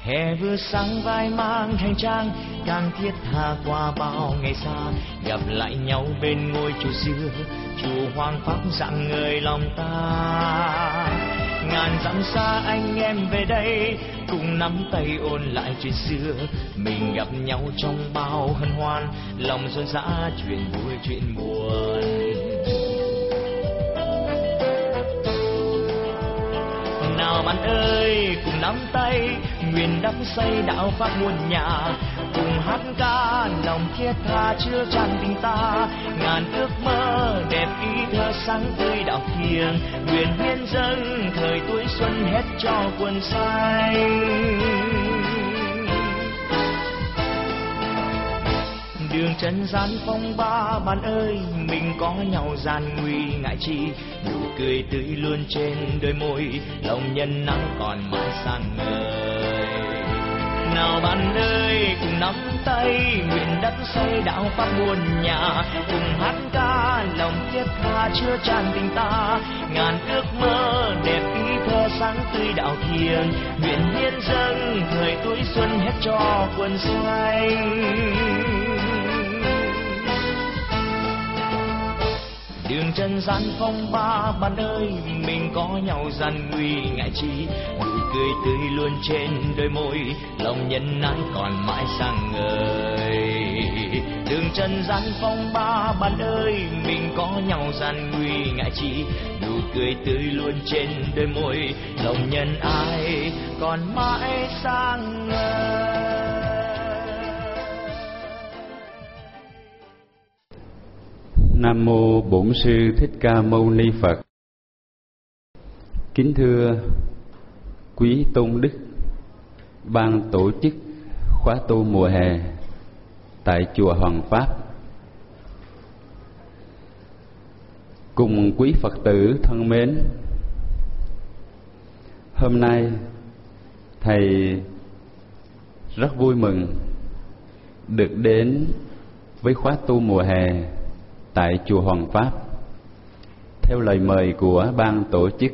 Hè vừa sang vai mang hành trang, càng thiết tha qua bao ngày xa. Gặp lại nhau bên ngôi chùa xưa, chùa Hoàng Pháp rạng ngời lòng ta. Ngàn dặm xa anh em về đây, cùng nắm tay ôn lại chuyện xưa. Mình gặp nhau trong bao hân hoan, lòng rộn rã chuyện vui chuyện buồn. Nào bạn ơi, cùng nắm tay, nguyện đắp xây đạo pháp muôn nhà. Cùng hát ca, lòng thiết tha chứa tràn tình ta. Ngàn ước mơ, đẹp ý thơ sáng tươi đạo thiêng. Nguyện hiến dâng, thời tuổi xuân hết cho quần xanh. Đường trần gian phong ba bạn ơi, mình có nhau gian nguy ngại chi. Nụ cười tươi luôn trên đôi môi, lòng nhân nắng còn mãi sáng ngời. Nào bạn ơi, cùng nắm tay, nguyện đất xây đạo pháp muôn nhà. Cùng hát ca, lòng thiết tha chứa tràn tình ta. Ngàn ước mơ, đẹp ý thơ sáng tươi đạo thiêng. Nguyện hiến dâng, thời tuổi xuân hết cho quần xanh. Đường trần gian phong ba bạn ơi, mình có nhau gian nguy ngại chi. Nụ cười tươi luôn trên đôi môi, lòng nhân ái còn mãi sáng ngời. Đường trần gian phong ba bạn ơi, mình có nhau gian nguy ngại chi. Nụ cười tươi luôn trên đôi môi, lòng nhân ái còn mãi sáng ngời. Nam mô Bổn Sư Thích Ca Mâu Ni Phật. Kính thưa quý tôn đức, ban tổ chức khóa tu mùa hè tại chùa Hoàng Pháp, cùng quý Phật tử thân mến, hôm nay thầy rất vui mừng được đến với khóa tu mùa hè tại chùa Hoàng Pháp theo lời mời của ban tổ chức.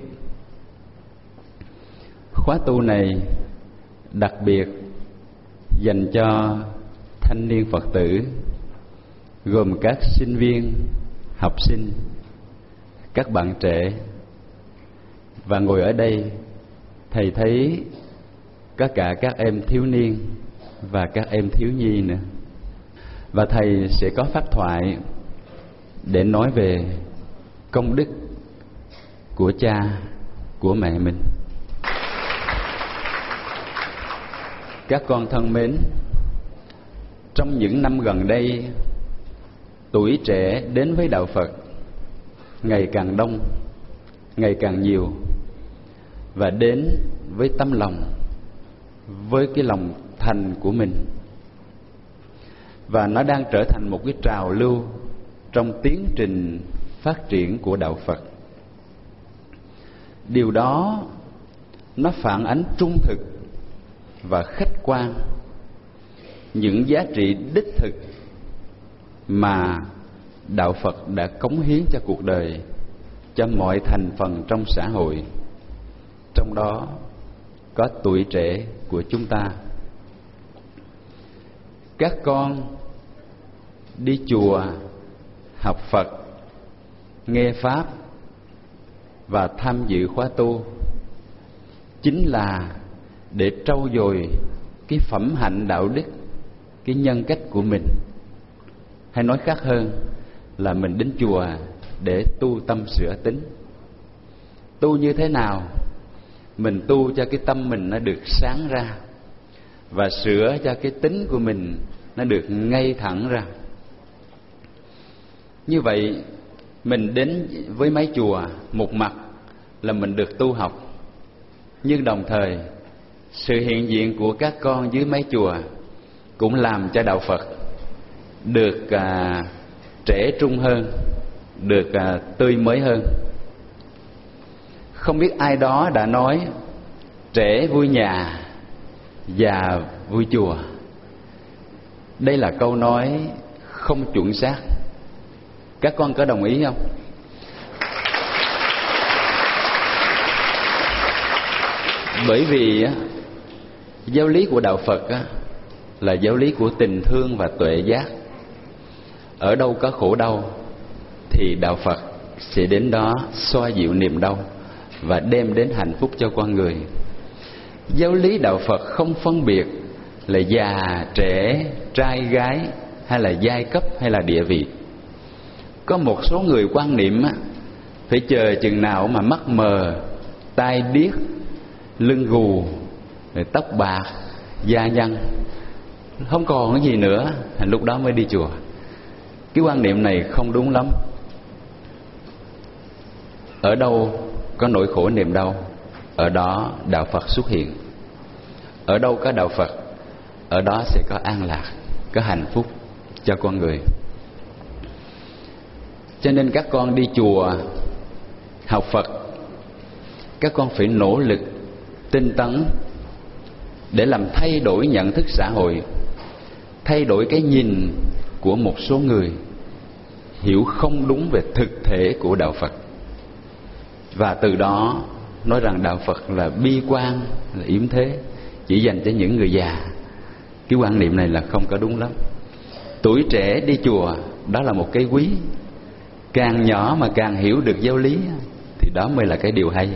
Khóa tu này đặc biệt dành cho thanh niên Phật tử, gồm các sinh viên, học sinh, các bạn trẻ. Và ngồi ở đây, thầy thấy có cả các em thiếu niên và các em thiếu nhi nữa. Và thầy sẽ có pháp thoại để nói về công đức của cha, của mẹ mình. Các con thân mến, trong những năm gần đây, tuổi trẻ đến với đạo Phật ngày càng đông, ngày càng nhiều, và đến với tấm lòng, với cái lòng thành của mình. Và nó đang trở thành một cái trào lưu trong tiến trình phát triển của đạo Phật. Điều đó nó phản ánh trung thực và khách quan những giá trị đích thực mà đạo Phật đã cống hiến cho cuộc đời, cho mọi thành phần trong xã hội, trong đó có tuổi trẻ của chúng ta. Các con đi chùa học Phật, nghe Pháp và tham dự khóa tu chính là để trau dồi cái phẩm hạnh đạo đức, cái nhân cách của mình. Hay nói khác hơn là mình đến chùa để tu tâm sửa tính. Tu như thế nào? Mình tu cho cái tâm mình nó được sáng ra, và sửa cho cái tính của mình nó được ngay thẳng ra. Như vậy, mình đến với mái chùa, một mặt là mình được tu học, nhưng đồng thời sự hiện diện của các con dưới mái chùa cũng làm cho đạo Phật được trẻ trung hơn, được tươi mới hơn. Không biết ai đó đã nói trẻ vui nhà, già vui chùa. Đây là câu nói không chuẩn xác. Các con có đồng ý không? Bởi vì Giáo lý của đạo Phật á, là giáo lý của tình thương và tuệ giác. Ở đâu có khổ đau thì đạo Phật sẽ đến đó xoa dịu niềm đau và đem đến hạnh phúc cho con người. Giáo lý đạo Phật không phân biệt là già, trẻ, trai, gái, hay là giai cấp, hay là địa vị. Có một số người quan niệm á, phải chờ chừng nào mà mắt mờ, tai điếc, lưng gù, tóc bạc, da nhăn, không còn cái gì nữa, lúc đó mới đi chùa. Cái quan niệm này không đúng lắm. Ở đâu có nỗi khổ niềm đau, ở đó đạo Phật xuất hiện. Ở đâu có đạo Phật, ở đó sẽ có an lạc, có hạnh phúc cho con người. Cho nên các con đi chùa học Phật, các con phải nỗ lực tinh tấn để làm thay đổi nhận thức xã hội, thay đổi cái nhìn của một số người hiểu không đúng về thực thể của đạo Phật, và từ đó nói rằng đạo Phật là bi quan, là yếm thế, chỉ dành cho những người già. Cái quan niệm này là không có đúng lắm. Tuổi trẻ đi chùa đó là một cái quý. Càng nhỏ mà càng hiểu được giáo lý thì đó mới là cái điều hay.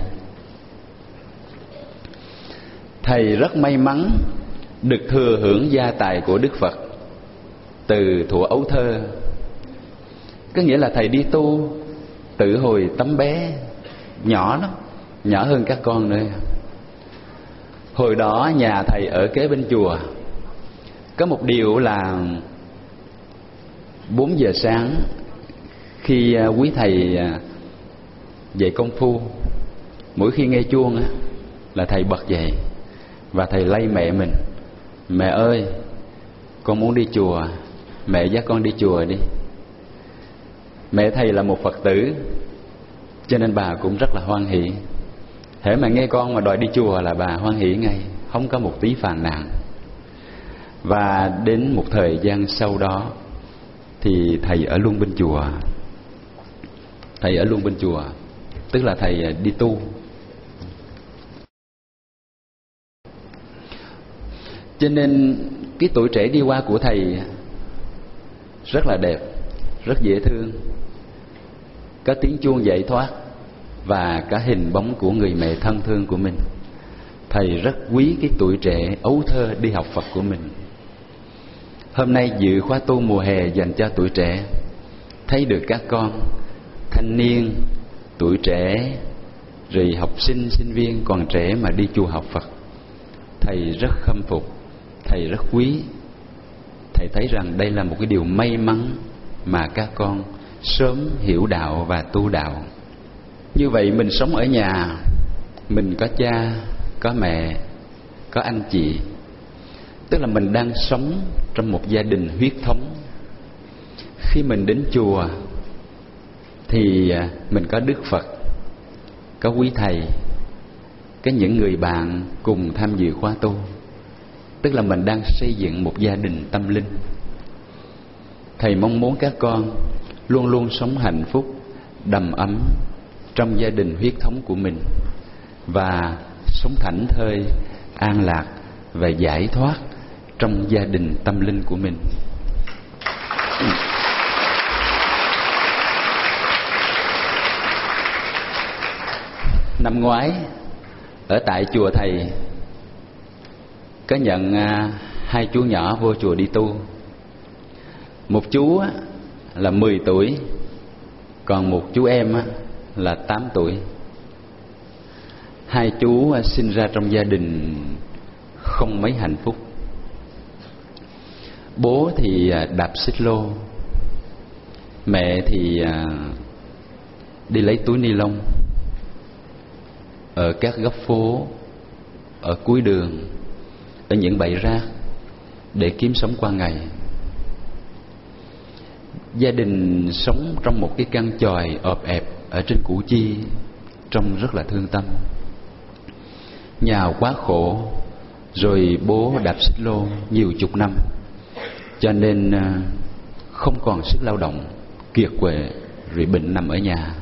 Thầy rất may mắn được thừa hưởng gia tài của Đức Phật từ thuở ấu thơ. Có nghĩa là thầy đi tu từ hồi tấm bé, nhỏ lắm, nhỏ hơn các con nữa. Hồi đó nhà thầy ở kế bên chùa. Có một điều là 4 giờ sáng, khi quý thầy dạy công phu, mỗi khi nghe chuông á, là thầy bật dậy và thầy lay mẹ mình: "Mẹ ơi, con muốn đi chùa, mẹ dắt con đi chùa đi." Mẹ thầy là một Phật tử, cho nên bà cũng rất là hoan hỷ. Hễ mà nghe con mà đòi đi chùa là bà hoan hỷ ngay, không có một tí phàn nàn. Và đến một thời gian sau đó thì thầy ở luôn bên chùa. Thầy ở luôn bên chùa, tức là thầy đi tu. Cho nên cái tuổi trẻ đi qua của thầy rất là đẹp, rất dễ thương, có tiếng chuông giải thoát và cả hình bóng của người mẹ thân thương của mình. Thầy rất quý cái tuổi trẻ ấu thơ đi học Phật của mình. Hôm nay dự khóa tu mùa hè dành cho tuổi trẻ, thấy được các con thanh niên, tuổi trẻ, rồi học sinh, sinh viên còn trẻ mà đi chùa học Phật, thầy rất khâm phục, thầy rất quý. Thầy thấy rằng đây là một cái điều may mắn mà các con sớm hiểu đạo và tu đạo. Như vậy mình sống ở nhà, mình có cha, có mẹ, có anh chị, tức là mình đang sống trong một gia đình huyết thống. Khi mình đến chùa thì mình có Đức Phật, có quý thầy, có những người bạn cùng tham dự khóa tu, tức là mình đang xây dựng một gia đình tâm linh. Thầy mong muốn các con luôn luôn sống hạnh phúc, đầm ấm trong gia đình huyết thống của mình, và sống thảnh thơi, an lạc và giải thoát trong gia đình tâm linh của mình. Năm ngoái ở tại chùa thầy có nhận 2 chú nhỏ vô chùa đi tu. Một chú là 10 tuổi, còn một chú em là 8 tuổi. 2 chú sinh ra trong gia đình không mấy hạnh phúc. Bố thì đạp xích lô, mẹ thì đi lấy túi ni lông ở các góc phố, ở cuối đường, ở những bãi rác để kiếm sống qua ngày. Gia đình sống trong một cái căn chòi ọp ẹp ở trên Củ Chi, trông rất là thương tâm. Nhà quá khổ, rồi bố đạp xích lô nhiều chục năm, cho nên không còn sức lao động, kiệt quệ, rồi bệnh nằm ở nhà.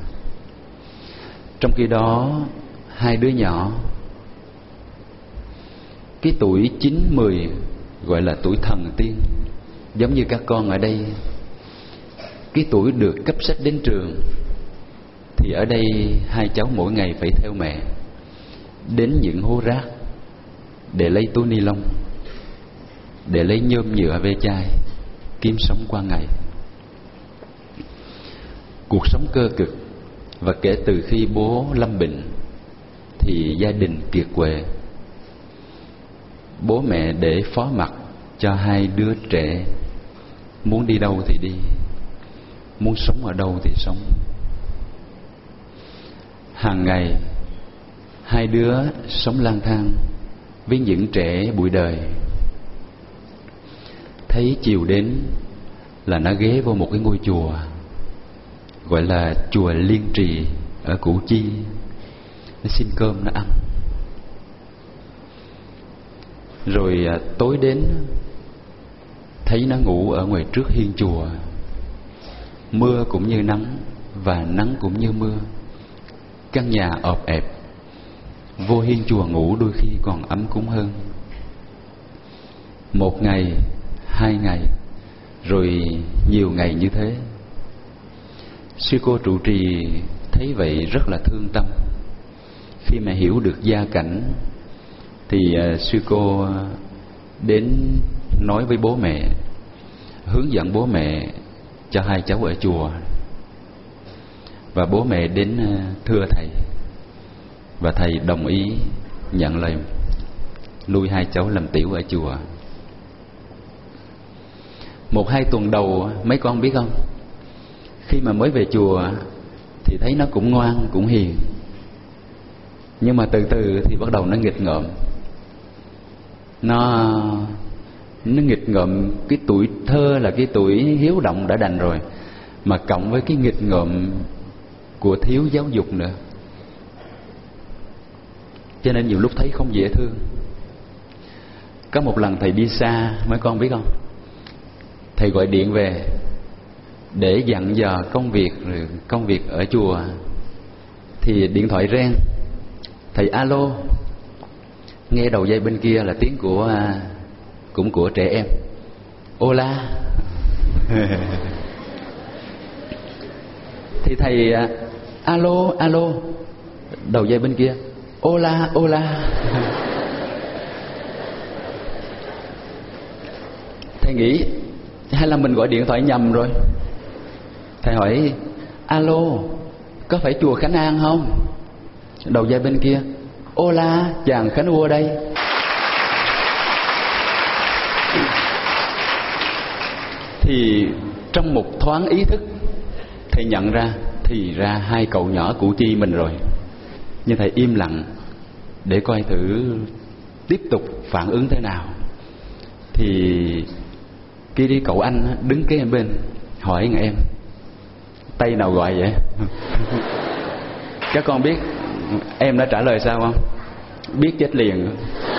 Trong khi đó 2 đứa nhỏ Cái tuổi 9, 10 gọi là tuổi thần tiên. Giống như các con ở đây, cái tuổi được cấp sách đến trường, thì ở đây hai cháu mỗi ngày phải theo mẹ đến những hố rác để lấy túi ni lông, để lấy nhôm nhựa ve chai kiếm sống qua ngày. Cuộc sống cơ cực. Và kể từ khi bố lâm bệnh thì gia đình kiệt quệ. Bố mẹ để phó mặc cho hai đứa trẻ, muốn đi đâu thì đi, muốn sống ở đâu thì sống. Hàng ngày hai đứa sống lang thang với những trẻ bụi đời. Thấy chiều đến là nó ghé vô một cái ngôi chùa gọi là chùa Liên Trì ở Củ Chi. Nó xin cơm nó ăn. Rồi tối đến thấy nó ngủ ở ngoài trước hiên chùa. Mưa cũng như nắng và nắng cũng như mưa. Căn nhà ọp ẹp. Vô hiên chùa ngủ đôi khi còn ấm cúng hơn. Một ngày, 2 ngày, rồi nhiều ngày như thế. Sư cô trụ trì thấy vậy rất là thương tâm. Khi mà hiểu được gia cảnh thì sư cô đến nói với bố mẹ, hướng dẫn bố mẹ cho hai cháu ở chùa. Và bố mẹ đến thưa thầy, và thầy đồng ý nhận lời nuôi hai cháu làm tiểu ở chùa. 1-2 tuần đầu mấy con biết không, khi mà mới về chùa thì thấy nó cũng ngoan, cũng hiền. Nhưng mà từ từ thì bắt đầu nó nghịch ngợm. Nó nghịch ngợm. Cái tuổi thơ là cái tuổi hiếu động đã đành rồi, mà cộng với cái nghịch ngợm của thiếu giáo dục nữa, cho nên nhiều lúc thấy không dễ thương. Có một lần thầy đi xa, mấy con biết không, thầy gọi điện về để dặn dò công việc ở chùa. Thì điện thoại reng, thầy alo, nghe đầu dây bên kia là tiếng cũng của trẻ em. Hola. Thì thầy alo, đầu dây bên kia hola. Thầy nghĩ hay là mình gọi điện thoại nhầm rồi. Thầy hỏi alo, có phải chùa Khánh An không? Đầu dây bên kia hola, chàng Khánh Vua đây. Thì trong một thoáng ý thức, thầy nhận ra thì ra hai cậu nhỏ Củ Chi mình rồi. Nhưng thầy im lặng để coi thử tiếp tục phản ứng thế nào. Thì cái cậu anh đứng kế bên hỏi em, tay nào gọi vậy? Các con biết em đã trả lời sao không? Biết chết liền.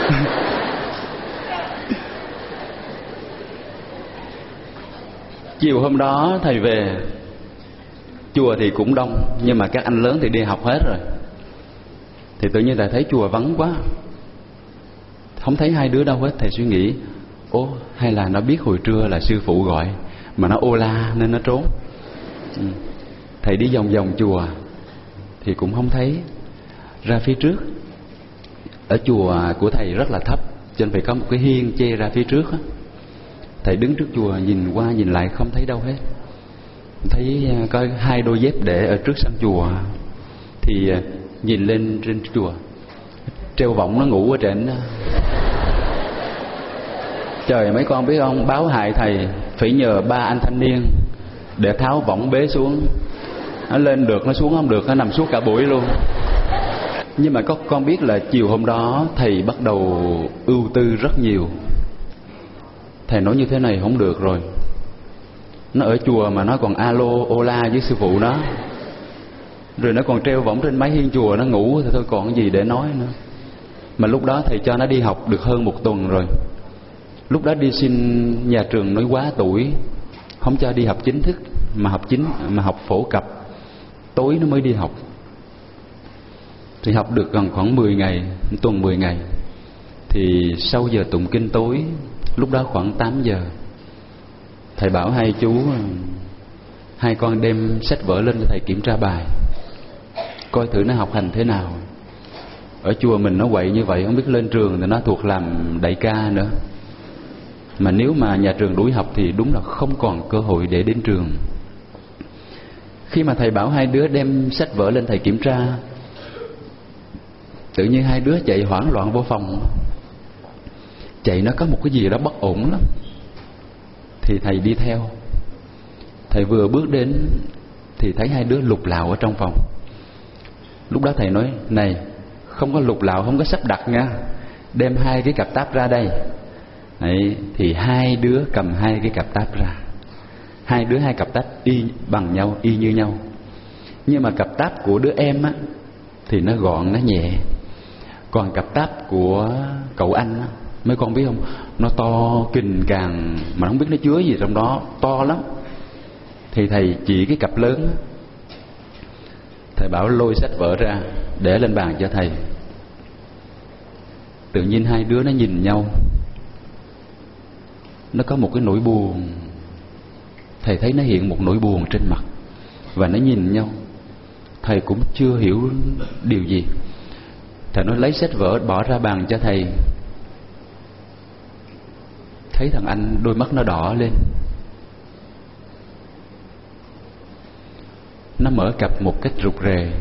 Chiều hôm đó thầy về, chùa thì cũng đông, nhưng mà các anh lớn thì đi học hết rồi. Thì tự nhiên thầy thấy chùa vắng quá, không thấy hai đứa đâu hết. Thầy suy nghĩ, hay là nó biết hồi trưa là sư phụ gọi mà nó ô la nên nó trốn. Thầy đi vòng vòng chùa thì cũng không thấy. Ra phía trước, ở chùa của thầy rất là thấp, cho nên phải có một cái hiên che ra phía trước á. Thầy đứng trước chùa nhìn qua nhìn lại không thấy đâu hết. Thấy có 2 đôi dép để ở trước sân chùa. Thì nhìn lên trên chùa, treo võng nó ngủ ở trên. Trời, mấy con biết không, báo hại thầy phải nhờ 3 anh thanh niên để tháo võng bế xuống. Nó lên được, nó xuống không được, nó nằm suốt cả buổi luôn. Nhưng mà con biết là chiều hôm đó thầy bắt đầu ưu tư rất nhiều. Thầy nói như thế này không được rồi. Nó ở chùa mà nó còn alo, hola với sư phụ nó. Rồi nó còn treo võng trên mái hiên chùa nó ngủ thì thôi còn gì để nói nữa. Mà lúc đó thầy cho nó đi học được hơn 1 tuần rồi. Lúc đó đi xin nhà trường nói quá tuổi, không cho đi học chính thức, mà học phổ cập. Tối nó mới đi học. Thì học được gần khoảng 10 ngày, tuần 10 ngày. Thì sau giờ tụng kinh tối, lúc đó khoảng 8 giờ, thầy bảo hai chú, hai con đem sách vở lên cho thầy kiểm tra bài, coi thử nó học hành thế nào. Ở chùa mình nó quậy như vậy, không biết lên trường thì nó thuộc làm đại ca nữa. Mà nếu mà nhà trường đuổi học thì đúng là không còn cơ hội để đến trường. Khi mà thầy bảo hai đứa đem sách vở lên thầy kiểm tra, tự nhiên hai đứa chạy hoảng loạn vô phòng. Chạy nó có một cái gì đó bất ổn lắm. Thì thầy đi theo. Thầy vừa bước đến thì thấy hai đứa lục lạo ở trong phòng. Lúc đó thầy nói: này, không có lục lạo, không có sắp đặt nha, đem hai cái cặp táp ra đây. Đấy, thì hai đứa cầm hai cái cặp táp ra. Hai đứa hai cặp táp y bằng nhau, y như nhau. Nhưng mà cặp táp của đứa em á thì nó gọn, nó nhẹ. Còn cặp táp của cậu anh á, mấy con biết không, nó to kình càng, mà không biết nó chứa gì trong đó, to lắm. Thì thầy chỉ cái cặp lớn á, thầy bảo lôi sách vở ra để lên bàn cho thầy. Tự nhiên hai đứa nó nhìn nhau, nó có một cái nỗi buồn. Thầy thấy nó hiện một nỗi buồn trên mặt, và nó nhìn nhau. Thầy cũng chưa hiểu điều gì. Thầy nói lấy sách vở bỏ ra bàn cho thầy. Thấy thằng anh đôi mắt nó đỏ lên. Nó mở cặp một cách rụt rè,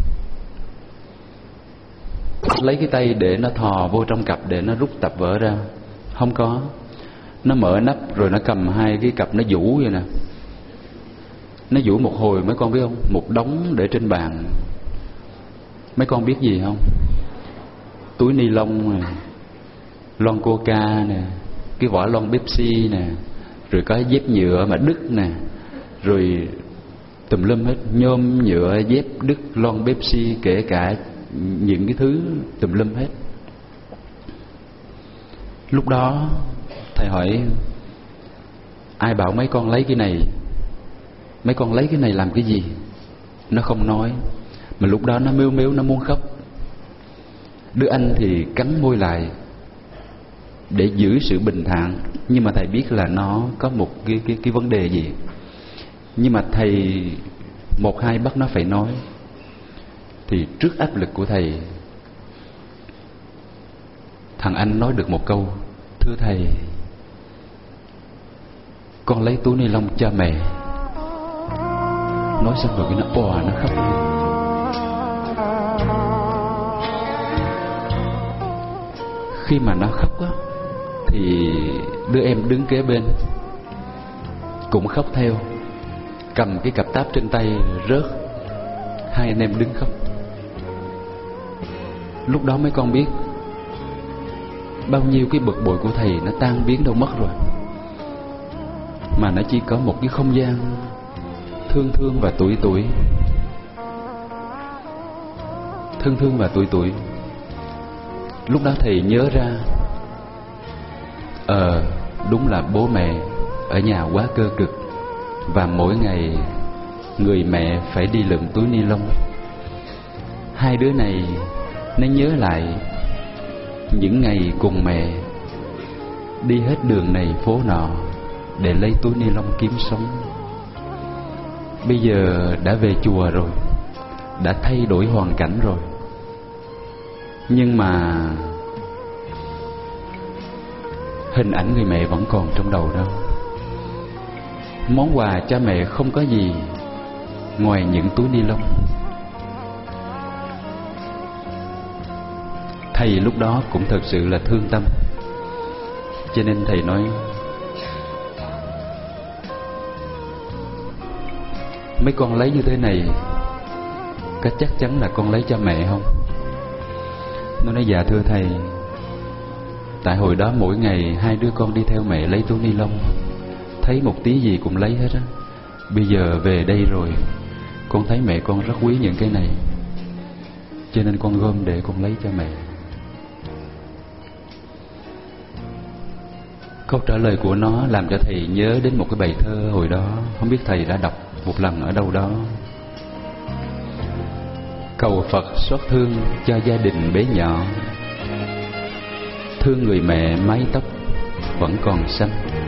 lấy cái tay để nó thò vô trong cặp để nó rút tập vở ra. Không có. Nó mở nắp rồi nó cầm hai cái cặp nó vũ vậy nè. Nó vũ một hồi, mấy con biết không, một đống để trên bàn. Mấy con biết gì không? Túi ni lông nè, lon coca nè, cái vỏ lon Pepsi nè, rồi có dép nhựa mà đứt nè, rồi tùm lum hết, nhôm nhựa, dép đứt, lon Pepsi, kể cả những cái thứ tùm lum hết. Lúc đó thầy hỏi: ai bảo mấy con lấy cái này? Mấy con lấy cái này làm cái gì? Nó không nói. Mà lúc đó nó mếu mếu, nó muốn khóc. Đứa anh thì cắn môi lại để giữ sự bình thản, nhưng mà thầy biết là nó có một cái vấn đề gì. Nhưng mà thầy một hai bắt nó phải nói. Thì trước áp lực của thầy, thằng anh nói được một câu: thưa thầy, con lấy túi ni lông cho mẹ. Nói xong rồi cái nó òa, nó khóc lên. Khi mà nó khóc á, thì đứa em đứng kế bên cũng khóc theo, cầm cái cặp táp trên tay rớt. Hai anh em đứng khóc. Lúc đó mấy con biết bao nhiêu cái bực bội của thầy nó tan biến đâu mất rồi, mà nó chỉ có một cái không gian thương thương và tủi tủi. Thương thương và tủi tủi. Lúc đó thầy nhớ ra, đúng là bố mẹ ở nhà quá cơ cực, và mỗi ngày người mẹ phải đi lượm túi ni lông. Hai đứa này nó nhớ lại những ngày cùng mẹ đi hết đường này phố nọ để lấy túi ni lông kiếm sống. Bây giờ đã về chùa rồi, đã thay đổi hoàn cảnh rồi, nhưng mà hình ảnh người mẹ vẫn còn trong đầu đâu. Món quà cho mẹ không có gì ngoài những túi ni lông. Thầy lúc đó cũng thật sự là thương tâm, cho nên thầy nói: mấy con lấy như thế này có chắc chắn là con lấy cho mẹ không? Nó nói: dạ thưa thầy, tại hồi đó mỗi ngày hai đứa con đi theo mẹ lấy túi ni lông, thấy một tí gì cũng lấy hết á. Bây giờ về đây rồi, con thấy mẹ con rất quý những cái này, cho nên con gom để con lấy cho mẹ. Câu trả lời của nó làm cho thầy nhớ đến một cái bài thơ hồi đó, không biết thầy đã đọc một lần ở đâu đó: cầu Phật xót thương cho gia đình bé nhỏ, thương người mẹ mái tóc vẫn còn xanh,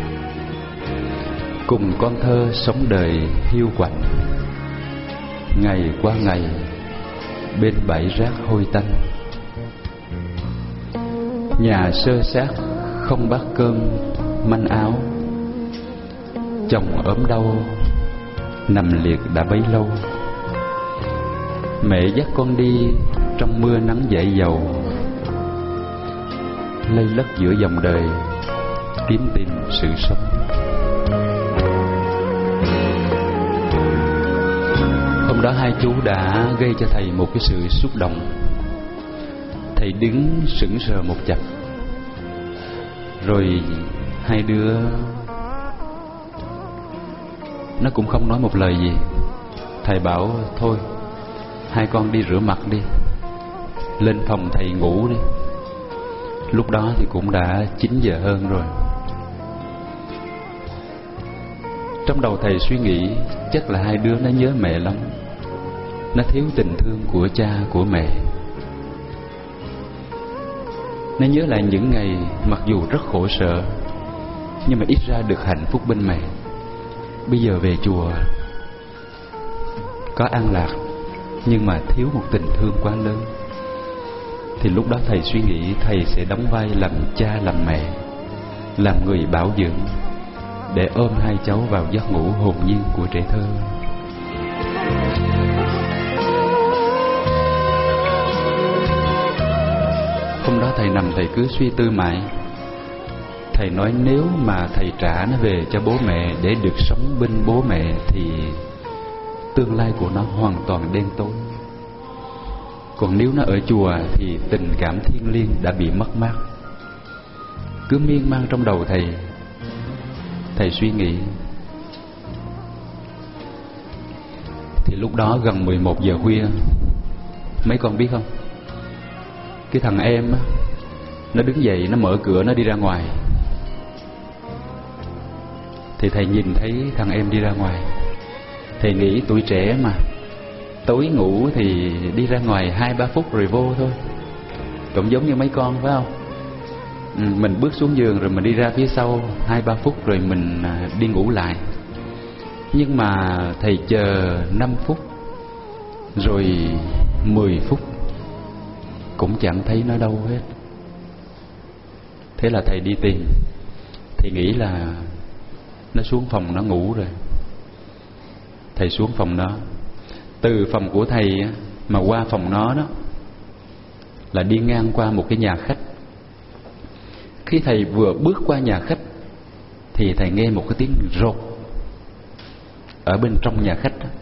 cùng con thơ sống đời hiu quạnh. Ngày qua ngày bên bãi rác hôi tanh, nhà sơ xác không bát cơm manh áo. Chồng ốm đau nằm liệt đã bấy lâu, mẹ dắt con đi trong mưa nắng dậy dầu, lây lất giữa dòng đời kiếm tìm sự sống. Hôm đó hai chú đã gây cho thầy một cái sự xúc động. Thầy đứng sững sờ một chập, rồi hai đứa nó cũng không nói một lời gì. Thầy bảo thôi, hai con đi rửa mặt đi, lên phòng thầy ngủ đi. Lúc đó thì cũng đã 9 giờ hơn rồi. Trong đầu thầy suy nghĩ chắc là hai đứa nó nhớ mẹ lắm, nó thiếu tình thương của cha của mẹ. Nó nhớ lại những ngày mặc dù rất khổ sở, nhưng mà ít ra được hạnh phúc bên mẹ. Bây giờ về chùa có an lạc, nhưng mà thiếu một tình thương quá lớn. Thì lúc đó thầy suy nghĩ thầy sẽ đóng vai làm cha làm mẹ, làm người bảo dưỡng, để ôm hai cháu vào giấc ngủ hồn nhiên của trẻ thơ. Hôm đó thầy nằm thầy cứ suy tư mãi. Thầy nói nếu mà thầy trả nó về cho bố mẹ để được sống bên bố mẹ thì tương lai của nó hoàn toàn đen tối. Còn nếu nó ở chùa thì tình cảm thiêng liêng đã bị mất mát. Cứ miên man trong đầu thầy. Thầy suy nghĩ. Thì lúc đó gần 11 giờ khuya. Mấy con biết không, cái thằng em á, nó đứng dậy, nó mở cửa, nó đi ra ngoài. Thì thầy nhìn thấy thằng em đi ra ngoài. Thầy nghĩ tuổi trẻ mà, tối ngủ thì đi ra ngoài 2-3 phút rồi vô thôi. Cũng giống như mấy con phải không? Mình bước xuống giường rồi mình đi ra phía sau 2-3 phút rồi mình đi ngủ lại. Nhưng mà thầy chờ 5 phút rồi 10 phút cũng chẳng thấy nó đâu hết. Thế là thầy đi tìm. Thầy nghĩ là nó xuống phòng nó ngủ rồi. Thầy xuống phòng nó. Từ phòng của thầy mà qua phòng nó đó là đi ngang qua một cái nhà khách. Khi thầy vừa bước qua nhà khách thì thầy nghe một cái tiếng rột ở bên trong nhà khách đó.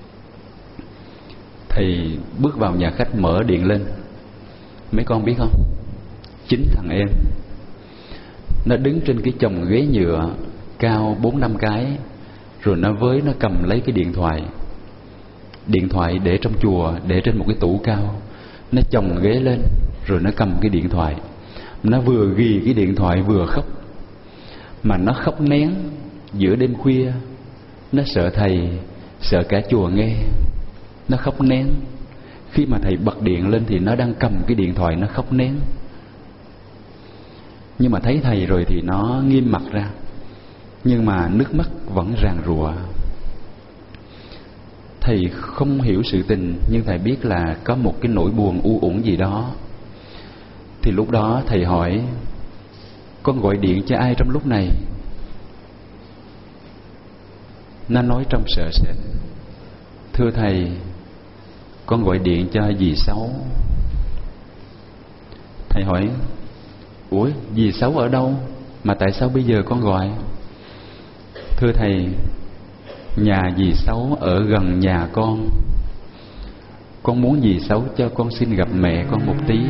Thầy bước vào nhà khách mở điện lên. Mấy con biết không, chính thằng em nó đứng trên cái chồng ghế nhựa cao 4-5 cái. Rồi nó cầm lấy cái điện thoại. Điện thoại để trong chùa, để trên một cái tủ cao. Nó chồng ghế lên rồi nó cầm cái điện thoại. Nó vừa ghi cái điện thoại vừa khóc. Mà nó khóc nén giữa đêm khuya. Nó sợ thầy, sợ cả chùa nghe. Nó khóc nén. Khi mà thầy bật điện lên thì nó đang cầm cái điện thoại, nó khóc nén. Nhưng mà thấy thầy rồi thì nó nghiêm mặt ra, nhưng mà nước mắt vẫn ràn rụa. Thầy không hiểu sự tình, nhưng thầy biết là có một cái nỗi buồn u uẩn gì đó. Thì lúc đó thầy hỏi: con gọi điện cho ai trong lúc này? Nó nói trong sợ sệt: thưa thầy, con gọi điện cho dì Sáu. Thầy hỏi: ủa, dì Sáu ở đâu mà tại sao bây giờ con gọi? Thưa thầy, nhà dì Sáu ở gần nhà con. Con muốn dì Sáu cho con xin gặp mẹ con một tí.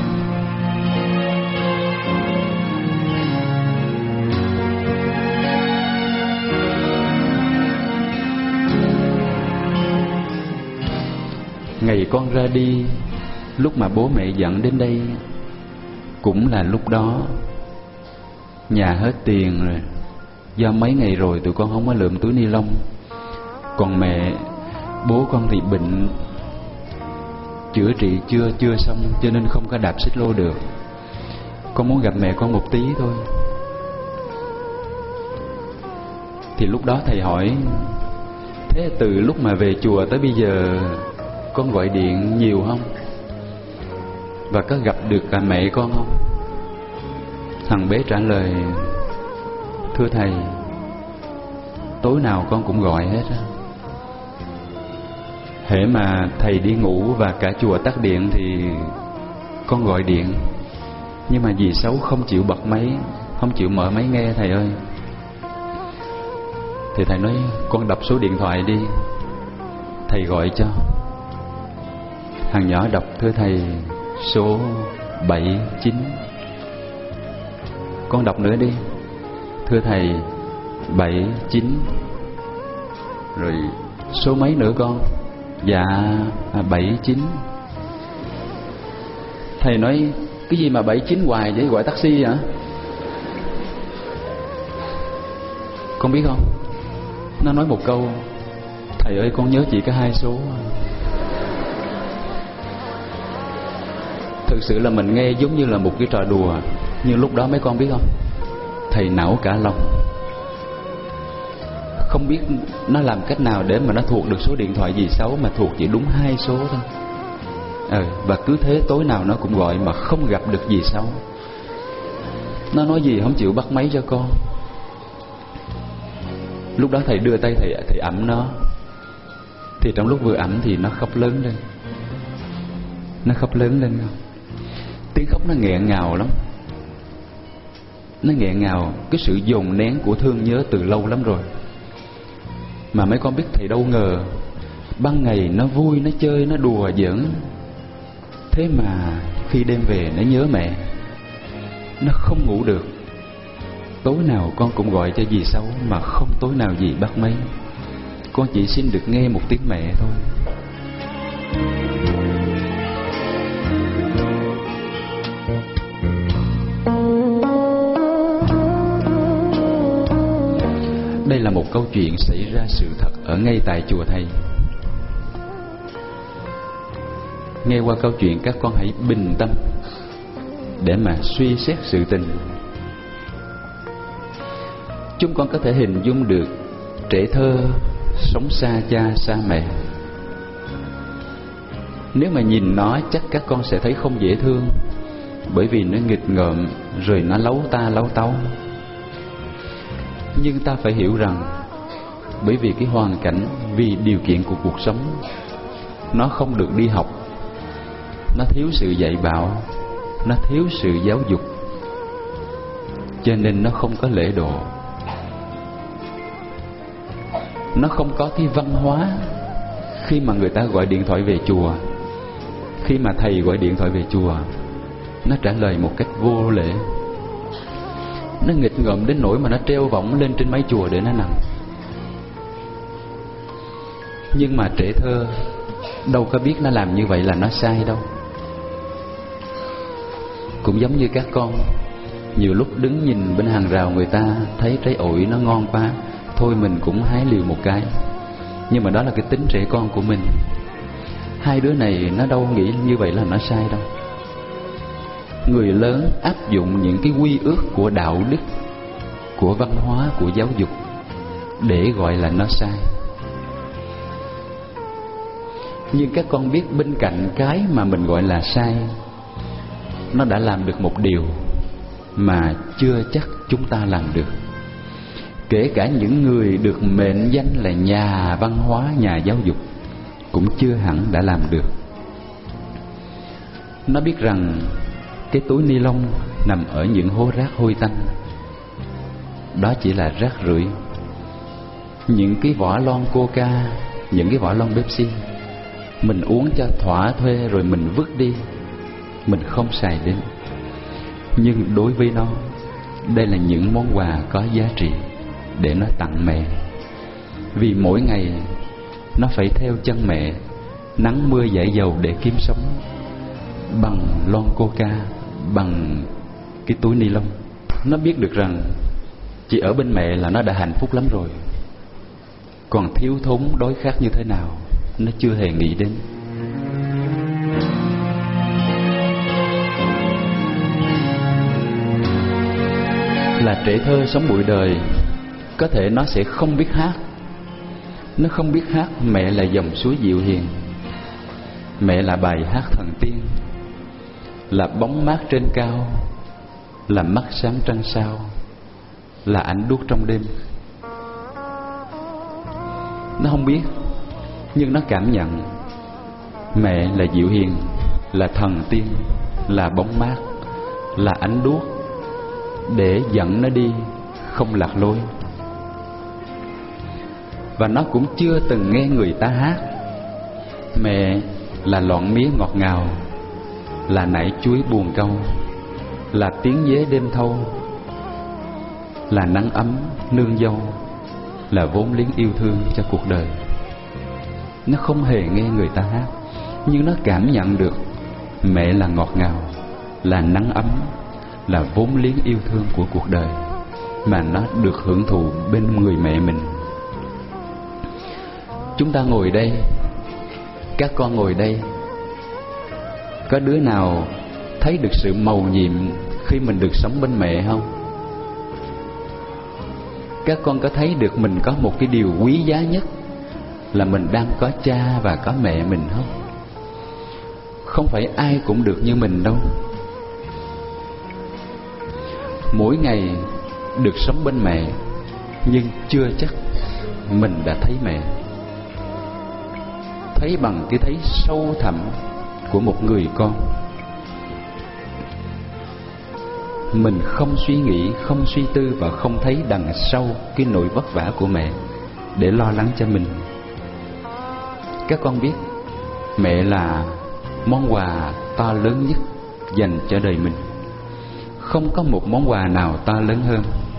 Ngày con ra đi, lúc mà bố mẹ dẫn đến đây, cũng là lúc đó nhà hết tiền rồi. Do mấy ngày rồi tụi con không có lượm túi ni lông. Còn mẹ, bố con thì bệnh, chữa trị chưa xong, cho nên không có đạp xích lô được. con muốn gặp mẹ con một tí thôi. Thì lúc đó thầy hỏi: thế từ lúc mà về chùa tới bây giờ con gọi điện nhiều không? Và có gặp được cả mẹ con không? Thằng bé trả lời: thưa thầy, tối nào con cũng gọi hết á. Hễ mà thầy đi ngủ và cả chùa tắt điện thì con gọi điện. Nhưng mà dì Sáu không chịu bật máy, không chịu mở máy nghe thầy ơi. Thì thầy nói: con đọc số điện thoại đi, thầy gọi cho. Thằng nhỏ đọc: thưa thầy, số 79. Con đọc nữa đi. Thưa thầy, 79. Rồi số mấy nữa con? Dạ 79. Thầy nói: cái gì mà 79 hoài vậy, gọi taxi hả? Con biết không, nó nói một câu: thầy ơi, con nhớ chỉ có 2 số. Thực sự là mình nghe giống như là một cái trò đùa, nhưng lúc đó mấy con biết không, thầy não cả lòng. Không biết nó làm cách nào để mà nó thuộc được số điện thoại dì Sáu mà thuộc chỉ đúng 2 số thôi. Và cứ thế tối nào nó cũng gọi mà không gặp được dì Sáu. Nó nói gì không chịu bắt máy cho con. Lúc đó thầy đưa tay thầy ẵm nó. Thì trong lúc vừa ẵm thì nó khóc lớn lên. Nó khóc lớn lên không? Tiếng khóc nó nghẹn ngào lắm. Nó nghẹn ngào cái sự dồn nén của thương nhớ từ lâu lắm rồi. Mà mấy con biết thầy đâu ngờ ban ngày nó vui, nó chơi, nó đùa giỡn. Thế mà khi đêm về nó nhớ mẹ. Nó không ngủ được. Tối nào con cũng gọi cho dì Sáu mà không tối nào dì bắt máy. Con chỉ xin được nghe một tiếng mẹ thôi. Đây là một câu chuyện xảy ra sự thật ở ngay tại chùa thầy. Nghe qua câu chuyện các con hãy bình tâm để mà suy xét sự tình. Chúng con có thể hình dung được trẻ thơ sống xa cha xa mẹ. Nếu mà nhìn nó chắc các con sẽ thấy không dễ thương, bởi vì nó nghịch ngợm rồi nó lấu ta lấu tấu. Nhưng ta phải hiểu rằng bởi vì cái hoàn cảnh, vì điều kiện của cuộc sống, nó không được đi học, nó thiếu sự dạy bảo, nó thiếu sự giáo dục, cho nên nó không có lễ độ. Nó không có cái văn hóa. Khi mà người ta gọi điện thoại về chùa, khi mà thầy gọi điện thoại về chùa, nó trả lời một cách vô lễ. Nó nghịch ngợm đến nỗi mà nó treo võng lên trên mái chùa để nó nằm. Nhưng mà trẻ thơ đâu có biết nó làm như vậy là nó sai đâu. Cũng giống như các con, nhiều lúc đứng nhìn bên hàng rào người ta thấy trái ổi nó ngon quá, thôi mình cũng hái liều một cái. Nhưng mà đó là cái tính trẻ con của mình. Hai đứa này nó đâu nghĩ như vậy là nó sai đâu. Người lớn áp dụng những cái quy ước của đạo đức, của văn hóa, của giáo dục để gọi là nó sai. Nhưng các con biết bên cạnh cái mà mình gọi là sai, nó đã làm được một điều mà chưa chắc chúng ta làm được. Kể cả những người được mệnh danh là nhà văn hóa, nhà giáo dục cũng chưa hẳn đã làm được. Nó biết rằng cái túi ni lông nằm ở những hố rác hôi tanh, đó chỉ là rác rưởi. Những cái vỏ lon Coca, những cái vỏ lon Pepsi, mình uống cho thỏa thuê rồi mình vứt đi, mình không xài đến. Nhưng đối với nó, đây là những món quà có giá trị để nó tặng mẹ. Vì mỗi ngày nó phải theo chân mẹ, nắng mưa dãi dầu để kiếm sống, bằng lon Coca, bằng cái túi ni lông. Nó biết được rằng chỉ ở bên mẹ là nó đã hạnh phúc lắm rồi. Còn thiếu thốn đói khát như thế nào nó chưa hề nghĩ đến. là trẻ thơ sống bụi đời, có thể nó sẽ không biết hát. Nó không biết hát Mẹ là dòng suối dịu hiền, mẹ là bài hát thần tiên, là bóng mát trên cao, là mắt sáng trăng sao, là ánh đuốc trong đêm. Nó không biết, nhưng nó cảm nhận mẹ là dịu hiền, là thần tiên, là bóng mát, là ánh đuốc để dẫn nó đi không lạc lối. Và nó cũng chưa từng nghe người ta hát. Mẹ là lọn mía ngọt ngào, là nải chuối buồn câu, là tiếng dế đêm thâu, là nắng ấm nương dâu, là vốn liếng yêu thương cho cuộc đời. Nó không hề nghe người ta hát, nhưng nó cảm nhận được mẹ là ngọt ngào, là nắng ấm, là vốn liếng yêu thương của cuộc đời mà nó được hưởng thụ bên người mẹ mình. Chúng ta ngồi đây, các con ngồi đây, có đứa nào thấy được sự mầu nhiệm khi mình được sống bên mẹ không? Các con có thấy được mình có một cái điều quý giá nhất là mình đang có cha và có mẹ mình không? Không phải ai cũng được như mình đâu. Mỗi ngày được sống bên mẹ, nhưng chưa chắc mình đã thấy mẹ. Thấy bằng cái thấy sâu thẳm của một người con. Mình không suy nghĩ, không suy tư và không thấy đằng sau cái nỗi vất vả của mẹ để lo lắng cho mình. Các con biết mẹ là món quà to lớn nhất dành cho đời mình. Không có một món quà nào to lớn hơn.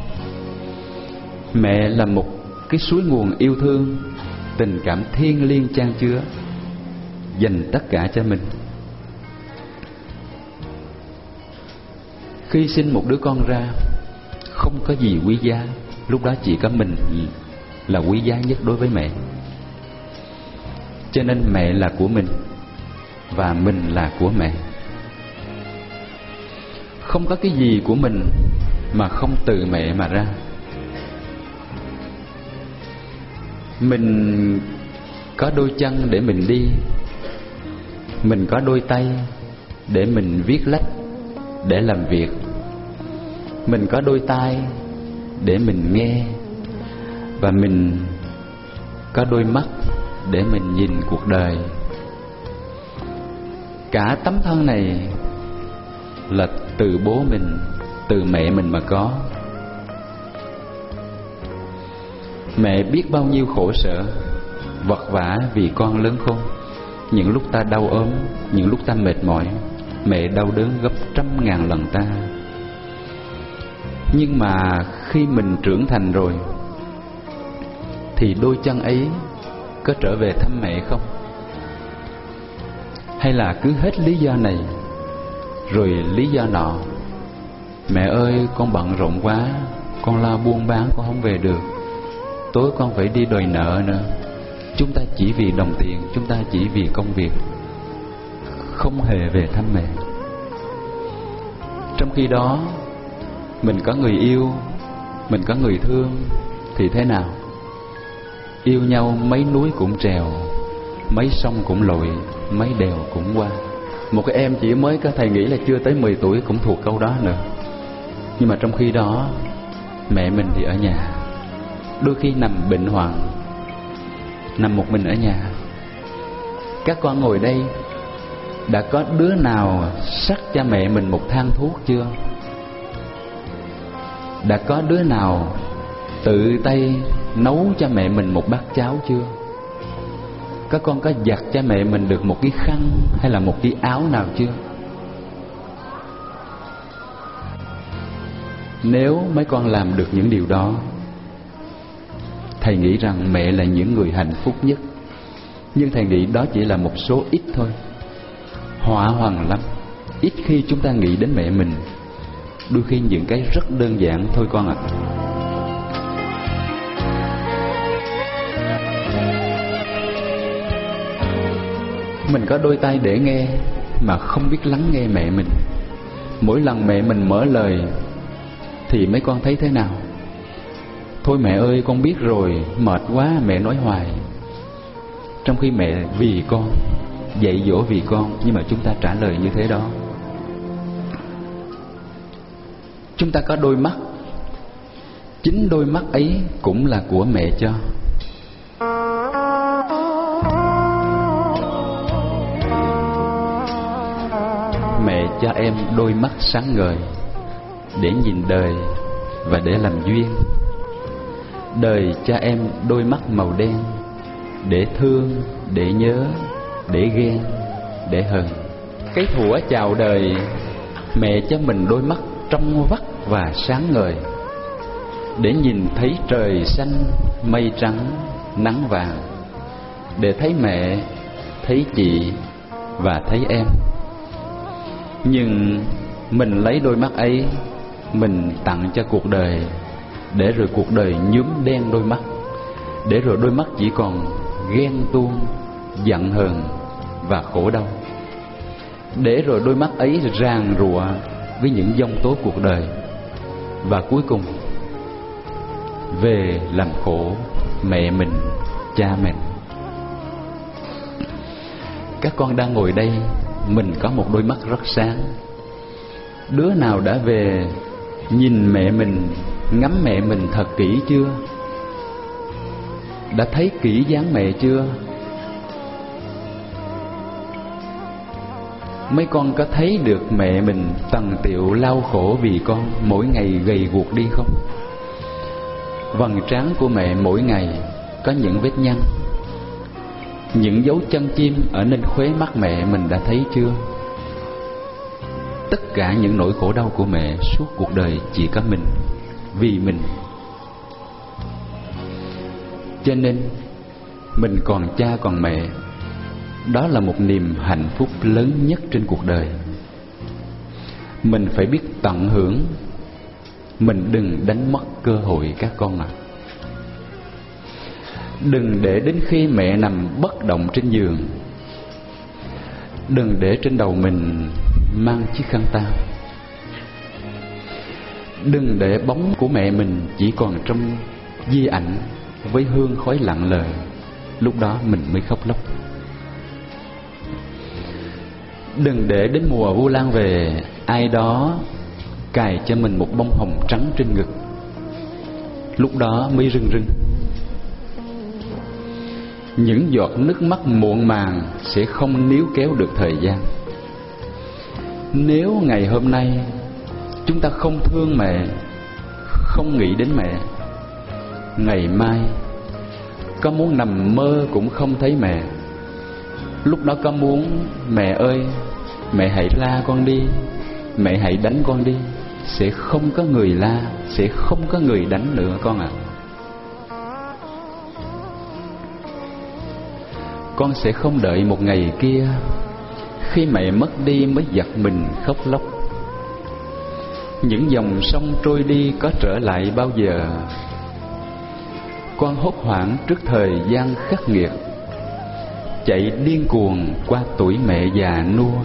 Mẹ là một cái suối nguồn yêu thương, tình cảm thiêng liêng chan chứa, dành tất cả cho mình. Khi sinh một đứa con ra, không có gì quý giá, lúc đó chỉ có mình là quý giá nhất đối với mẹ. Cho nên mẹ là của mình và mình là của mẹ. Không có cái gì của mình mà không từ mẹ mà ra. Mình có đôi chân để mình đi, mình có đôi tay để mình viết lách, để làm việc. Mình có đôi tai để mình nghe, và mình có đôi mắt để mình nhìn cuộc đời. Cả tấm thân này là từ bố mình, từ mẹ mình mà có. Mẹ biết bao nhiêu khổ sở, vật vã vì con lớn khôn. Những lúc ta đau ốm, những lúc ta mệt mỏi, mẹ đau đớn gấp trăm ngàn lần ta. Nhưng mà khi mình trưởng thành rồi, thì đôi chân ấy có trở về thăm mẹ không? Hay là cứ hết lý do này rồi lý do nọ? Mẹ ơi, con bận rộn quá, con lo buôn bán, con không về được. Tối con phải đi đòi nợ nữa. Chúng ta chỉ vì đồng tiền, chúng ta chỉ vì công việc, không hề về thăm mẹ. Trong khi đó mình có người yêu, mình có người thương, thì thế nào? Yêu nhau mấy núi cũng trèo, mấy sông cũng lội, mấy đèo cũng qua. Một cái em chỉ mới có thầy nghĩ là chưa tới 10 tuổi cũng thuộc câu đó nữa. Nhưng mà trong khi đó mẹ mình thì ở nhà, đôi khi nằm bệnh hoạn, nằm một mình ở nhà. Các con ngồi đây, đã có đứa nào sắc cho mẹ mình một thang thuốc chưa? Đã có đứa nào tự tay nấu cho mẹ mình một bát cháo chưa? Các con có giặt cho mẹ mình được một cái khăn hay là một cái áo nào chưa? Nếu mấy con làm được những điều đó, thầy nghĩ rằng mẹ là những người hạnh phúc nhất. Nhưng thầy nghĩ đó chỉ là một số ít thôi, họa hoàng lắm. Ít khi chúng ta nghĩ đến mẹ mình. Đôi khi những cái rất đơn giản thôi con ạ. Mình có đôi tai để nghe mà không biết lắng nghe mẹ mình. Mỗi lần mẹ mình mở lời thì mấy con thấy thế nào? Thôi mẹ ơi, con biết rồi, mệt quá, mẹ nói hoài. Trong khi mẹ vì con, dạy dỗ vì con, nhưng mà chúng ta trả lời như thế đó. Chúng ta có đôi mắt, chính đôi mắt ấy cũng là của mẹ cho. Mẹ cho em đôi mắt sáng ngời để nhìn đời và để làm duyên. Đời cho em đôi mắt màu đen để thương, để nhớ, để ghen, để hờn. Cái thuở chào đời, mẹ cho mình đôi mắt trong vắt và sáng ngời để nhìn thấy trời xanh, mây trắng, nắng vàng, để thấy mẹ, thấy chị và thấy em. Nhưng mình lấy đôi mắt ấy, mình tặng cho cuộc đời, để rồi cuộc đời nhuốm đen đôi mắt, để rồi đôi mắt chỉ còn ghen tuông, giận hờn và khổ đau, để rồi đôi mắt ấy ràng rụa với những giông tố cuộc đời, và cuối cùng về làm khổ mẹ mình, cha mình. Các con đang ngồi đây, mình có một đôi mắt rất sáng. Đứa nào đã về nhìn mẹ mình, ngắm mẹ mình thật kỹ chưa? Đã thấy kỹ dáng mẹ chưa? Mấy con có thấy được mẹ mình tần tiệu lau khổ vì con, mỗi ngày gầy guộc đi không? Vầng trán của mẹ mỗi ngày có những vết nhăn, những dấu chân chim ở nên khóe mắt mẹ mình đã thấy chưa? Tất cả những nỗi khổ đau của mẹ suốt cuộc đời chỉ có mình, vì mình. Cho nên mình còn cha còn mẹ, đó là một niềm hạnh phúc lớn nhất trên cuộc đời. Mình phải biết tận hưởng, mình đừng đánh mất cơ hội các con ạ. Đừng để đến khi mẹ nằm bất động trên giường, đừng để trên đầu mình mang chiếc khăn tang. Đừng để bóng của mẹ mình chỉ còn trong di ảnh với hương khói lặng lờ, lúc đó mình mới khóc lóc. Đừng để đến mùa Vu Lan về, ai đó cài cho mình một bông hồng trắng trên ngực, lúc đó mới rưng rưng. Những giọt nước mắt muộn màng sẽ không níu kéo được thời gian. Nếu ngày hôm nay chúng ta không thương mẹ, không nghĩ đến mẹ, ngày mai có muốn nằm mơ cũng không thấy mẹ. Lúc đó có muốn mẹ ơi, mẹ hãy la con đi, mẹ hãy đánh con đi, sẽ không có người la, sẽ không có người đánh nữa con ạ. Con sẽ không đợi một ngày kia khi mẹ mất đi mới giật mình khóc lóc. Những dòng sông trôi đi có trở lại bao giờ? Con hốt hoảng trước thời gian khắc nghiệt, chạy điên cuồng qua tuổi mẹ già nua.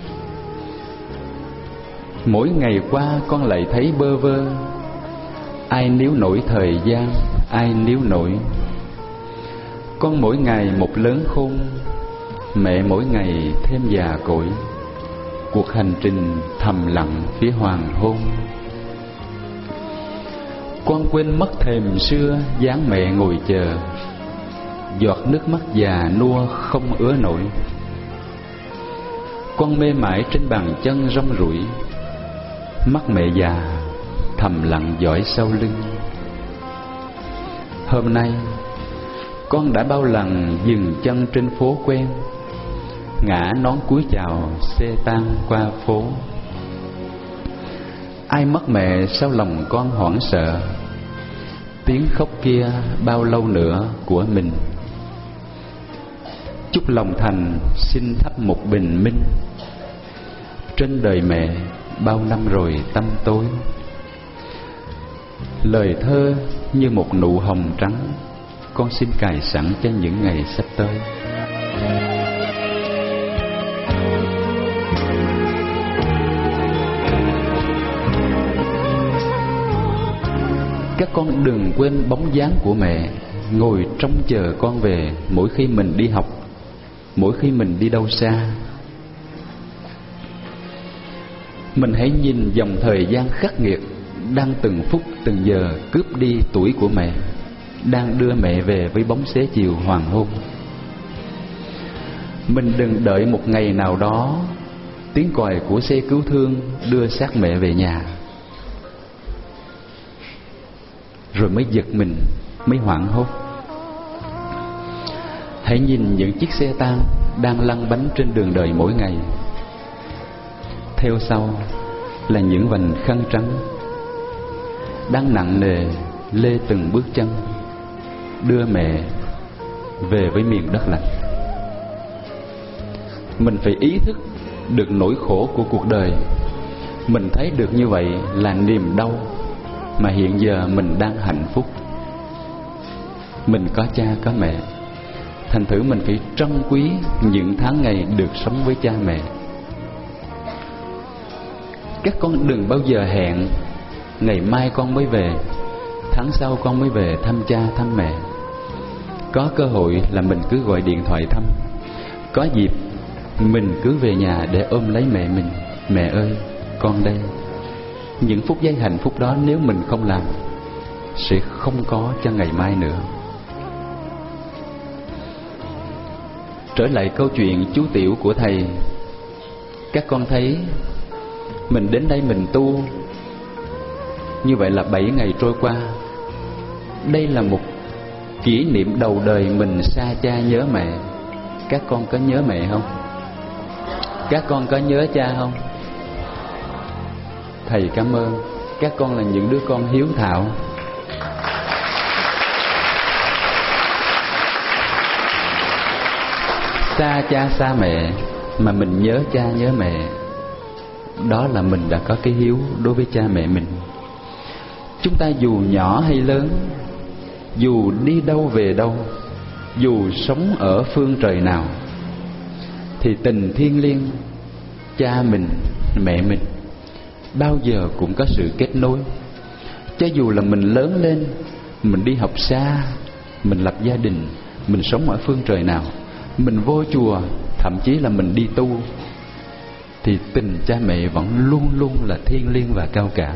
Mỗi ngày qua con lại thấy bơ vơ, ai níu nổi thời gian, ai níu nổi. Con mỗi ngày một lớn khôn, mẹ mỗi ngày thêm già cỗi. Cuộc hành trình thầm lặng phía hoàng hôn. Con quên mất thềm xưa dáng mẹ ngồi chờ, giọt nước mắt già nua không ứa nổi. Con mê mải trên bàn chân rong ruổi, mắt mẹ già thầm lặng dõi sau lưng. Hôm nay con đã bao lần dừng chân trên phố quen, ngã nón cúi chào xe tan qua phố. Ai mất mẹ sao lòng con hoảng sợ, tiếng khóc kia bao lâu nữa của mình. Chúc lòng thành xin thắp một bình minh, trên đời mẹ bao năm rồi tăm tối. Lời thơ như một nụ hồng trắng, con xin cài sẵn cho những ngày sắp tới. Các con đừng quên bóng dáng của mẹ ngồi trông chờ con về mỗi khi mình đi học, mỗi khi mình đi đâu xa. Mình hãy nhìn dòng thời gian khắc nghiệt đang từng phút từng giờ cướp đi tuổi của mẹ, đang đưa mẹ về với bóng xế chiều hoàng hôn. Mình đừng đợi một ngày nào đó tiếng còi của xe cứu thương đưa xác mẹ về nhà, rồi mới giật mình, mới hoảng hốt. Hãy nhìn những chiếc xe tang đang lăn bánh trên đường đời mỗi ngày. Theo sau là những vành khăn trắng đang nặng nề lê từng bước chân đưa mẹ về với miền đất lạnh. Mình phải ý thức được nỗi khổ của cuộc đời. Mình thấy được như vậy là niềm đau, mà hiện giờ mình đang hạnh phúc. Mình có cha có mẹ, thành thử mình phải trân quý những tháng ngày được sống với cha mẹ. Các con đừng bao giờ hẹn ngày mai con mới về, tháng sau con mới về thăm cha thăm mẹ. Có cơ hội là mình cứ gọi điện thoại thăm, có dịp mình cứ về nhà để ôm lấy mẹ mình. Mẹ ơi, con đây. Những phút giây hạnh phúc đó nếu mình không làm, sẽ không có cho ngày mai nữa. Trở lại câu chuyện chú tiểu của thầy, các con thấy mình đến đây mình tu như vậy là 7 ngày trôi qua. Đây là một kỷ niệm đầu đời mình xa cha nhớ mẹ. Các con có nhớ mẹ không? Các con có nhớ cha không? Thầy cảm ơn. Các con là những đứa con hiếu thảo. Xa cha xa mẹ mà mình nhớ cha nhớ mẹ, đó là mình đã có cái hiếu đối với cha mẹ mình. Chúng ta dù nhỏ hay lớn, dù đi đâu về đâu, dù sống ở phương trời nào, thì tình thiêng liêng cha mình, mẹ mình bao giờ cũng có sự kết nối. Cho dù là mình lớn lên, mình đi học xa, mình lập gia đình, mình sống ở phương trời nào, mình vô chùa, thậm chí là mình đi tu, thì tình cha mẹ vẫn luôn luôn là thiêng liêng và cao cả.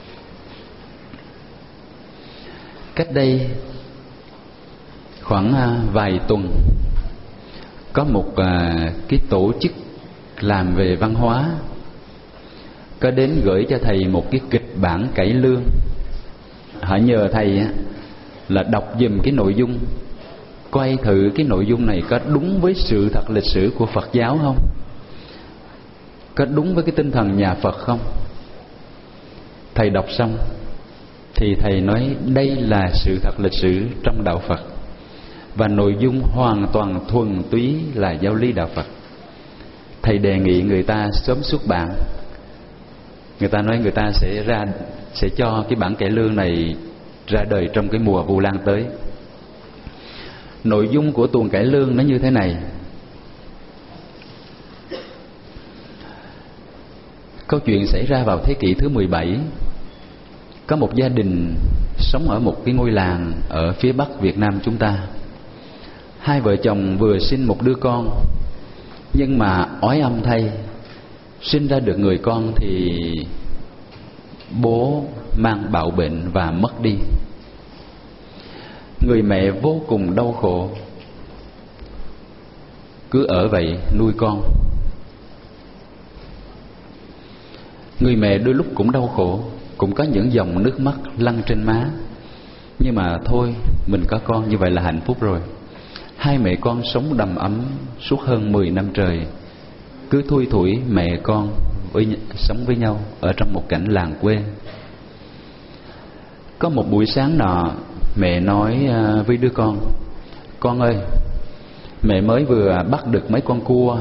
Cách đây khoảng vài tuần, có một cái tổ chức làm về văn hóa có đến gửi cho thầy một cái kịch bản cải lương. Họ nhờ thầy là đọc giùm cái nội dung, coi thử cái nội dung này có đúng với sự thật lịch sử của Phật giáo không, có đúng với cái tinh thần nhà Phật không. Thầy đọc xong thì thầy nói đây là sự thật lịch sử trong đạo Phật, và nội dung hoàn toàn thuần túy là giáo lý đạo Phật. Thầy đề nghị người ta sớm xuất bản. Người ta nói người ta sẽ cho cái bản cải lương này ra đời trong cái mùa Vu Lan tới. Nội dung của tuồng cải lương nó như thế này. Câu chuyện xảy ra vào thế kỷ thứ 17. Có một gia đình sống ở một cái ngôi làng ở phía Bắc Việt Nam chúng ta. Hai vợ chồng vừa sinh một đứa con, nhưng mà oái âm thay, sinh ra được người con thì bố mang bạo bệnh và mất đi. Người mẹ vô cùng đau khổ, cứ ở vậy nuôi con. Người mẹ đôi lúc cũng đau khổ, cũng có những dòng nước mắt lăn trên má. Nhưng mà thôi, mình có con như vậy là hạnh phúc rồi. Hai mẹ con sống đầm ấm suốt hơn 10 năm trời, cứ thui thủi mẹ con sống với nhau ở trong một cảnh làng quê. Có một buổi sáng nọ, mẹ nói với đứa con ơi, mẹ mới vừa bắt được mấy con cua,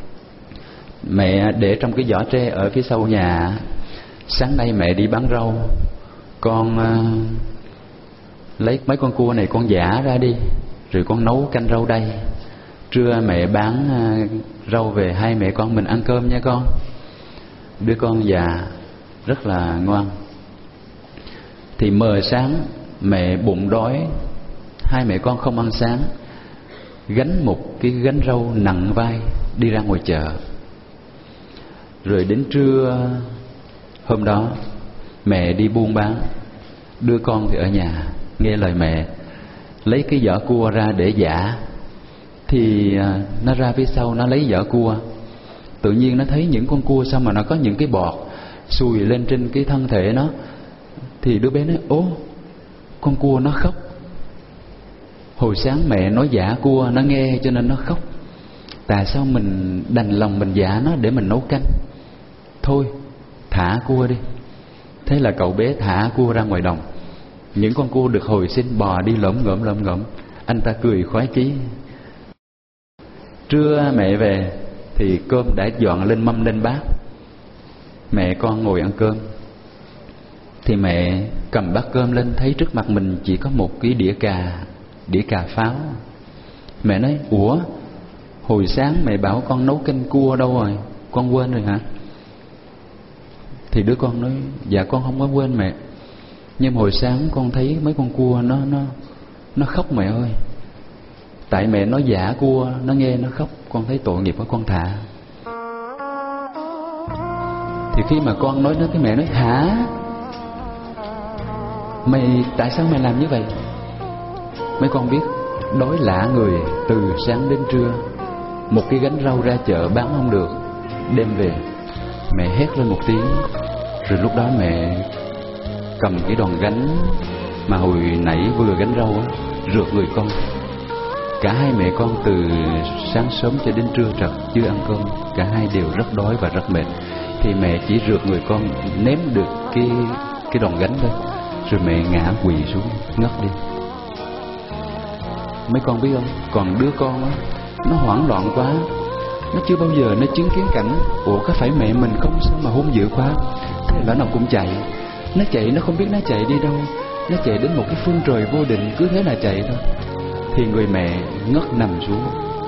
mẹ để trong cái giỏ tre ở phía sau nhà. Sáng nay mẹ đi bán rau, con lấy mấy con cua này con giã ra đi, rồi con nấu canh rau đay. Trưa mẹ bán rau về, hai mẹ con mình ăn cơm nha con. Đứa con già rất là ngoan. Thì mờ sáng mẹ bụng đói, hai mẹ con không ăn sáng, gánh một cái gánh rau nặng vai đi ra ngoài chợ. Rồi đến trưa hôm đó mẹ đi buôn bán, đứa con thì ở nhà nghe lời mẹ, lấy cái vỏ cua ra để giã. Thì nó ra phía sau nó lấy vỏ cua, tự nhiên nó thấy những con cua sao mà nó có những cái bọt sùi lên trên cái thân thể nó. Thì đứa bé nói: ố, con cua nó khóc. Hồi sáng mẹ nói giã cua nó nghe cho nên nó khóc. Tại sao mình đành lòng mình giã nó để mình nấu canh? Thôi thả cua đi. Thế là cậu bé thả cua ra ngoài đồng. Những con cua được hồi sinh bò đi lởm ngởm. Anh ta cười khoái chí. Trưa mẹ về thì cơm đã dọn lên mâm lên bát. Mẹ con ngồi ăn cơm. Thì mẹ cầm bát cơm lên, thấy trước mặt mình chỉ có một cái đĩa cà pháo. Mẹ nói: ủa, hồi sáng mẹ bảo con nấu canh cua đâu rồi, con quên rồi hả? Thì đứa con nói: dạ con không có quên mẹ, nhưng hồi sáng con thấy mấy con cua nó khóc mẹ ơi. Tại mẹ nói giả cua, nó nghe nó khóc, con thấy tội nghiệp quá con thả. Thì khi mà con nói đó, cái mẹ nói: hả? Mày tại sao mày làm như vậy? Mấy con biết đói lả người từ sáng đến trưa, một cái gánh rau ra chợ bán không được, đem về. Mẹ hét lên một tiếng. Rồi lúc đó mẹ cầm cái đòn gánh mà hồi nãy vừa gánh rau á, rượt người con. Cả hai mẹ con từ sáng sớm cho đến trưa trật chưa ăn cơm, cả hai đều rất đói và rất mệt. Thì mẹ chỉ rượt người con ném được cái đòn gánh thôi, rồi mẹ ngã quỳ xuống ngất đi. Mấy con biết không, còn đứa con á, nó hoảng loạn quá, nó chưa bao giờ nó chứng kiến cảnh ủa có phải mẹ mình không sao mà hung dữ quá. Thế là nó cũng chạy. Nó chạy, nó không biết nó chạy đi đâu, nó chạy đến một cái phương trời vô định, cứ thế là chạy thôi. Thì người mẹ ngất nằm xuống.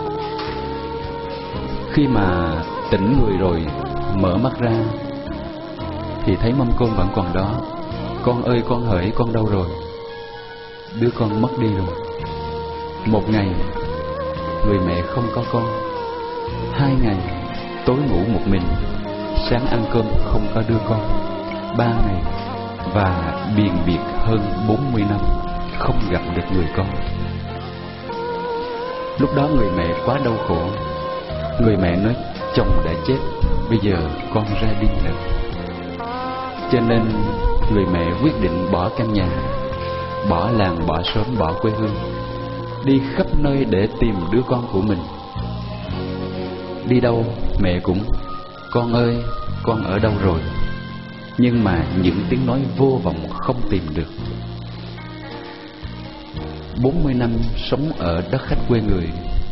Khi mà tỉnh người rồi, mở mắt ra thì thấy mâm cơm vẫn còn đó. Con ơi con hỡi, con đâu rồi? Đứa con mất đi rồi. Một ngày người mẹ không có con. 2 ngày tối ngủ một mình, sáng ăn cơm không có đứa con. 3 ngày và biền biệt hơn 40 năm không gặp được người con. Lúc đó người mẹ quá đau khổ. Người mẹ nói: chồng đã chết, bây giờ con ra đi nữa. Cho nên người mẹ quyết định bỏ căn nhà, bỏ làng, bỏ xóm, bỏ quê hương, đi khắp nơi để tìm đứa con của mình. Đi đâu mẹ cũng: con ơi con ở đâu rồi? Nhưng mà những tiếng nói vô vọng không tìm được. 40 năm sống ở đất khách quê người.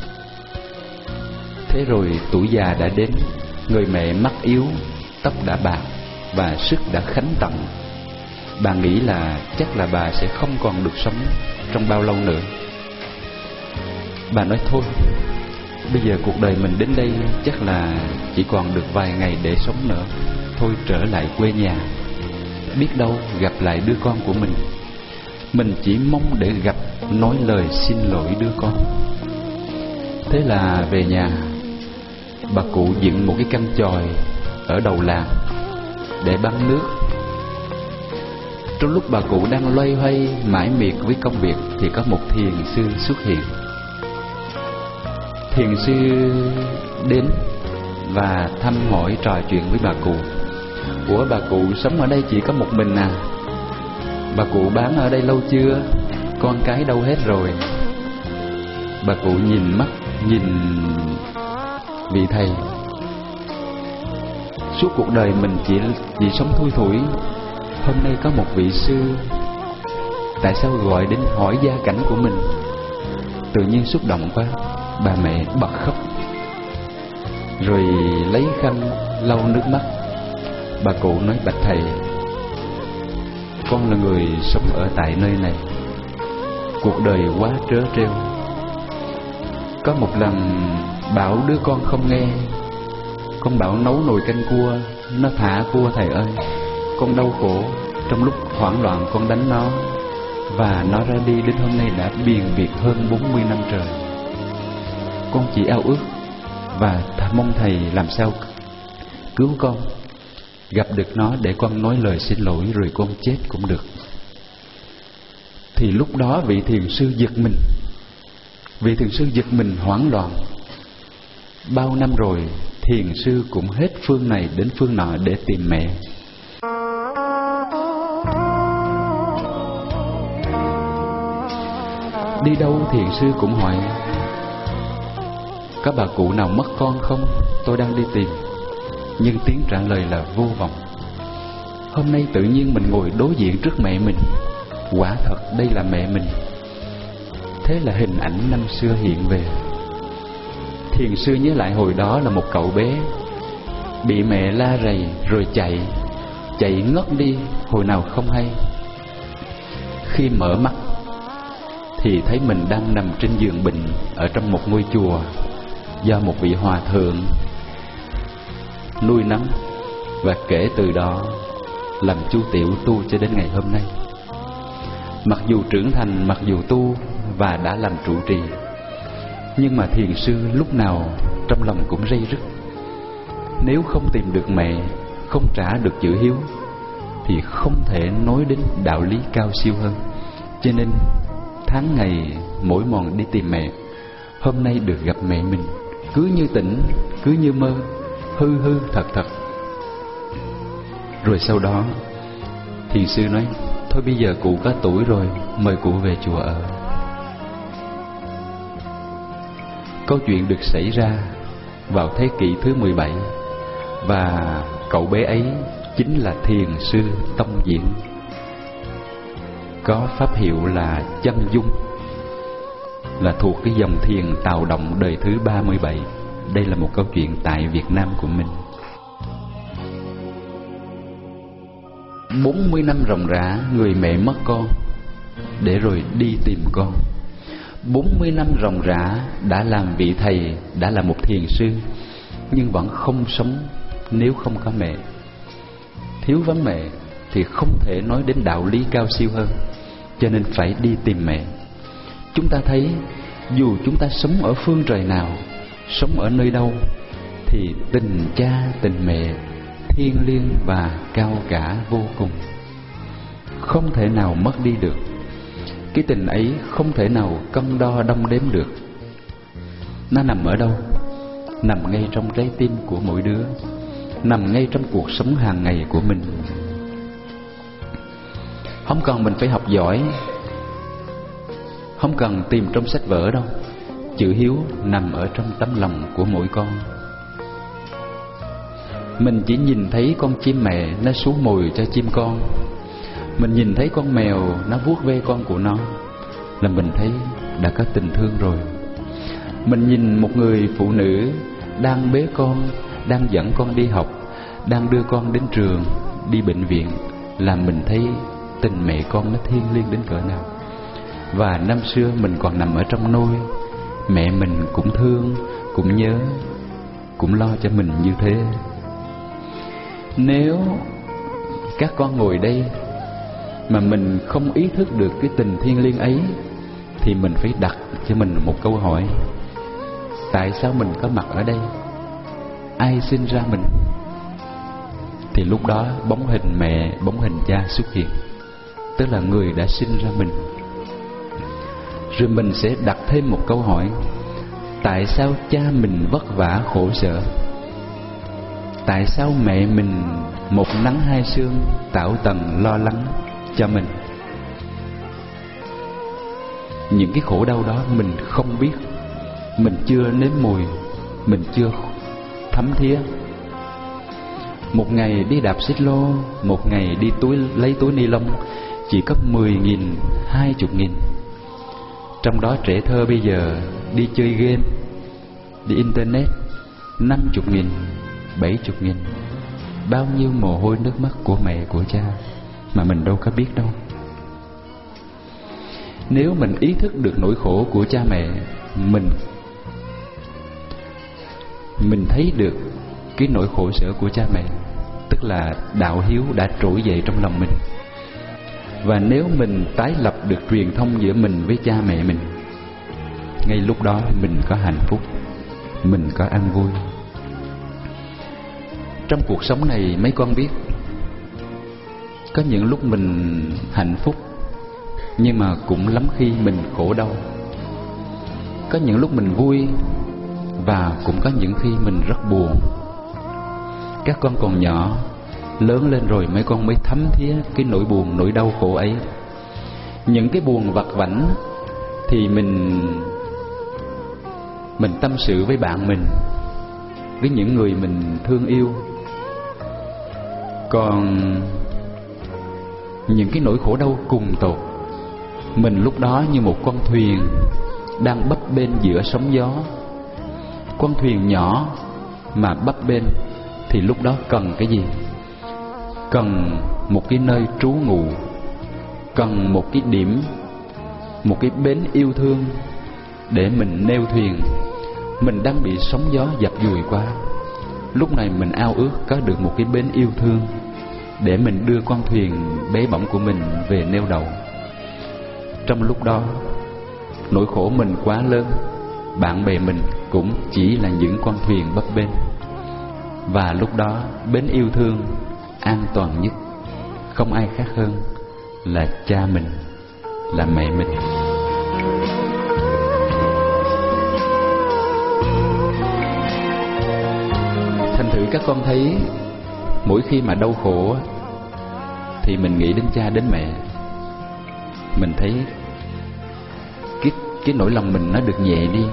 Thế rồi tuổi già đã đến. Người mẹ mắt yếu, tóc đã bạc và sức đã khánh tận. Bà nghĩ là chắc là bà sẽ không còn được sống trong bao lâu nữa. Bà nói thôi, bây giờ cuộc đời mình đến đây chắc là chỉ còn được vài ngày để sống nữa. Thôi trở lại quê nhà, biết đâu gặp lại đứa con của mình. Mình chỉ mong để gặp, nói lời xin lỗi đứa con. Thế là về nhà, bà cụ dựng một cái căn chòi ở đầu làng để bắn nước. Trong lúc bà cụ đang loay hoay mải miệt với công việc thì có một thiền sư xuất hiện. Thiền sư đến và thăm hỏi, trò chuyện với bà cụ. Ủa bà cụ sống ở đây chỉ có một mình à? Bà cụ bán ở đây lâu chưa? Con cái đâu hết rồi? Bà cụ nhìn mắt, nhìn vị thầy. Suốt cuộc đời mình chỉ sống thui thủi. Hôm nay có một vị sư, tại sao gọi đến hỏi gia cảnh của mình? Tự nhiên xúc động quá, bà mẹ bật khóc. Rồi lấy khăn lau nước mắt. Bà cụ nói: bạch thầy, con là người sống ở tại nơi này, cuộc đời quá trớ trêu. Có một lần bảo đứa con không nghe, con bảo nấu nồi canh cua, nó thả cua thầy ơi. Con đau khổ, trong Trong lúc hoảng loạn con đánh nó, và nó ra đi đến hôm nay đã biền biệt hơn 40 năm trời. Con chỉ ao ước và mong thầy làm sao cứu con, gặp được nó để con nói lời xin lỗi rồi con chết cũng được. Thì lúc đó vị thiền sư giật mình. Vị thiền sư giật mình hoảng loạn. Bao năm rồi thiền sư cũng hết phương này đến phương nọ để tìm mẹ. Đi đâu thiền sư cũng hỏi: có bà cụ nào mất con không? Tôi đang đi tìm. Nhưng tiếng trả lời là vô vọng. Hôm nay tự nhiên mình ngồi đối diện trước mẹ mình. Quả thật đây là mẹ mình. Thế là hình ảnh năm xưa hiện về. Thiền sư nhớ lại hồi đó là một cậu bé bị mẹ la rầy rồi chạy ngất đi hồi nào không hay. Khi mở mắt thì thấy mình đang nằm trên giường bệnh ở trong một ngôi chùa do một vị hòa thượng nuôi nấng, và kể từ đó làm chú tiểu tu cho đến ngày hôm nay. Mặc dù trưởng thành, mặc dù tu và đã làm trụ trì, nhưng mà thiền sư lúc nào trong lòng cũng ray rứt. Nếu không tìm được mẹ, không trả được chữ hiếu, thì không thể nói đến đạo lý cao siêu hơn. Cho nên tháng ngày mỗi mòn đi tìm mẹ. Hôm nay được gặp mẹ mình, cứ như tỉnh, cứ như mơ, hư thật. Rồi sau đó thiền sư nói: thôi bây giờ cụ có tuổi rồi, mời cụ về chùa ở. Câu chuyện được xảy ra vào thế kỷ thứ 17, và cậu bé ấy chính là thiền sư Tông Diễn, có pháp hiệu là Chân Dung, là thuộc cái dòng thiền Tào Động đời thứ 37. Đây là một câu chuyện tại Việt Nam của mình. 40 năm ròng rã, người mẹ mất con để rồi đi tìm con. 40 năm ròng rã đã làm vị thầy, đã là một thiền sư, nhưng vẫn không sống nếu không có mẹ. Thiếu vắng mẹ thì không thể nói đến đạo lý cao siêu hơn, cho nên phải đi tìm mẹ. Chúng ta thấy dù chúng ta sống ở phương trời nào, sống ở nơi đâu, thì tình cha tình mẹ thiêng liêng và cao cả vô cùng, không thể nào mất đi được. Cái tình ấy không thể nào cân đo đong đếm được. Nó nằm ở đâu? Nằm ngay trong trái tim của mỗi đứa, nằm ngay trong cuộc sống hàng ngày của mình. Không cần mình phải học giỏi, không cần tìm trong sách vở đâu. Chữ hiếu nằm ở trong tấm lòng của mỗi con. Mình chỉ nhìn thấy con chim mẹ nó xú mồi cho chim con, mình nhìn thấy con mèo nó vuốt ve con của nó, là mình thấy đã có tình thương rồi. Mình nhìn một người phụ nữ đang bế con, đang dẫn con đi học, đang đưa con đến trường, đi bệnh viện, là mình thấy tình mẹ con nó thiêng liêng đến cỡ nào. Và năm xưa mình còn nằm ở trong nôi, mẹ mình cũng thương, cũng nhớ, cũng lo cho mình như thế. Nếu các con ngồi đây mà mình không ý thức được cái tình thiêng liêng ấy, thì mình phải đặt cho mình một câu hỏi: tại sao mình có mặt ở đây? Ai sinh ra mình? Thì lúc đó bóng hình mẹ, bóng hình cha xuất hiện, tức là người đã sinh ra mình. Rồi mình sẽ đặt thêm một câu hỏi: tại sao cha mình vất vả khổ sở? Tại sao mẹ mình một nắng hai sương tảo tần lo lắng cho mình? Những cái khổ đau đó mình không biết, mình chưa nếm mùi, mình chưa thấm thía. Một ngày đi đạp xích lô, một ngày đi lấy túi ni lông chỉ có 10.000, 20.000. Trong đó trẻ thơ bây giờ đi chơi game, đi internet 50.000, 70.000. Bao nhiêu mồ hôi nước mắt của mẹ của cha mà mình đâu có biết đâu. Nếu mình ý thức được nỗi khổ của cha mẹ, mình thấy được cái nỗi khổ sở của cha mẹ, tức là đạo hiếu đã trỗi dậy trong lòng mình. Và nếu mình tái lập được truyền thông giữa mình với cha mẹ mình, ngay lúc đó mình có hạnh phúc, mình có an vui. Trong cuộc sống này mấy con biết, có những lúc mình hạnh phúc, nhưng mà cũng lắm khi mình khổ đau. Có những lúc mình vui, và cũng có những khi mình rất buồn. Các con còn nhỏ, lớn lên rồi mấy con mới thấm thía cái nỗi buồn, nỗi đau khổ ấy. Những cái buồn vặt vãnh thì mình tâm sự với bạn mình, với những người mình thương yêu. Còn những cái nỗi khổ đau cùng tột, mình lúc đó như một con thuyền đang bấp bênh giữa sóng gió. Con thuyền nhỏ mà bấp bênh thì lúc đó cần cái gì? Cần một cái nơi trú ngụ, cần một cái điểm, một cái bến yêu thương để mình neo thuyền. Mình đang bị sóng gió dập dùi qua, lúc này mình ao ước có được một cái bến yêu thương để mình đưa con thuyền bé bỏng của mình về neo đậu. Trong lúc đó, nỗi khổ mình quá lớn, bạn bè mình cũng chỉ là những con thuyền bấp bênh. Và lúc đó, bến yêu thương an toàn nhất không ai khác hơn là cha mình, là mẹ mình. Thành thử các con thấy, mỗi khi mà đau khổ thì mình nghĩ đến cha đến mẹ. Mình thấy cái nỗi lòng mình nó được nhẹ đi.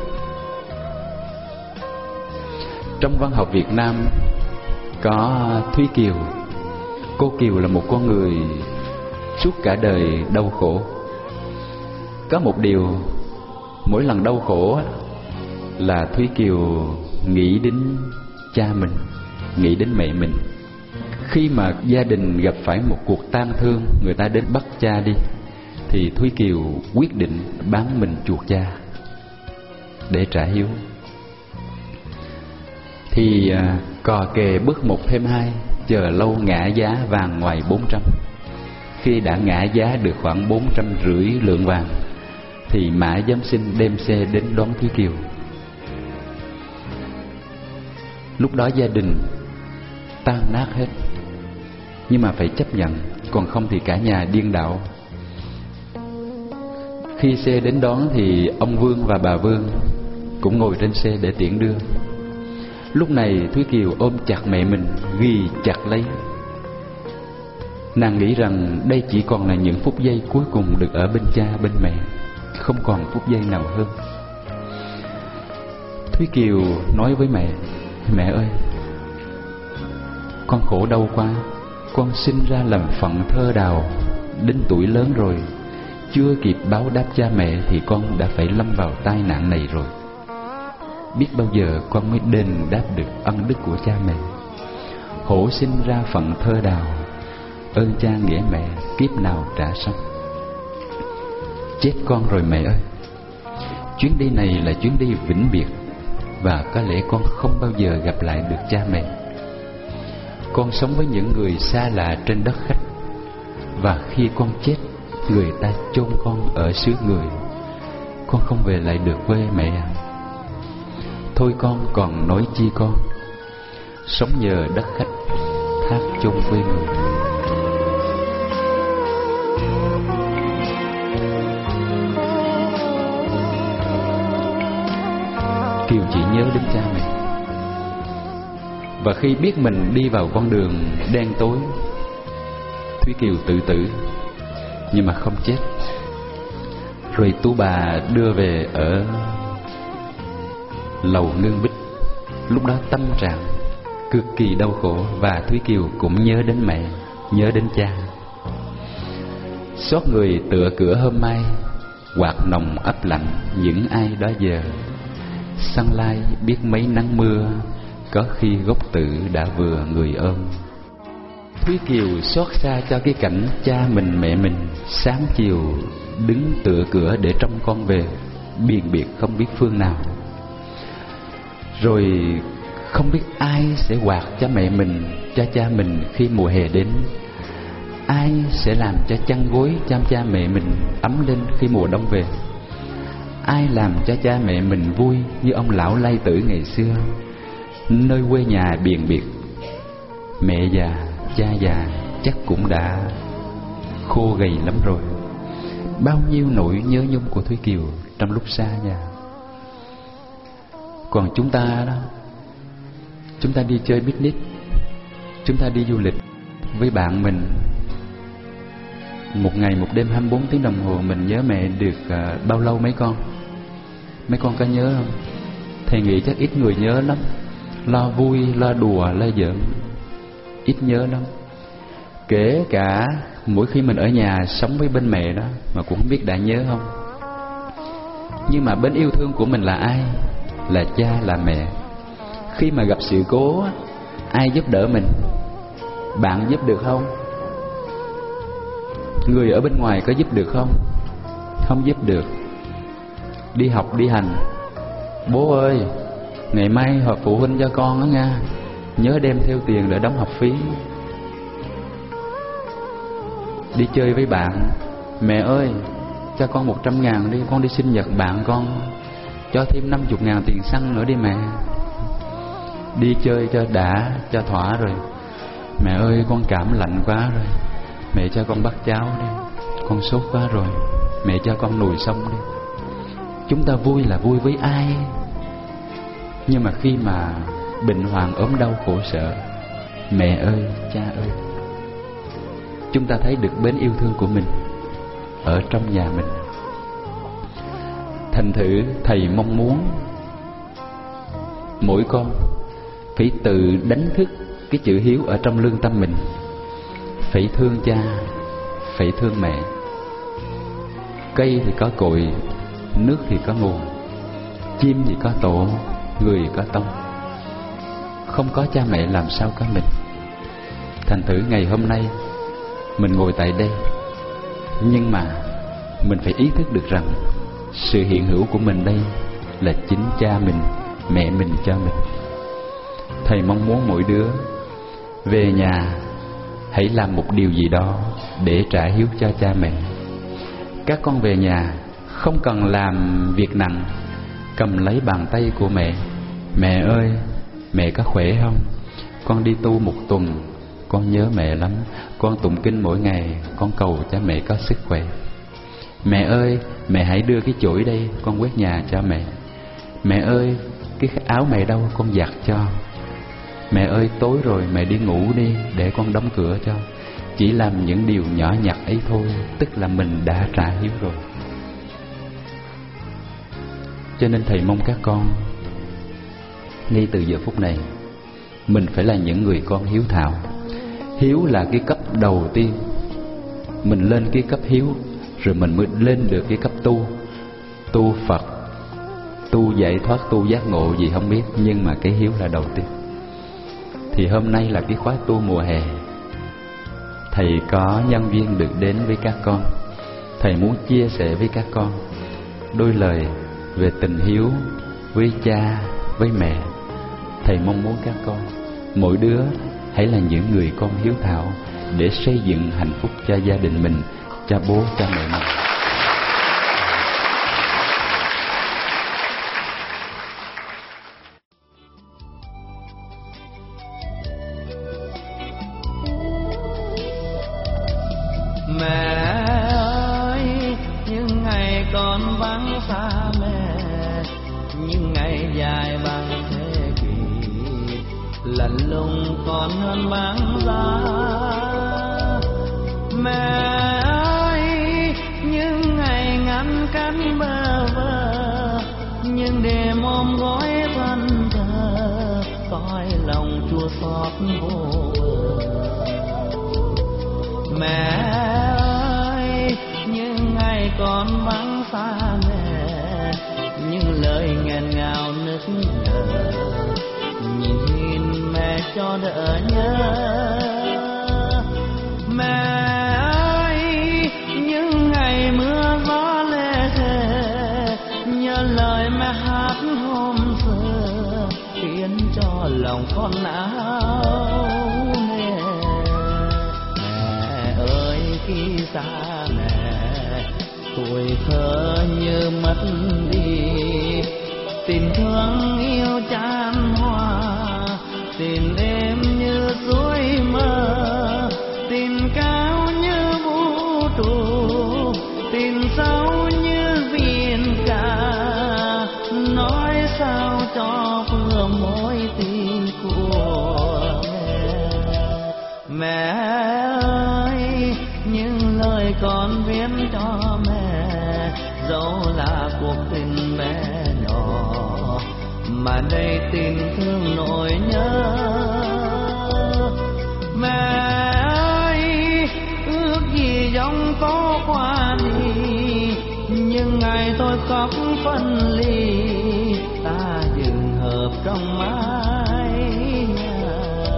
Trong văn học Việt Nam có Thúy Kiều. Cô Kiều là một con người suốt cả đời đau khổ. Có một điều, mỗi lần đau khổ là Thúy Kiều nghĩ đến cha mình, nghĩ đến mẹ mình. Khi mà gia đình gặp phải một cuộc tang thương, người ta đến bắt cha đi, thì Thúy Kiều quyết định bán mình chuộc cha để trả hiếu. Thì cò kè bước 1 thêm 2, chờ lâu ngã giá vàng ngoài 400. Khi đã ngã giá được khoảng 450 lượng vàng, thì Mã Giám Sinh đem xe đến đón Thúy Kiều. Lúc đó gia đình tan nát hết, nhưng mà phải chấp nhận, còn không thì cả nhà điên đảo. Khi xe đến đón thì ông Vương và bà Vương cũng ngồi trên xe để tiễn đưa. Lúc này Thúy Kiều ôm chặt mẹ mình, ghi chặt lấy. Nàng nghĩ rằng đây chỉ còn là những phút giây cuối cùng được ở bên cha bên mẹ, không còn phút giây nào hơn. Thúy Kiều nói với mẹ: "Mẹ ơi, con khổ đau quá. Con sinh ra làm phận thơ đào, đến tuổi lớn rồi, chưa kịp báo đáp cha mẹ thì con đã phải lâm vào tai nạn này rồi. Biết bao giờ con mới đền đáp được ân đức của cha mẹ. Hổ sinh ra phận thơ đào, ơn cha nghĩa mẹ kiếp nào trả xong. Chết con rồi mẹ ơi. Chuyến đi này là chuyến đi vĩnh biệt, và có lẽ con không bao giờ gặp lại được cha mẹ. Con sống với những người xa lạ trên đất khách, và khi con chết, người ta chôn con ở xứ người. Con không về lại được quê mẹ à. Thôi con còn nói chi con, sống nhờ đất khách, thác chôn quê người." Kiều chỉ nhớ đến cha mình. Và khi biết mình đi vào con đường đen tối, Thúy Kiều tự tử, nhưng mà không chết. Rồi tú bà đưa về ở lầu Ngân Bích. Lúc đó tâm trạng cực kỳ đau khổ, và Thúy Kiều cũng nhớ đến mẹ, nhớ đến cha. Xót người tựa cửa hôm mai, quạt nồng ấp lạnh những ai đó giờ. Săn lai biết mấy nắng mưa, có khi gốc tử đã vừa người ôm. Thúy Kiều xót xa cho cái cảnh cha mình mẹ mình sáng chiều đứng tựa cửa để trông con về, biền biệt không biết phương nào. Rồi không biết ai sẽ quạt cho mẹ mình, cho cha mình khi mùa hè đến. Ai sẽ làm cho chăn gối cho cha mẹ mình ấm lên khi mùa đông về? Ai làm cho cha mẹ mình vui như ông lão Lai Tử ngày xưa, nơi quê nhà biền biệt? Mẹ già, cha già chắc cũng đã khô gầy lắm rồi. Bao nhiêu nỗi nhớ nhung của Thúy Kiều trong lúc xa nhà. Còn chúng ta đó, chúng ta đi chơi picnic, chúng ta đi du lịch với bạn mình, một ngày một đêm 24 tiếng đồng hồ, mình nhớ mẹ được bao lâu mấy con? Mấy con có nhớ không? Thầy nghĩ chắc ít người nhớ lắm. Lo vui, lo đùa, lo giỡn, ít nhớ lắm. Kể cả mỗi khi mình ở nhà sống với bên mẹ đó mà cũng không biết đã nhớ không. Nhưng mà bên yêu thương của mình là ai? Là cha, là mẹ. Khi mà gặp sự cố, ai giúp đỡ mình? Bạn giúp được không? Người ở bên ngoài có giúp được không? Không giúp được. Đi học đi hành, bố ơi, ngày mai họp phụ huynh cho con đó nha, nhớ đem theo tiền để đóng học phí. Đi chơi với bạn, mẹ ơi, cho con 100.000 đi, con đi sinh nhật bạn con, cho thêm 50.000 tiền xăng nữa đi mẹ. Đi chơi cho đã, cho thỏa rồi. Mẹ ơi, con cảm lạnh quá rồi, mẹ cho con bắt cháo đi, con sốt quá rồi, mẹ cho con nồi xong đi. Chúng ta vui là vui với ai? Nhưng mà khi mà bệnh hoạn ốm đau khổ sở, mẹ ơi, cha ơi, chúng ta thấy được bến yêu thương của mình ở trong nhà mình. Thành thử thầy mong muốn mỗi con phải tự đánh thức cái chữ hiếu ở trong lương tâm mình. Phải thương cha, phải thương mẹ. Cây thì có cội, nước thì có nguồn, chim thì có tổ, người có tông. Không có cha mẹ làm sao có mình. Thành thử ngày hôm nay mình ngồi tại đây, nhưng mà mình phải ý thức được rằng sự hiện hữu của mình đây là chính cha mình, mẹ mình cho mình. Thầy mong muốn mỗi đứa về nhà hãy làm một điều gì đó để trả hiếu cho cha mẹ. Các con về nhà không cần làm việc nặng, cầm lấy bàn tay của mẹ. Mẹ ơi, mẹ có khỏe không? Con đi tu 1 tuần, con nhớ mẹ lắm. Con tụng kinh mỗi ngày, con cầu cho mẹ có sức khỏe. Mẹ ơi, mẹ hãy đưa cái chổi đây, con quét nhà cho mẹ. Mẹ ơi, cái áo mẹ đâu, con giặt cho. Mẹ ơi, tối rồi mẹ đi ngủ đi, để con đóng cửa cho. Chỉ làm những điều nhỏ nhặt ấy thôi, tức là mình đã trả hiếu rồi. Cho nên thầy mong các con ngay từ giờ phút này mình phải là những người con hiếu thảo. Hiếu là cái cấp đầu tiên. Mình lên cái cấp hiếu rồi mình mới lên được cái cấp tu. Tu Phật, tu giải thoát, tu giác ngộ gì không biết, nhưng mà cái hiếu là đầu tiên. Thì hôm nay là cái khóa tu mùa hè, thầy có nhân duyên được đến với các con. Thầy muốn chia sẻ với các con đôi lời về tình hiếu với cha, với mẹ. Thầy mong muốn các con mỗi đứa hãy là những người con hiếu thảo để xây dựng hạnh phúc cho gia đình mình, cho bố, cho mẹ mình. Mẹ ơi, những ngày con vắng xa mẹ, những ngày dài bằng thế kỷ, lạnh lùng còn hơn băng giá. Mẹ ơi, những ngày ngăn cánh bơ vơ, những đêm ôm gối thân thờ, cõi lòng chua xót vô bờ. Mẹ ơi, những ngày con vắng xa mẹ, những lời nghẹn ngào nức nở, nhìn mẹ cho đỡ nhớ. Mẹ ơi, những ngày mưa gió lê thề, nhớ lời mẹ hát hôm xưa, khiến cho lòng con não nề. Mẹ ơi, khi xa mẹ, tuổi thơ như mất đi. Tình thương yêu chan hoa, tình êm như suối mơ, tình cao như vũ trụ, tình sâu như biển cả. Nói sao cho vừa mối tình của mẹ ơi, những lời con viết cho mẹ, dẫu là cuộc tình bé nhỏ, mà đây tình thương nỗi nhớ. Mẹ ơi, ước gì giông có qua đi, nhưng ngày tôi khóc phân ly, ta dừng hợp trong mái nhà.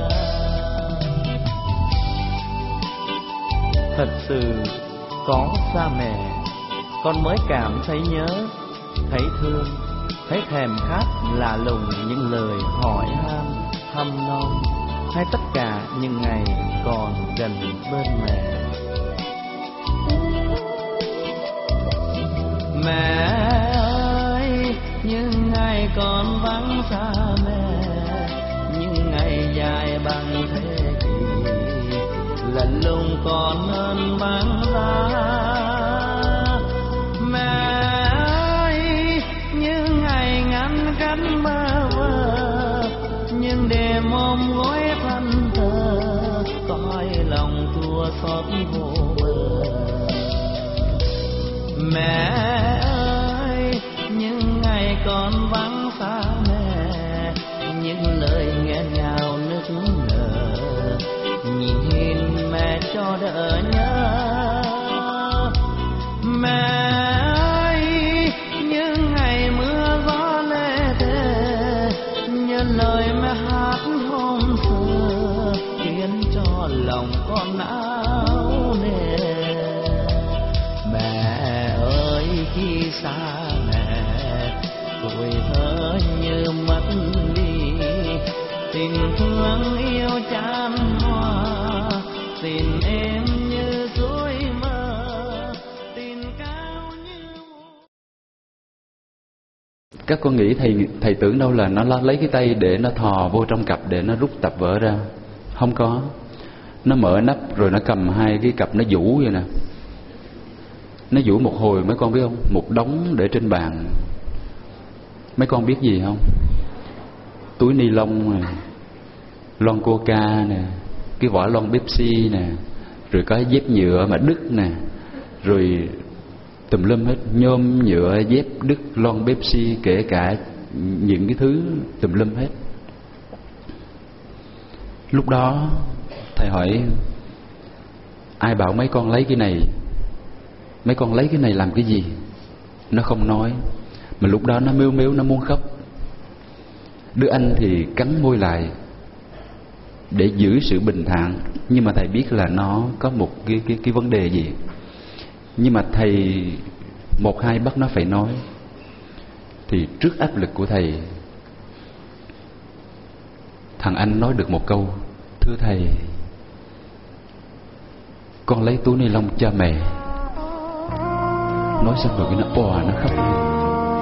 Thật sự có xa mẹ, con mới cảm thấy nhớ, thấy thương, thấy thèm khát lạ lùng những lời hỏi han thăm non, hay tất cả những ngày còn gần bên mẹ. Mẹ ơi, những ngày còn vắng xa mẹ, những ngày dài bằng thế kỷ, lạnh lùng còn hơn băng giá. Mẹ ơi, những ngày ngăn cách bơ vơ, nhưng đêm ôm gối thân thờ, cõi lòng chua xót vô bờ. Mẹ ơi, những ngày còn vắng xa mẹ, những lời nghẹn ngào nức nở, nhìn mẹ cho đỡ nhớ. Mẹ ơi, những ngày mưa gió lê thê, nhớ lời mẹ hát hôm xưa, khiến cho lòng con áo nề. Mẹ ơi, khi xa mẹ, tuổi thơ như mất đi, tình thương yêu chan hoa, tình êm như suối mơ, tình cao như... Các con nghĩ thầy tưởng đâu là nó lấy cái tay để nó thò vô trong cặp để nó rút tập vở ra. Không có. Nó mở nắp rồi nó cầm hai cái cặp nó vũ vậy nè. Nó vũ một hồi mấy con biết không? Một đống để trên bàn. Mấy con biết gì không? Túi ni lông nè, lon Coca nè, cái vỏ lon Pepsi nè, rồi có dép nhựa mà đứt nè, rồi tùm lum hết, nhôm nhựa, dép đứt, lon Pepsi, kể cả những cái thứ tùm lum hết. Lúc đó thầy hỏi ai bảo mấy con lấy cái này? Mấy con lấy cái này làm cái gì? Nó không nói, mà lúc đó nó mếu mếu, nó muốn khóc. Đứa anh thì cắn môi lại để giữ sự bình thản, nhưng mà thầy biết là nó có một cái vấn đề gì. Nhưng mà thầy một hai bắt nó phải nói. Thì trước áp lực của thầy, thằng anh nói được một câu: thưa thầy, con lấy túi ni lông cho mẹ. Nói xong rồi cái nó òa, nó khóc lên.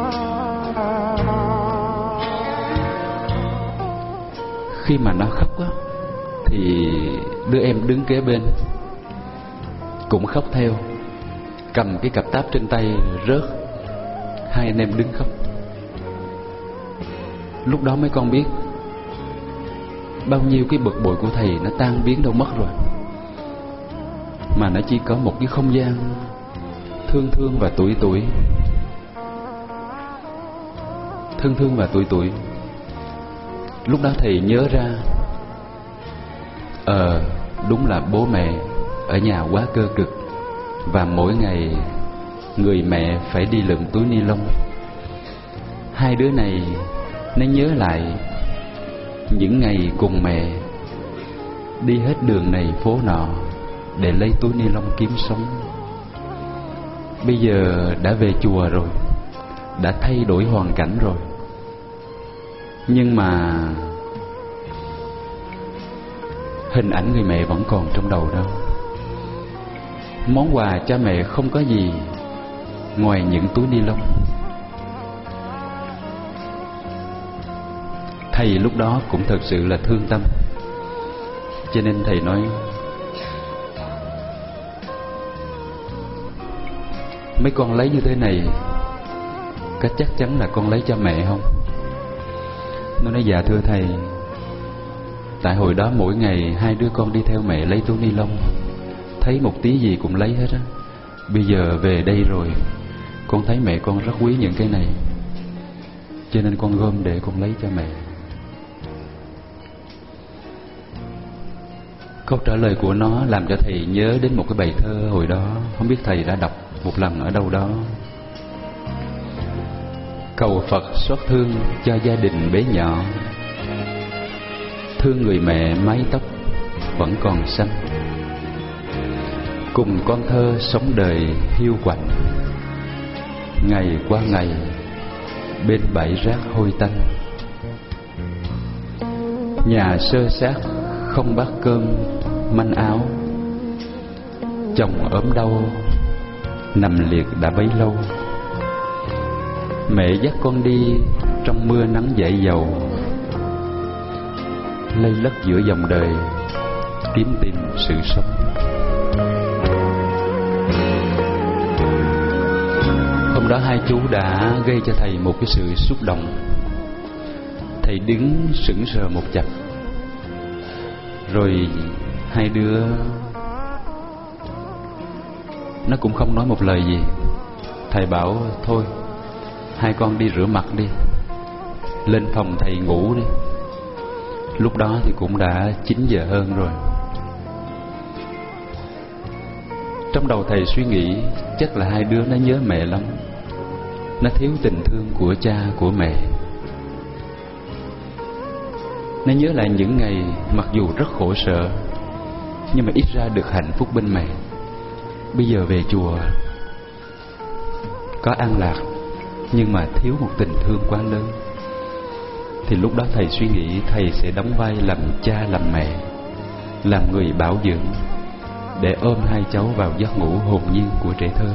Khi mà nó khóc á, thì đứa em đứng kế bên cũng khóc theo, cầm cái cặp táp trên tay rớt. Hai anh em đứng khóc. Lúc đó mấy con biết bao nhiêu cái bực bội của thầy nó tan biến đâu mất rồi, mà nó chỉ có một cái không gian thương thương và tủi tủi. Thương thương và tủi tủi. Lúc đó thầy nhớ ra, đúng là bố mẹ ở nhà quá cơ cực, và mỗi ngày người mẹ phải đi lượm túi ni lông. Hai đứa này nó nhớ lại những ngày cùng mẹ đi hết đường này phố nọ để lấy túi ni lông kiếm sống. Bây giờ đã về chùa rồi, đã thay đổi hoàn cảnh rồi, nhưng mà hình ảnh người mẹ vẫn còn trong đầu đâu. Món quà cha mẹ không có gì ngoài những túi ni lông. Thầy lúc đó cũng thật sự là thương tâm, cho nên thầy nói: mấy con lấy như thế này có chắc chắn là con lấy cho mẹ không? Nó nói: dạ thưa thầy, tại hồi đó mỗi ngày hai đứa con đi theo mẹ lấy túi ni lông, thấy một tí gì cũng lấy hết á. Bây giờ về đây rồi, con thấy mẹ con rất quý những cái này, cho nên con gom để con lấy cho mẹ. Câu trả lời của nó làm cho thầy nhớ đến một cái bài thơ hồi đó, không biết thầy đã đọc một lần ở đâu đó. Cầu Phật xót thương cho gia đình bé nhỏ, thương người mẹ mái tóc vẫn còn xanh, cùng con thơ sống đời hiu quạnh, ngày qua ngày bên bãi rác hôi tanh. Nhà sơ xác không bát cơm manh áo, chồng ốm đau nằm liệt đã bấy lâu. Mẹ dắt con đi trong mưa nắng dậy dầu, lây lất giữa dòng đời kiếm tìm sự sống. Hôm đó hai chú đã gây cho thầy một cái sự xúc động. Thầy đứng sững sờ một chập, rồi hai đứa nó cũng không nói một lời gì. Thầy bảo thôi, hai con đi rửa mặt đi, lên phòng thầy ngủ đi. Lúc đó thì cũng đã 9 giờ hơn rồi. Trong đầu thầy suy nghĩ chắc là hai đứa nó nhớ mẹ lắm, nó thiếu tình thương của cha của mẹ. Nó nhớ lại những ngày mặc dù rất khổ sở, nhưng mà ít ra được hạnh phúc bên mẹ. Bây giờ về chùa có an lạc, nhưng mà thiếu một tình thương quá lớn. Thì lúc đó thầy suy nghĩ thầy sẽ đóng vai làm cha làm mẹ, làm người bảo dưỡng, để ôm hai cháu vào giấc ngủ hồn nhiên của trẻ thơ.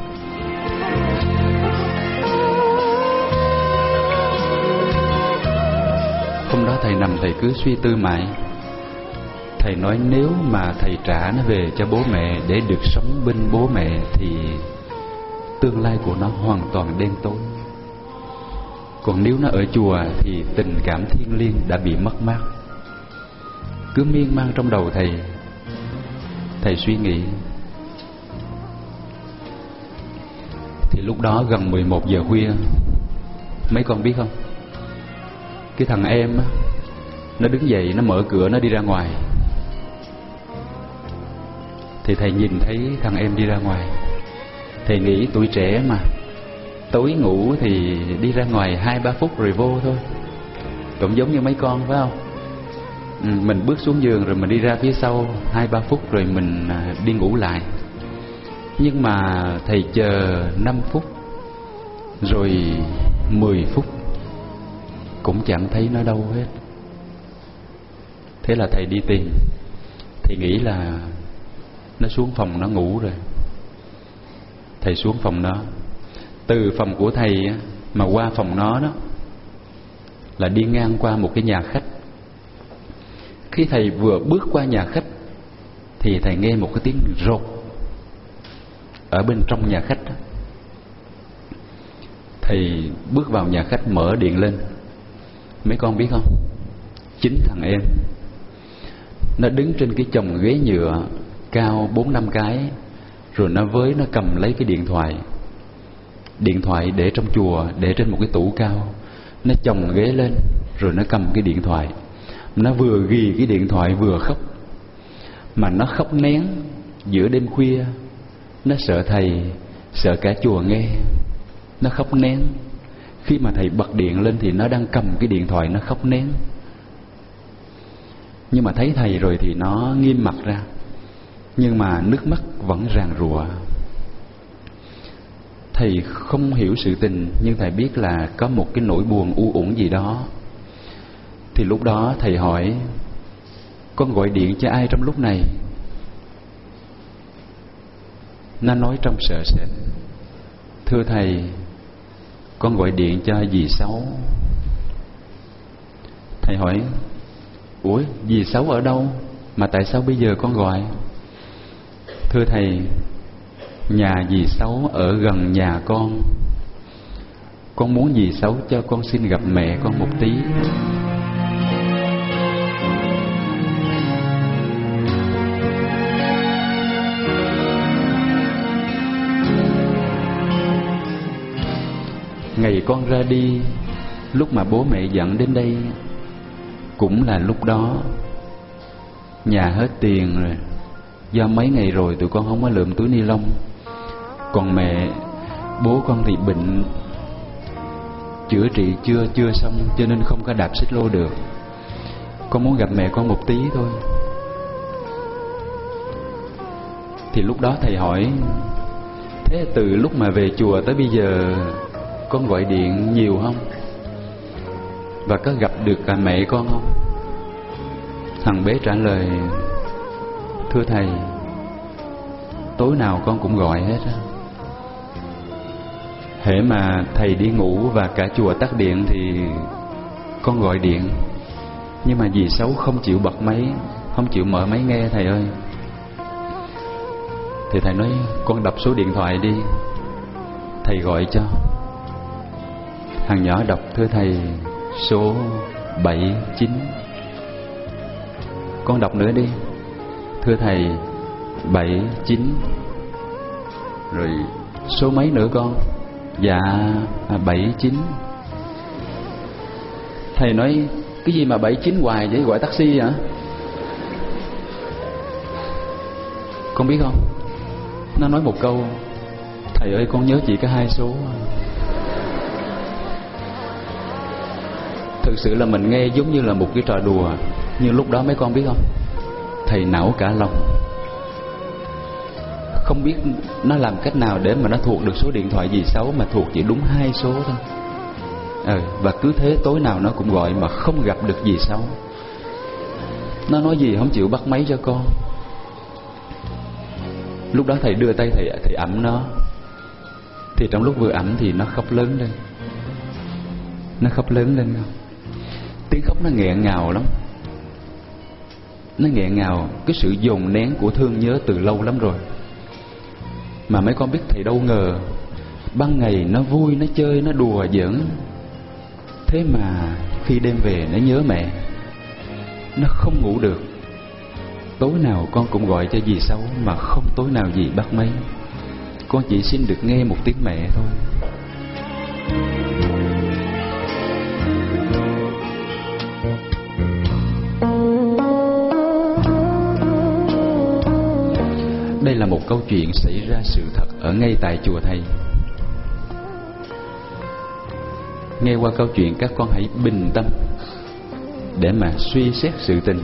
Hôm đó thầy nằm thầy cứ suy tư mãi. Thầy nói nếu mà thầy trả nó về cho bố mẹ để được sống bên bố mẹ thì tương lai của nó hoàn toàn đen tối. Còn nếu nó ở chùa thì tình cảm thiêng liêng đã bị mất mát. Cứ miên man trong đầu thầy. Thầy suy nghĩ. Thì lúc đó gần 11 giờ khuya. Mấy con biết không, cái thằng em á, nó đứng dậy, nó mở cửa, nó đi ra ngoài. Thì thầy nhìn thấy thằng em đi ra ngoài. Thầy nghĩ tuổi trẻ mà, tối ngủ thì đi ra ngoài 2-3 phút rồi vô thôi. Cũng giống như mấy con phải không? Mình bước xuống giường rồi mình đi ra phía sau 2-3 phút rồi mình đi ngủ lại. Nhưng mà thầy chờ 5 phút rồi 10 phút cũng chẳng thấy nó đâu hết. Thế là thầy đi tìm. Thầy nghĩ là nó xuống phòng nó ngủ rồi. Thầy xuống phòng nó. Từ phòng của thầy mà qua phòng nó đó là đi ngang qua một cái nhà khách. Khi thầy vừa bước qua nhà khách thì thầy nghe một cái tiếng rột ở bên trong nhà khách đó. Thầy bước vào nhà khách, mở điện lên. Mấy con biết không, chính thằng em. Nó đứng trên cái chồng ghế nhựa cao 4-5 cái. Rồi nó nó cầm lấy cái điện thoại. Điện thoại để trong chùa, để trên một cái tủ cao. Nó chồng ghế lên, rồi nó cầm cái điện thoại. Nó vừa ghi cái điện thoại vừa khóc. Mà nó khóc nén giữa đêm khuya. Nó sợ thầy, sợ cả chùa nghe. Nó khóc nén. Khi mà thầy bật điện lên thì nó đang cầm cái điện thoại, nó khóc nén. Nhưng mà thấy thầy rồi thì nó nghiêm mặt ra. Nhưng mà nước mắt vẫn ràn rụa. Thầy không hiểu sự tình, nhưng thầy biết là có một cái nỗi buồn u uẩn gì đó. Thì lúc đó thầy hỏi: con gọi điện cho ai trong lúc này? Nó nói trong sợ sệt: thưa thầy, con gọi điện cho dì Sáu. Thầy hỏi: ủa, dì Sáu ở đâu mà tại sao bây giờ con gọi? Thưa thầy, nhà dì Sáu ở gần nhà con muốn dì Sáu cho con xin gặp mẹ con một tí. Ngày con ra đi, lúc mà bố mẹ dẫn đến đây, cũng là lúc đó nhà hết tiền rồi. Do mấy ngày rồi tụi con không có lượm túi ni lông. Còn mẹ, bố con thì bệnh, chữa trị chưa xong, cho nên không có đạp xích lô được. Con muốn gặp mẹ con một tí thôi. Thì lúc đó thầy hỏi: thế từ lúc mà về chùa tới bây giờ con gọi điện nhiều không? Và có gặp được cả mẹ con không? Thằng bé trả lời: thưa thầy, tối nào con cũng gọi hết á. Hễ mà thầy đi ngủ và cả chùa tắt điện thì con gọi điện. Nhưng mà dì Sáu không chịu bật máy, không chịu mở máy nghe thầy ơi. Thì thầy nói: con đọc số điện thoại đi, thầy gọi cho. Thằng nhỏ đọc: thưa thầy, số 79. Con đọc nữa đi. Thưa thầy, 79. Rồi số mấy nữa con? Dạ 79. Thầy nói: cái gì mà 79 hoài vậy, gọi taxi hả? Con biết không, nó nói một câu: thầy ơi, con nhớ chỉ có 2 số. Thực sự là mình nghe giống như là một cái trò đùa. Nhưng lúc đó mấy con biết không, thầy não cả lòng. Không biết nó làm cách nào để mà nó thuộc được số điện thoại dì Sáu, mà thuộc chỉ đúng 2 số thôi. Và cứ thế tối nào nó cũng gọi mà không gặp được dì Sáu. Nó nói gì không chịu bắt máy cho con. Lúc đó thầy đưa tay thầy ẵm nó. Thì trong lúc vừa ẵm thì nó khóc lớn lên. Nó khóc lớn lên không? Tiếng khóc nó nghẹn ngào lắm. Nó nghẹn ngào cái sự dồn nén của thương nhớ từ lâu lắm rồi. Mà mấy con biết thầy đâu ngờ ban ngày nó vui, nó chơi, nó đùa giỡn. Thế mà khi đêm về nó nhớ mẹ. Nó không ngủ được. Tối nào con cũng gọi cho dì Sáu mà không tối nào dì bắt máy. Con chỉ xin được nghe một tiếng mẹ thôi. Đây là một câu chuyện xảy ra sự thật ở ngay tại chùa thầy. Nghe qua câu chuyện các con hãy bình tâm để mà suy xét sự tình.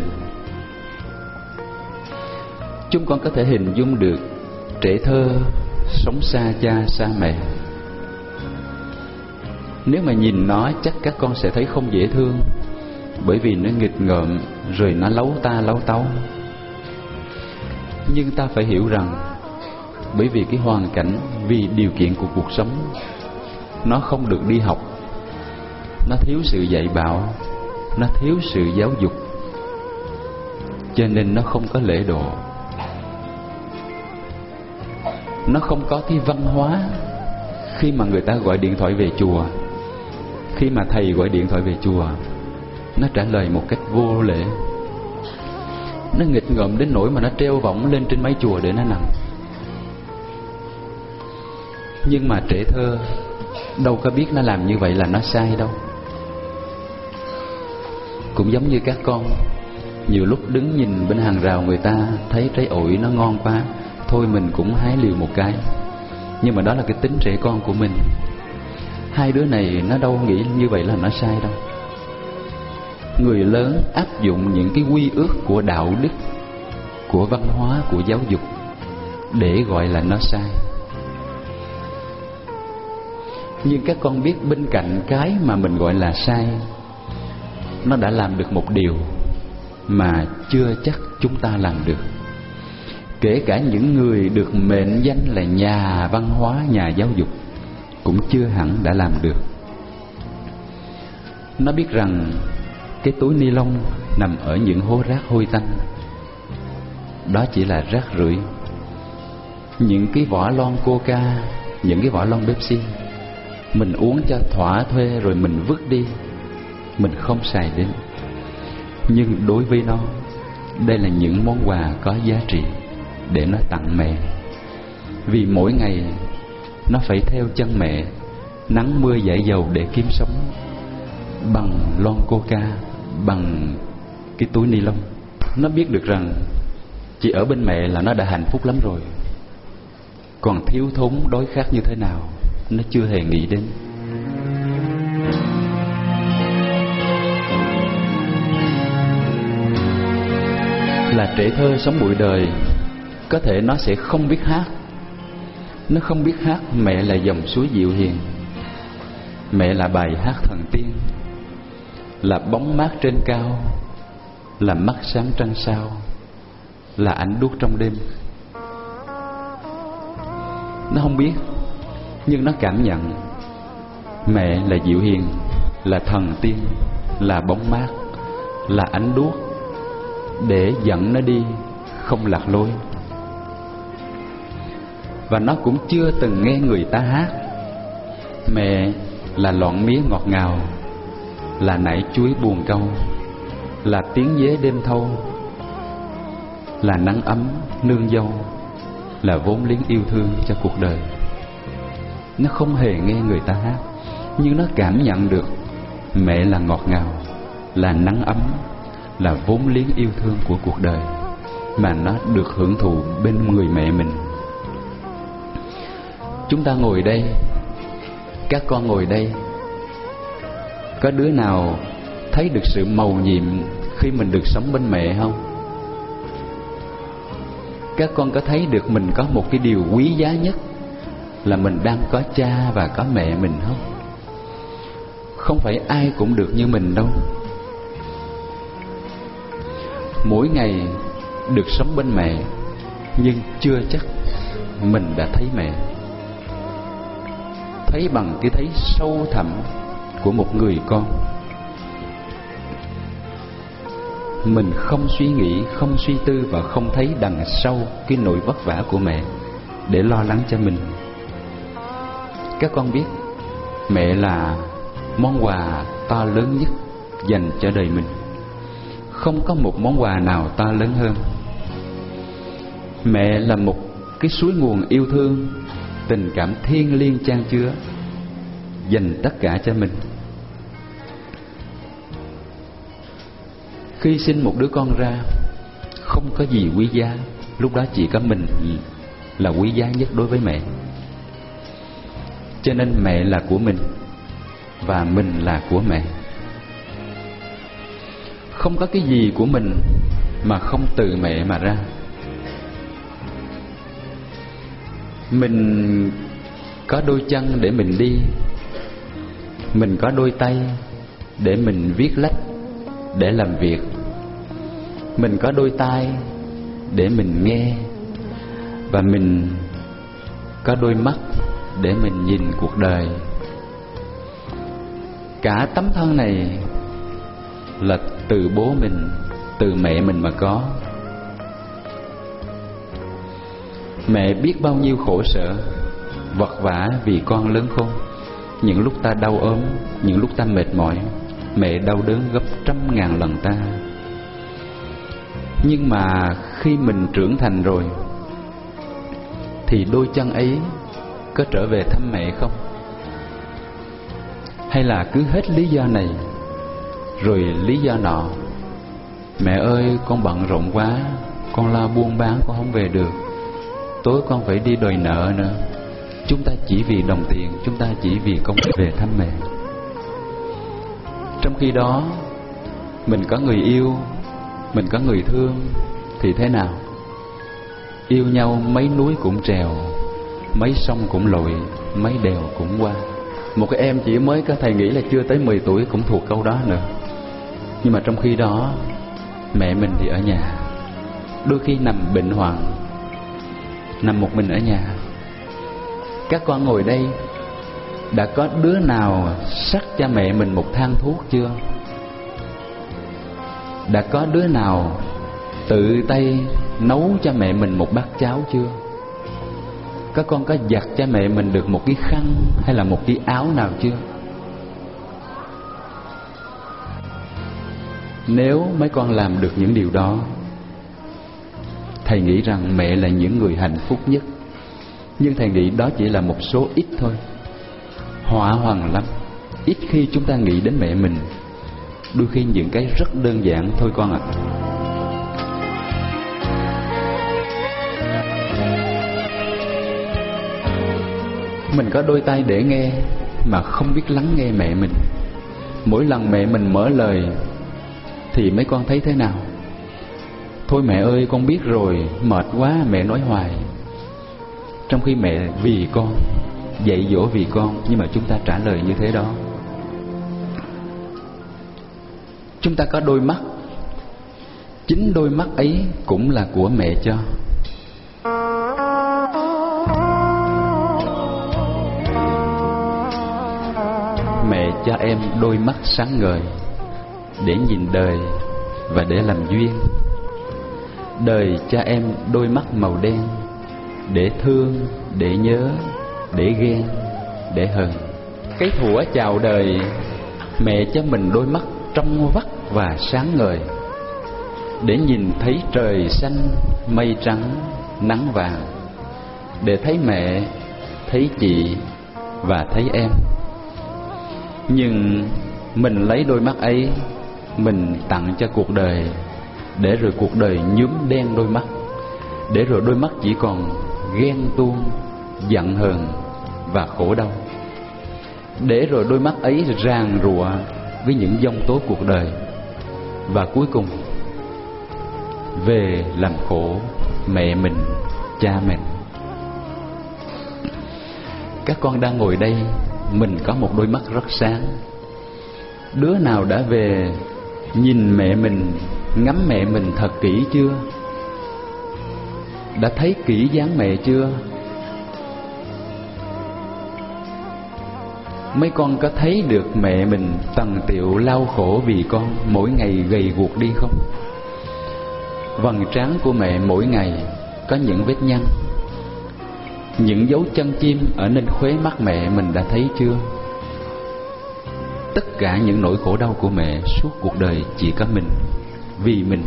Chúng con có thể hình dung được trẻ thơ sống xa cha xa mẹ. Nếu mà nhìn nó chắc các con sẽ thấy không dễ thương, bởi vì nó nghịch ngợm rồi nó lấu ta lấu tấu. Nhưng ta phải hiểu rằng bởi vì cái hoàn cảnh, vì điều kiện của cuộc sống, nó không được đi học, nó thiếu sự dạy bảo, nó thiếu sự giáo dục, cho nên nó không có lễ độ. Nó không có cái văn hóa. Khi mà người ta gọi điện thoại về chùa, khi mà thầy gọi điện thoại về chùa, nó trả lời một cách vô lễ. Nó nghịch ngợm đến nỗi mà nó treo võng lên trên mái chùa để nó nằm. Nhưng mà trẻ thơ đâu có biết nó làm như vậy là nó sai đâu. Cũng giống như các con, nhiều lúc đứng nhìn bên hàng rào người ta thấy trái ổi nó ngon quá, thôi mình cũng hái liều một cái. Nhưng mà đó là cái tính trẻ con của mình. Hai đứa này nó đâu nghĩ như vậy là nó sai đâu. Người lớn áp dụng những cái quy ước của đạo đức, của văn hóa, của giáo dục để gọi là nó sai. Nhưng các con biết bên cạnh cái mà mình gọi là sai, nó đã làm được một điều mà chưa chắc chúng ta làm được. Kể cả những người được mệnh danh là nhà văn hóa, nhà giáo dục cũng chưa hẳn đã làm được. Nó biết rằng cái túi ni lông nằm ở những hố rác hôi tanh, đó chỉ là rác rưởi. Những cái vỏ lon Coca, những cái vỏ lon Pepsi, mình uống cho thỏa thuê rồi mình vứt đi, mình không xài đến. Nhưng đối với nó, đây là những món quà có giá trị để nó tặng mẹ. Vì mỗi ngày nó phải theo chân mẹ, nắng mưa dãi dầu để kiếm sống, bằng lon Coca, bằng cái túi ni lông. Nó biết được rằng chỉ ở bên mẹ là nó đã hạnh phúc lắm rồi. Còn thiếu thốn đói khát như thế nào, nó chưa hề nghĩ đến. Là trẻ thơ sống bụi đời, có thể nó sẽ không biết hát. Nó không biết hát mẹ là dòng suối dịu hiền, mẹ là bài hát thần tiên, là bóng mát trên cao, là mắt sáng trăng sao, là ánh đuốc trong đêm. Nó không biết, nhưng nó cảm nhận mẹ là dịu hiền, là thần tiên, là bóng mát, là ánh đuốc để dẫn nó đi không lạc lối. Và nó cũng chưa từng nghe người ta hát mẹ là lọn mía ngọt ngào, là nải chuối buồn câu, là tiếng dế đêm thâu, là nắng ấm nương dâu, là vốn liếng yêu thương cho cuộc đời. Nó không hề nghe người ta hát, nhưng nó cảm nhận được mẹ là ngọt ngào, là nắng ấm, là vốn liếng yêu thương của cuộc đời mà nó được hưởng thụ bên người mẹ mình. Chúng ta ngồi đây, các con ngồi đây, có đứa nào thấy được sự mầu nhiệm khi mình được sống bên mẹ không? Các con có thấy được mình có một cái điều quý giá nhất là mình đang có cha và có mẹ mình không? Không phải ai cũng được như mình đâu. Mỗi ngày được sống bên mẹ, nhưng chưa chắc mình đã thấy mẹ. Thấy bằng cái thấy sâu thẳm của một người con. Mình không suy nghĩ, không suy tư và không thấy đằng sau cái nỗi vất vả của mẹ để lo lắng cho mình. Các con biết mẹ là món quà to lớn nhất dành cho đời mình. Không có một món quà nào to lớn hơn. Mẹ là một cái suối nguồn yêu thương, tình cảm thiêng liêng chan chứa, dành tất cả cho mình. Khi sinh một đứa con ra, không có gì quý giá, lúc đó chỉ có mình là quý giá nhất đối với mẹ. Cho nên mẹ là của mình và mình là của mẹ. Không có cái gì của mình mà không từ mẹ mà ra. Mình có đôi chân để mình đi, mình có đôi tay để mình viết lách, để làm việc, mình có đôi tai để mình nghe, và mình có đôi mắt để mình nhìn cuộc đời. Cả tấm thân này là từ bố mình, từ mẹ mình mà có. Mẹ biết bao nhiêu khổ sở, vật vã vì con lớn khôn. Những lúc ta đau ốm, những lúc ta mệt mỏi, mẹ đau đớn gấp 100.000 lần ta. Nhưng mà khi mình trưởng thành rồi, thì đôi chân ấy có trở về thăm mẹ không? Hay là cứ hết lý do này rồi lý do nọ? Mẹ ơi, con bận rộn quá, con lo buôn bán, con không về được. Tối con phải đi đòi nợ nữa. Chúng ta chỉ vì đồng tiền, chúng ta chỉ vì công việc về thăm mẹ. Trong khi đó mình có người yêu, mình có người thương, thì thế nào? Yêu nhau mấy núi cũng trèo, mấy sông cũng lội, mấy đèo cũng qua. Một cái em chỉ mới có thầy nghĩ là chưa tới 10 tuổi cũng thuộc câu đó nữa. Nhưng mà trong khi đó mẹ mình thì ở nhà, đôi khi nằm bệnh hoạn, nằm một mình ở nhà. Các con ngồi đây, đã có đứa nào xắt cha mẹ mình một thang thuốc chưa? Đã có đứa nào tự tay nấu cho mẹ mình một bát cháo chưa? Các con có giặt cho mẹ mình được một cái khăn hay là một cái áo nào chưa? Nếu mấy con làm được những điều đó, thầy nghĩ rằng mẹ là những người hạnh phúc nhất. Nhưng thầy nghĩ đó chỉ là một số ít thôi, hỏa hoằng lắm. Ít khi chúng ta nghĩ đến mẹ mình. Đôi khi những cái rất đơn giản thôi con ạ. Mình có đôi tai để nghe mà không biết lắng nghe mẹ mình. Mỗi lần mẹ mình mở lời thì mấy con thấy thế nào? Thôi mẹ ơi, con biết rồi, mệt quá, mẹ nói hoài. Trong khi mẹ vì con, dạy dỗ vì con, nhưng mà chúng ta trả lời như thế đó. Chúng ta có đôi mắt, chính đôi mắt ấy cũng là của mẹ cho. Mẹ cho em đôi mắt sáng ngời để nhìn đời và để làm duyên. Đời cho em đôi mắt màu đen để thương, để nhớ, để ghen, để hờn. Cái thuở chào đời, mẹ cho mình đôi mắt trong vắt và sáng ngời để nhìn thấy trời xanh, mây trắng, nắng vàng, để thấy mẹ, thấy chị và thấy em. Nhưng mình lấy đôi mắt ấy, mình tặng cho cuộc đời, để rồi cuộc đời nhuốm đen đôi mắt, để rồi đôi mắt chỉ còn ghen tuông, giận hờn và khổ đau, để rồi đôi mắt ấy ràng rụa với những giông tố cuộc đời, và cuối cùng về làm khổ mẹ mình, cha mình. Các con đang ngồi đây, mình có một đôi mắt rất sáng. Đứa nào đã về nhìn mẹ mình, ngắm mẹ mình thật kỹ chưa? Đã thấy kỹ dáng mẹ chưa? Mấy con có thấy được mẹ mình tần tiệu lau khổ vì con, mỗi ngày gầy guộc đi không? Vầng trán của mẹ mỗi ngày có những vết nhăn, những dấu chân chim ở nên khóe mắt mẹ mình đã thấy chưa? Tất cả những nỗi khổ đau của mẹ suốt cuộc đời chỉ có mình, vì mình.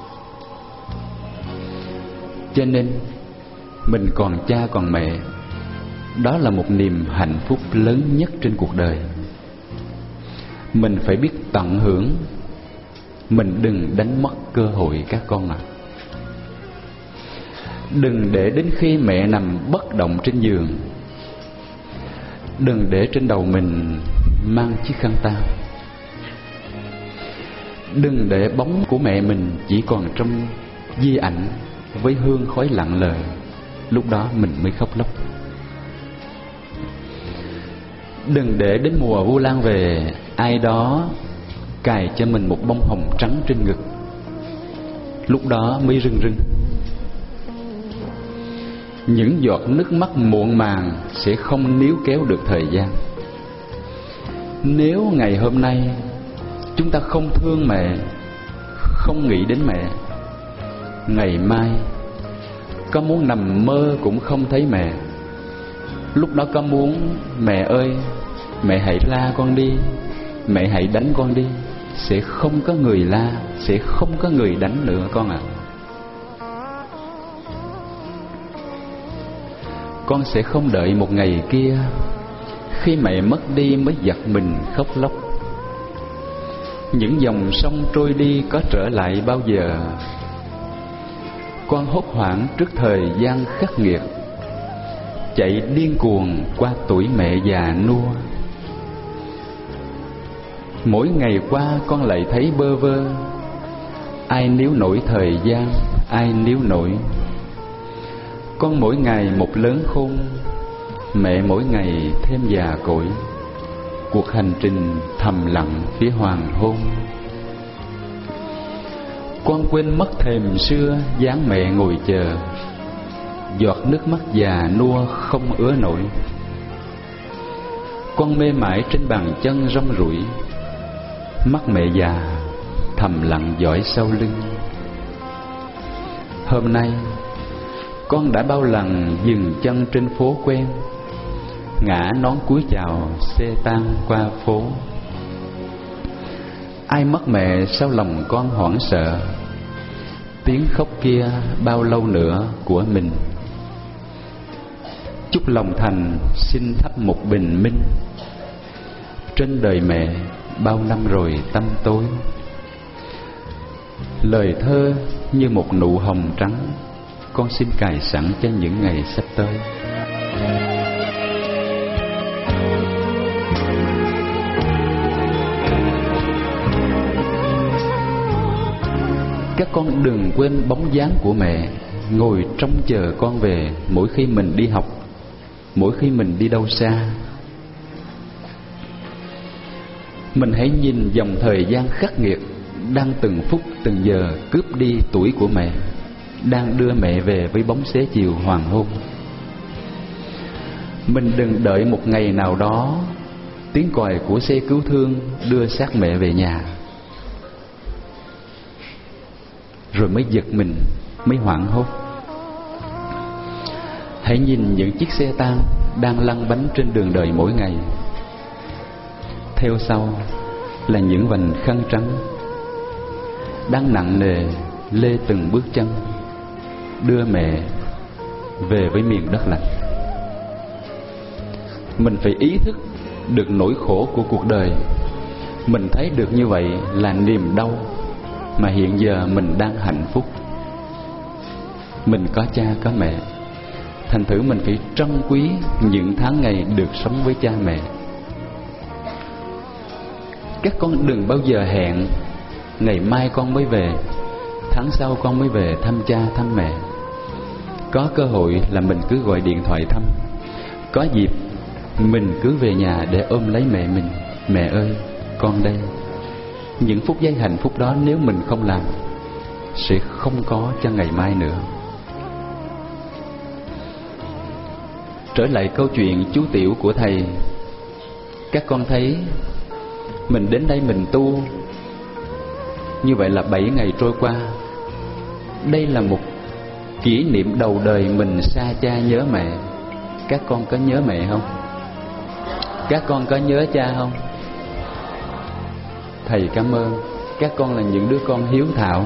Cho nên mình còn cha còn mẹ, đó là một niềm hạnh phúc lớn nhất trên cuộc đời. Mình phải biết tận hưởng, mình đừng đánh mất cơ hội các con ạ. Đừng để đến khi mẹ nằm bất động trên giường, đừng để trên đầu mình mang chiếc khăn tang. Đừng để bóng của mẹ mình chỉ còn trong di ảnh với hương khói lặng lờ, lúc đó mình mới khóc lóc. Đừng để đến mùa Vu Lan về, ai đó cài cho mình một bông hồng trắng trên ngực, lúc đó mới rưng rưng. Những giọt nước mắt muộn màng sẽ không níu kéo được thời gian. Nếu ngày hôm nay chúng ta không thương mẹ, không nghĩ đến mẹ, ngày mai có muốn nằm mơ cũng không thấy mẹ. Lúc đó có muốn mẹ ơi, mẹ hãy la con đi, mẹ hãy đánh con đi, sẽ không có người la, sẽ không có người đánh nữa con ạ. Con sẽ không đợi một ngày kia khi mẹ mất đi mới giật mình khóc lóc. Những dòng sông trôi đi có trở lại bao giờ? Con hốt hoảng trước thời gian khắc nghiệt, chạy điên cuồng qua tuổi mẹ già nua. Mỗi ngày qua con lại thấy bơ vơ, ai níu nổi thời gian, ai níu nổi. Con mỗi ngày một lớn khôn, mẹ mỗi ngày thêm già cỗi. Cuộc hành trình thầm lặng phía hoàng hôn. Con quên mất thềm xưa, dáng mẹ ngồi chờ. giọt nước mắt già nua không ứa nổi. Con mê mải trên bàn chân rong ruổi, mắt mẹ già thầm lặng dõi sau lưng. Hôm nay con đã bao lần dừng chân trên phố quen, ngã nón cúi chào xe tan qua phố. Ai mất mẹ sao lòng con hoảng sợ, tiếng khóc kia bao lâu nữa của mình. Chúc lòng thành xin thắp một bình minh, trên đời mẹ bao năm rồi tăm tối. Lời thơ như một nụ hồng trắng, con xin cài sẵn cho những ngày sắp tới. Các con đừng quên bóng dáng của mẹ ngồi trông chờ con về mỗi khi mình đi học, mỗi khi mình đi đâu xa. Mình hãy nhìn dòng thời gian khắc nghiệt đang từng phút từng giờ cướp đi tuổi của mẹ, đang đưa mẹ về với bóng xế chiều hoàng hôn. Mình đừng đợi một ngày nào đó tiếng còi của xe cứu thương đưa xác mẹ về nhà, rồi mới giật mình, mới hoảng hốt. Hãy nhìn những chiếc xe tang đang lăn bánh trên đường đời mỗi ngày. Theo sau là những vành khăn trắng đang nặng nề lê từng bước chân, đưa mẹ về với miền đất lạnh. Mình phải ý thức được nỗi khổ của cuộc đời. Mình thấy được như vậy là niềm đau, mà hiện giờ mình đang hạnh phúc. Mình có cha có mẹ, thành thử mình phải trân quý những tháng ngày được sống với cha mẹ. Các con đừng bao giờ hẹn ngày mai con mới về, tháng sau con mới về thăm cha thăm mẹ. Có cơ hội là mình cứ gọi điện thoại thăm, có dịp mình cứ về nhà để ôm lấy mẹ mình. Mẹ ơi, con đây. Những phút giây hạnh phúc đó nếu mình không làm, sẽ không có cho ngày mai nữa. Trở lại câu chuyện chú tiểu của thầy, các con thấy mình đến đây mình tu như vậy là 7 ngày trôi qua. Đây là một kỷ niệm đầu đời mình xa cha nhớ mẹ. Các con có nhớ mẹ không? Các con có nhớ cha không? Thầy cảm ơn. Các con là những đứa con hiếu thảo.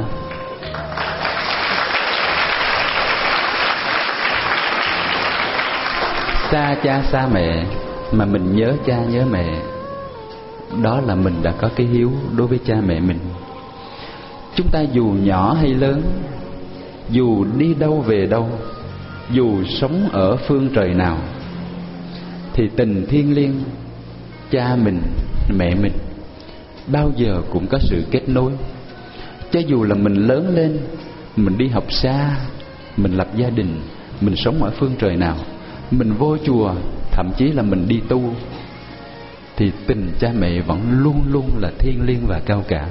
Xa cha xa mẹ mà mình nhớ cha nhớ mẹ, đó là mình đã có cái hiếu đối với cha mẹ mình. Chúng ta dù nhỏ hay lớn, dù đi đâu về đâu, dù sống ở phương trời nào, thì tình thiêng liêng cha mình, mẹ mình bao giờ cũng có sự kết nối. Cho dù là mình lớn lên, mình đi học xa, mình lập gia đình, mình sống ở phương trời nào, mình vô chùa, thậm chí là mình đi tu, thì tình cha mẹ vẫn luôn luôn là thiêng liêng và cao cả.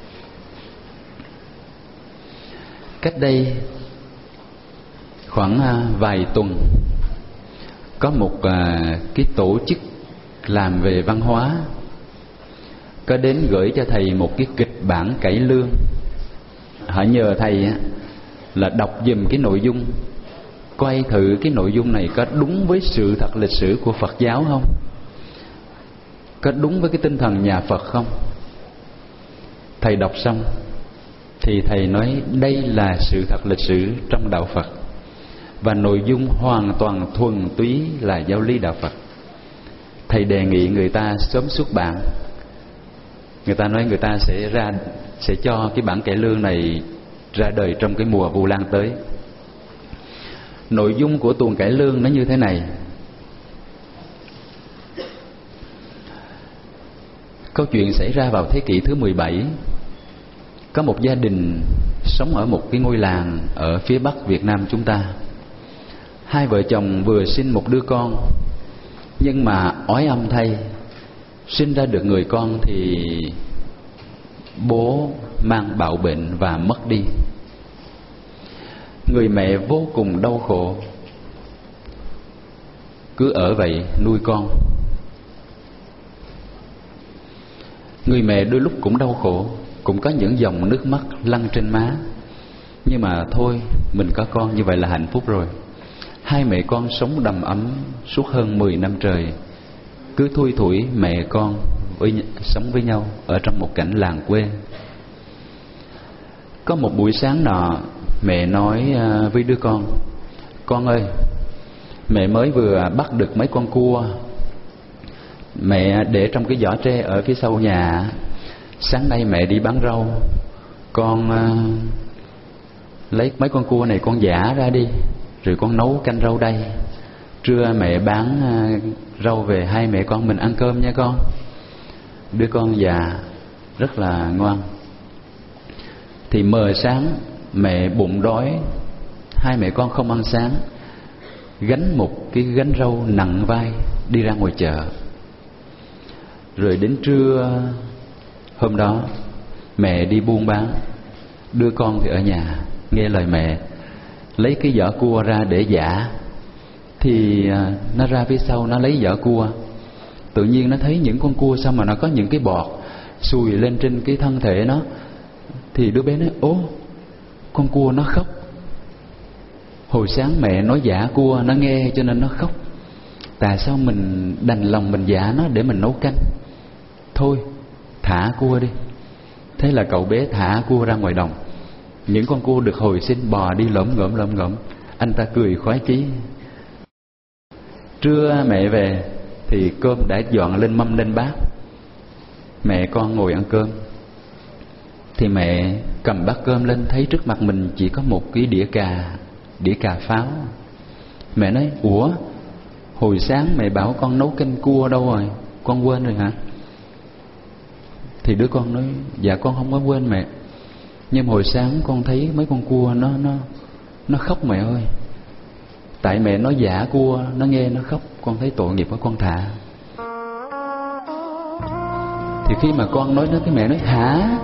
Cách đây khoảng vài tuần, có một cái tổ chức làm về văn hóa có đến gửi cho thầy một cái kịch bản cải lương. Họ nhờ thầy là đọc giùm cái nội dung, coi thử cái nội dung này có đúng với sự thật lịch sử của Phật giáo không, có đúng với cái tinh thần nhà Phật không. Thầy đọc xong thì thầy nói đây là sự thật lịch sử trong đạo Phật, và nội dung hoàn toàn thuần túy là giáo lý đạo Phật. Thầy đề nghị người ta sớm xuất bản. Người ta nói người ta sẽ cho cái bản cải lương này ra đời trong cái mùa Vu Lan tới. Nội dung của tuồng cải lương nó như thế này. Câu chuyện xảy ra vào thế kỷ thứ 17. Có một gia đình sống ở một cái ngôi làng ở phía Bắc Việt Nam chúng ta. Hai vợ chồng vừa sinh một đứa con, nhưng mà oái âm thay, sinh ra được người con thì bố mang bạo bệnh và mất đi. Người mẹ vô cùng đau khổ, cứ ở vậy nuôi con. Người mẹ đôi lúc cũng đau khổ, cũng có những dòng nước mắt lăn trên má. Nhưng mà thôi, mình có con như vậy là hạnh phúc rồi. Hai mẹ con sống đầm ấm suốt hơn 10 năm trời. Cứ thui thủi mẹ con sống với nhau ở trong một cảnh làng quê. Có một buổi sáng nọ, mẹ nói với đứa con ơi, mẹ mới vừa bắt được mấy con cua. Mẹ để trong cái giỏ tre ở phía sau nhà. Sáng nay mẹ đi bán rau, con lấy mấy con cua này con giã ra đi, rồi con nấu canh rau đây. Trưa mẹ bán rau về, hai mẹ con mình ăn cơm nha con. Đứa con già rất là ngoan. Thì mờ sáng mẹ bụng đói, hai mẹ con không ăn sáng, gánh một cái gánh rau nặng vai đi ra ngoài chợ. Rồi đến trưa hôm đó mẹ đi buôn bán, đứa con thì ở nhà nghe lời mẹ, lấy cái vỏ cua ra để giã. Thì nó ra phía sau nó lấy vỏ cua, tự nhiên nó thấy những con cua sao mà nó có những cái bọt sùi lên trên cái thân thể nó. Thì đứa bé nói: ố, con cua nó khóc. Hồi sáng mẹ nói giã cua nó nghe cho nên nó khóc. Tại sao mình đành lòng mình giã nó để mình nấu canh? Thôi thả cua đi. Thế là cậu bé thả cua ra ngoài đồng. Những con cua được hồi sinh bò đi lởm ngởm. Anh ta cười khoái chí. Trưa mẹ về thì cơm đã dọn lên mâm lên bát. Mẹ con ngồi ăn cơm. Thì mẹ cầm bát cơm lên, thấy trước mặt mình chỉ có một cái đĩa cà pháo. Mẹ nói: ủa, hồi sáng mẹ bảo con nấu canh cua đâu rồi, con quên rồi hả? Thì đứa con nói: dạ con không có quên mẹ, nhưng hồi sáng con thấy mấy con cua nó khóc mẹ ơi. Tại mẹ nói giả cua, nó nghe nó khóc, con thấy tội nghiệp quá con thả. Thì khi mà con nói đó, cái mẹ nói: hả?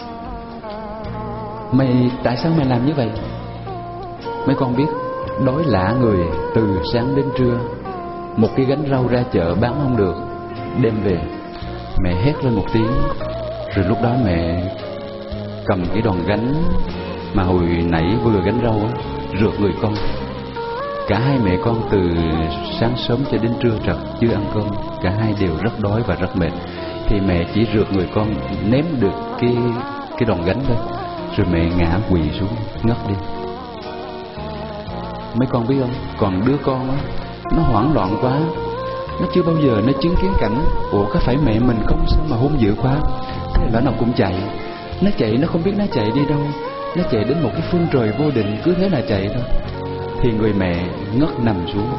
Mày tại sao mày làm như vậy? Mấy con biết đói lả người từ sáng đến trưa, một cái gánh rau ra chợ bán không được, đem về. Mẹ hét lên một tiếng. Rồi lúc đó mẹ cầm cái đòn gánh mà hồi nãy vừa gánh rau á, rượt người con. Cả hai mẹ con từ sáng sớm cho đến trưa trật chưa ăn cơm, cả hai đều rất đói và rất mệt. Thì mẹ chỉ rượt người con ném được cái đòn gánh thôi, rồi mẹ ngã quỵ xuống ngất đi. Mấy con biết không, còn đứa con á, nó hoảng loạn quá, nó chưa bao giờ nó chứng kiến cảnh ủa có phải mẹ mình không sao mà hung dữ quá. Thế là nó cũng chạy. Nó chạy, nó không biết nó chạy đi đâu, nó chạy đến một cái phương trời vô định, cứ thế là chạy thôi. Thì người mẹ ngất nằm xuống.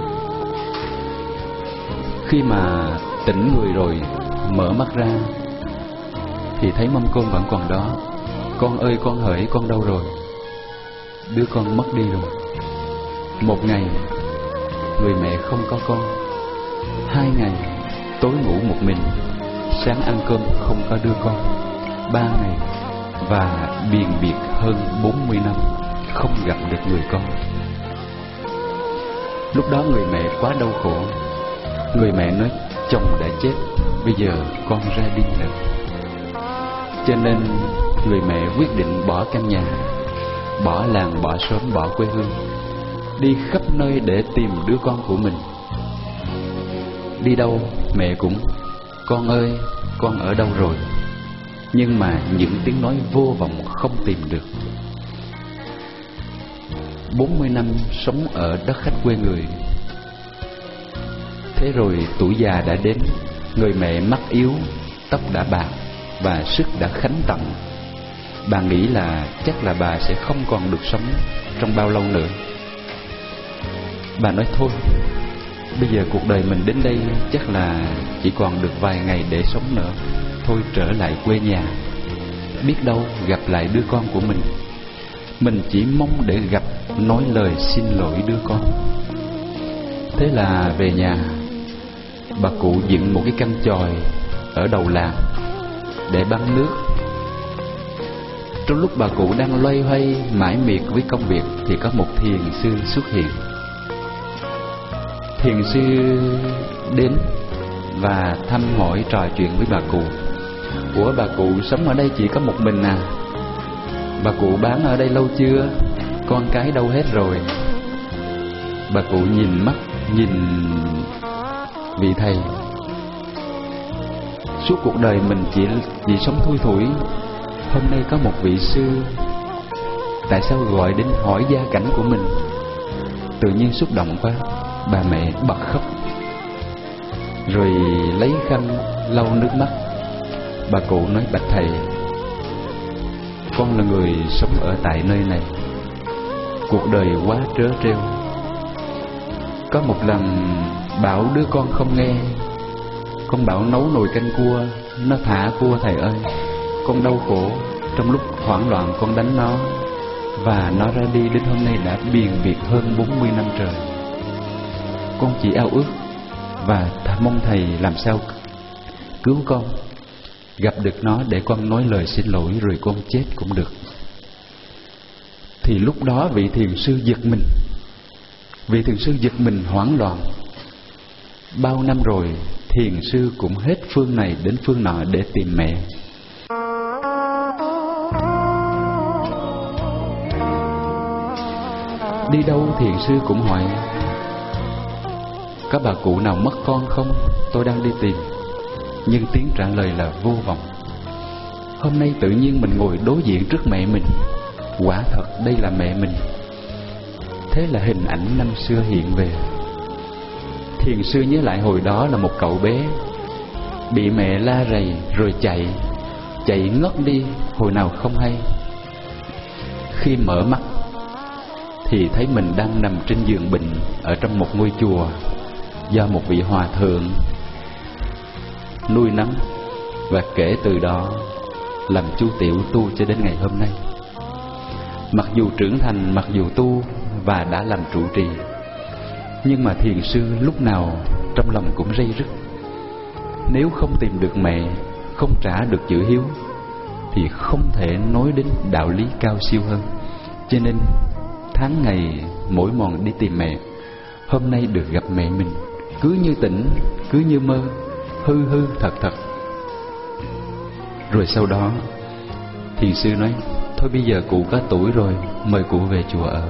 Khi mà tỉnh người rồi, mở mắt ra thì thấy mâm cơm vẫn còn đó. Con ơi con hỡi, con đâu rồi? Đứa con mất đi rồi. Một ngày người mẹ không có con. 2 ngày tối ngủ một mình, sáng ăn cơm không có đứa con. 3 ngày và biền biệt hơn 40 năm không gặp được người con. Lúc đó người mẹ quá đau khổ. Người mẹ nói: chồng đã chết, bây giờ con ra đi nữa. Cho nên người mẹ quyết định bỏ căn nhà, bỏ làng, bỏ xóm, bỏ quê hương, đi khắp nơi để tìm đứa con của mình. Đi đâu mẹ cũng: con ơi con ở đâu rồi? Nhưng mà những tiếng nói vô vọng không tìm được. 40 năm sống ở đất khách quê người. Thế rồi tuổi già đã đến. Người mẹ mắt yếu, tóc đã bạc và sức đã khánh tận. Bà nghĩ là chắc là bà sẽ không còn được sống trong bao lâu nữa. Bà nói thôi, bây giờ cuộc đời mình đến đây chắc là chỉ còn được vài ngày để sống nữa. Thôi trở lại quê nhà, biết đâu gặp lại đứa con của mình. Mình chỉ mong để gặp, nói lời xin lỗi đứa con. Thế là về nhà, bà cụ dựng một cái căn chòi ở đầu làng để bắn nước. Trong lúc bà cụ đang loay hoay mải miệt với công việc thì có một thiền sư xuất hiện. Thiền sư đến và thăm hỏi trò chuyện với bà cụ. Ủa, bà cụ sống ở đây chỉ có một mình à? Bà cụ bán ở đây lâu chưa? Con cái đâu hết rồi? Bà cụ nhìn vị thầy. Suốt cuộc đời mình chỉ sống thui thủi. Hôm nay có một vị sư, tại sao gọi đến hỏi gia cảnh của mình? Tự nhiên xúc động quá, bà mẹ bật khóc, rồi lấy khăn lau nước mắt. Bà cụ nói: bạch thầy, con là người sống ở tại nơi này, cuộc đời quá trớ trêu. Có một lần bảo đứa con không nghe, con bảo nấu nồi canh cua, nó thả cua thầy ơi. Con đau khổ, trong lúc hoảng loạn con đánh nó, và nó ra đi đến hôm nay đã biền biệt hơn 40 năm trời. Con chỉ ao ước và mong thầy làm sao cứu con, gặp được nó để con nói lời xin lỗi, rồi con chết cũng được. Thì lúc đó vị thiền sư giật mình hoảng loạn. Bao năm rồi thiền sư cũng hết phương này đến phương nọ để tìm mẹ. Đi đâu thiền sư cũng hỏi: có bà cụ nào mất con không? Tôi đang đi tìm. Nhưng tiếng trả lời là vô vọng. Hôm nay tự nhiên mình ngồi đối diện trước mẹ mình. Quả thật đây là mẹ mình. Thế là hình ảnh năm xưa hiện về. Thiền sư nhớ lại hồi đó là một cậu bé bị mẹ la rầy rồi chạy ngất đi hồi nào không hay. Khi mở mắt thì thấy mình đang nằm trên giường bệnh ở trong một ngôi chùa do một vị hòa thượng nuôi nấng, và kể từ đó làm chú tiểu tu cho đến ngày hôm nay. Mặc dù trưởng thành, mặc dù tu và đã làm trụ trì, nhưng mà thiền sư lúc nào trong lòng cũng ray rứt. Nếu không tìm được mẹ, không trả được chữ hiếu, thì không thể nói đến đạo lý cao siêu hơn. Cho nên tháng ngày mỗi mòn đi tìm mẹ. Hôm nay được gặp mẹ mình, cứ như tỉnh, cứ như mơ, hư hư thật thật. Rồi sau đó thiền sư nói: thôi bây giờ cụ có tuổi rồi, mời cụ về chùa ở.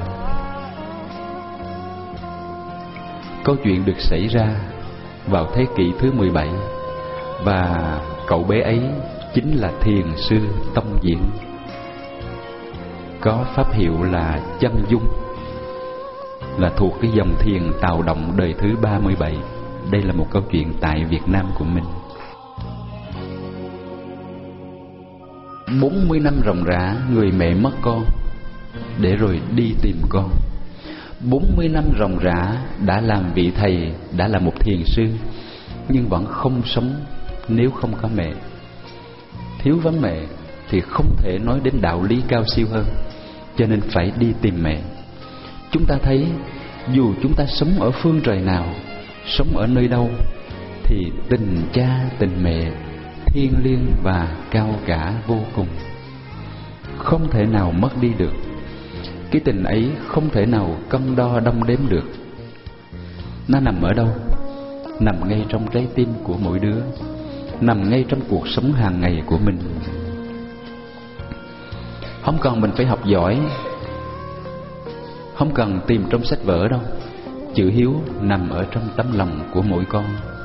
Câu chuyện được xảy ra vào thế kỷ thứ 17, và cậu bé ấy chính là thiền sư Tông Diễn, có pháp hiệu là Chân Dung, là thuộc cái dòng thiền Tào Động đời thứ 37. Đây là một câu chuyện tại Việt Nam của mình. 40 năm ròng rã, người mẹ mất con để rồi đi tìm con. 40 năm ròng rã đã làm vị thầy, đã là một thiền sư, nhưng vẫn không sống nếu không có mẹ. Thiếu vắng mẹ thì không thể nói đến đạo lý cao siêu hơn, cho nên phải đi tìm mẹ. Chúng ta thấy dù chúng ta sống ở phương trời nào, sống ở nơi đâu, thì tình cha tình mẹ thiêng liêng và cao cả vô cùng, không thể nào mất đi được. Cái tình ấy không thể nào cân đo đong đếm được. Nó nằm ở đâu? Nằm ngay trong trái tim của mỗi đứa, nằm ngay trong cuộc sống hàng ngày của mình. Không cần mình phải học giỏi, không cần tìm trong sách vở đâu. Chữ hiếu nằm ở trong tấm lòng của mỗi con.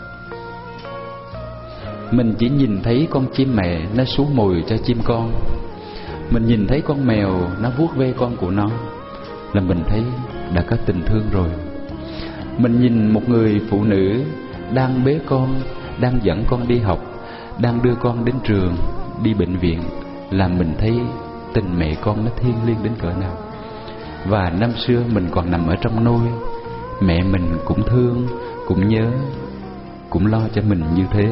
Mình chỉ nhìn thấy con chim mẹ nó sú mồi cho chim con, mình nhìn thấy con mèo nó vuốt ve con của nó, là mình thấy đã có tình thương rồi. Mình nhìn một người phụ nữ đang bế con, đang dẫn con đi học, đang đưa con đến trường, đi bệnh viện, là mình thấy tình mẹ con nó thiêng liêng đến cỡ nào. Và năm xưa mình còn nằm ở trong nôi, mẹ mình cũng thương, cũng nhớ, cũng lo cho mình như thế.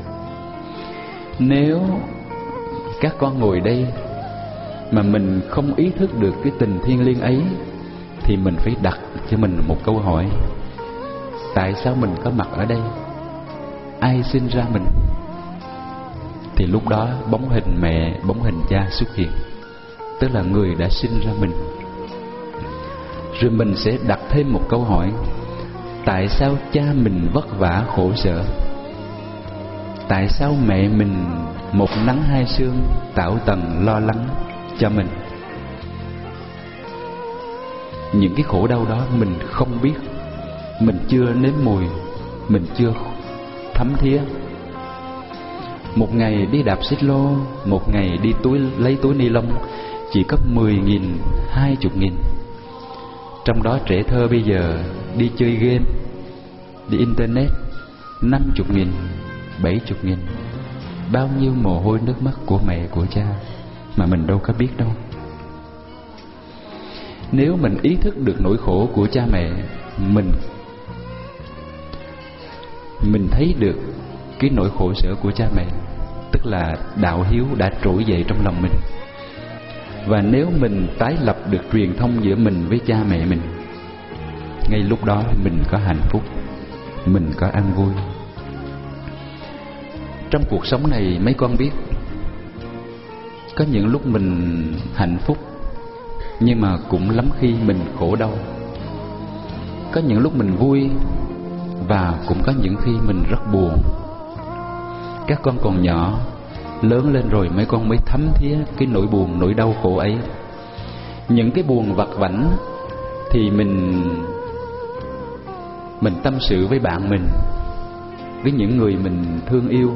Nếu các con ngồi đây mà mình không ý thức được cái tình thiêng liêng ấy, thì mình phải đặt cho mình một câu hỏi: tại sao mình có mặt ở đây? Ai sinh ra mình? Thì lúc đó bóng hình mẹ, bóng hình cha xuất hiện, tức là người đã sinh ra mình. Rồi mình sẽ đặt thêm một câu hỏi: Tại sao cha mình vất vả khổ sở? Tại sao mẹ mình một nắng hai sương tảo tần lo lắng cho mình? Những cái khổ đau đó mình không biết, mình chưa nếm mùi, mình chưa thấm thía. Một ngày đi đạp xích lô, một ngày đi lấy túi ni lông chỉ có 10.000, 20.000. Trong đó trẻ thơ bây giờ đi chơi game, đi internet 50.000, 70.000. Bao nhiêu mồ hôi nước mắt của mẹ của cha mà mình đâu có biết đâu. Nếu mình ý thức được nỗi khổ của cha mẹ, mình thấy được cái nỗi khổ sở của cha mẹ, tức là đạo hiếu đã trỗi dậy trong lòng mình. Và nếu mình tái lập được truyền thông giữa mình với cha mẹ mình, ngay lúc đó mình có hạnh phúc, mình có an vui. Trong cuộc sống này mấy con biết, có những lúc mình hạnh phúc, nhưng mà cũng lắm khi mình khổ đau. Có những lúc mình vui, và cũng có những khi mình rất buồn. Các con còn nhỏ, lớn lên rồi mấy con mới thấm thía cái nỗi buồn, nỗi đau khổ ấy. Những cái buồn vặt vãnh thì mình tâm sự với bạn mình, với những người mình thương yêu.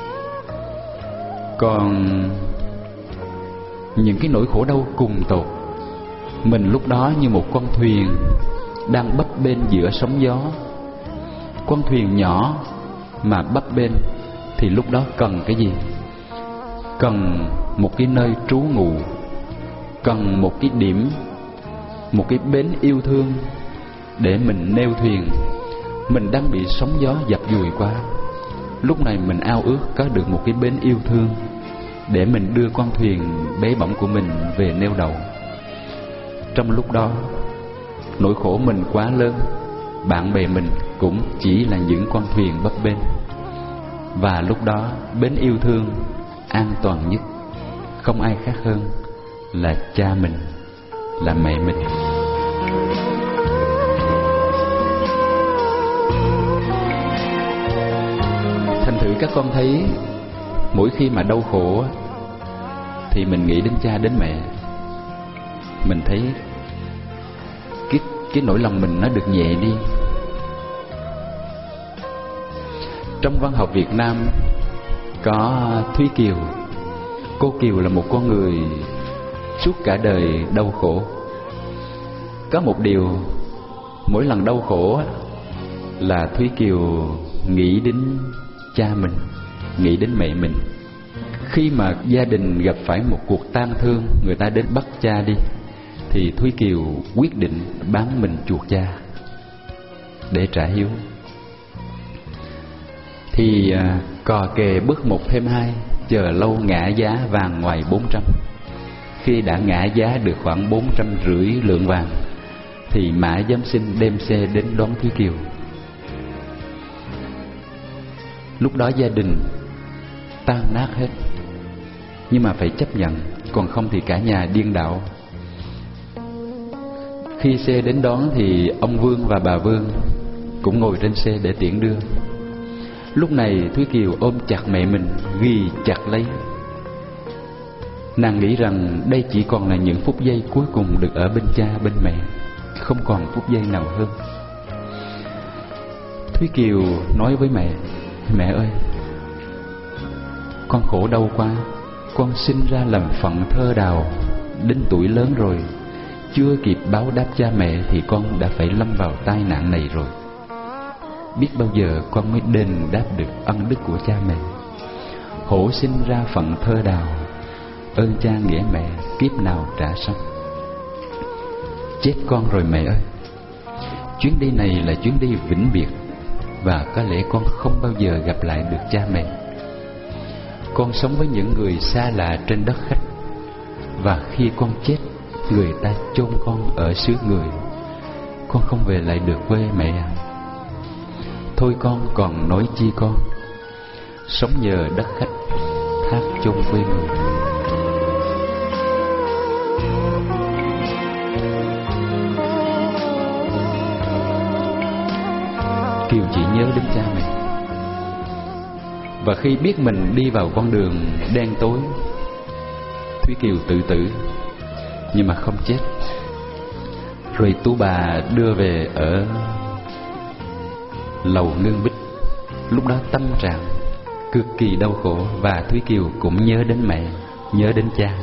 Còn những cái nỗi khổ đau cùng tột, mình lúc đó như một con thuyền đang bấp bênh giữa sóng gió. Con thuyền nhỏ mà bấp bênh thì lúc đó cần cái gì? Cần một cái nơi trú ngụ, cần một cái điểm, một cái bến yêu thương để mình neo thuyền. Mình đang bị sóng gió dập dùi qua, lúc này mình ao ước có được một cái bến yêu thương để mình đưa con thuyền bé bỏng của mình về neo đậu. Trong lúc đó, nỗi khổ mình quá lớn, bạn bè mình cũng chỉ là những con thuyền bấp bênh. Và lúc đó, bến yêu thương an toàn nhất không ai khác hơn là cha mình, là mẹ mình. Thành thử các con thấy, mỗi khi mà đau khổ thì mình nghĩ đến cha đến mẹ. Mình thấy cái nỗi lòng mình nó được nhẹ đi. Trong văn học Việt Nam có Thúy Kiều. Cô Kiều là một con người suốt cả đời đau khổ. Có một điều, mỗi lần đau khổ là Thúy Kiều nghĩ đến cha mình, nghĩ đến mẹ mình. Khi mà gia đình gặp phải một cuộc tang thương, người ta đến bắt cha đi, thì Thúy Kiều quyết định bán mình chuộc cha để trả hiếu. Thì cò kè bước 1 thêm 2, chờ lâu ngã giá vàng ngoài 400. Khi đã ngã giá được khoảng 450 lượng vàng, thì Mã Giám Sinh đem xe đến đón Thúy Kiều. Lúc đó gia đình tan nát hết, nhưng mà phải chấp nhận, còn không thì cả nhà điên đảo. Khi xe đến đón thì ông Vương và bà Vương cũng ngồi trên xe để tiễn đưa. Lúc này Thúy Kiều ôm chặt mẹ mình, ghi chặt lấy. Nàng nghĩ rằng đây chỉ còn là những phút giây cuối cùng được ở bên cha bên mẹ, không còn phút giây nào hơn. Thúy Kiều nói với mẹ: "Mẹ ơi, con khổ đau quá. Con sinh ra làm phận thơ đào, đến tuổi lớn rồi, chưa kịp báo đáp cha mẹ thì con đã phải lâm vào tai nạn này rồi. Biết bao giờ con mới đền đáp được ân đức của cha mẹ. Hổ sinh ra phận thơ đào, ơn cha nghĩa mẹ kiếp nào trả xong. Chết con rồi mẹ ơi. Chuyến đi này là chuyến đi vĩnh biệt, và có lẽ con không bao giờ gặp lại được cha mẹ. Con sống với những người xa lạ trên đất khách, và khi con chết, người ta chôn con ở xứ người. Con không về lại được quê mẹ à. Thôi con còn nói chi con, sống nhờ đất khách, thác chôn quê người." chỉ nhớ đến cha mình. Và khi biết mình đi vào con đường đen tối, Thúy Kiều tự tử nhưng mà không chết. Rồi tú bà đưa về ở lầu Nương Bích. Lúc đó tâm trạng cực kỳ đau khổ, và Thúy Kiều cũng nhớ đến mẹ, nhớ đến cha.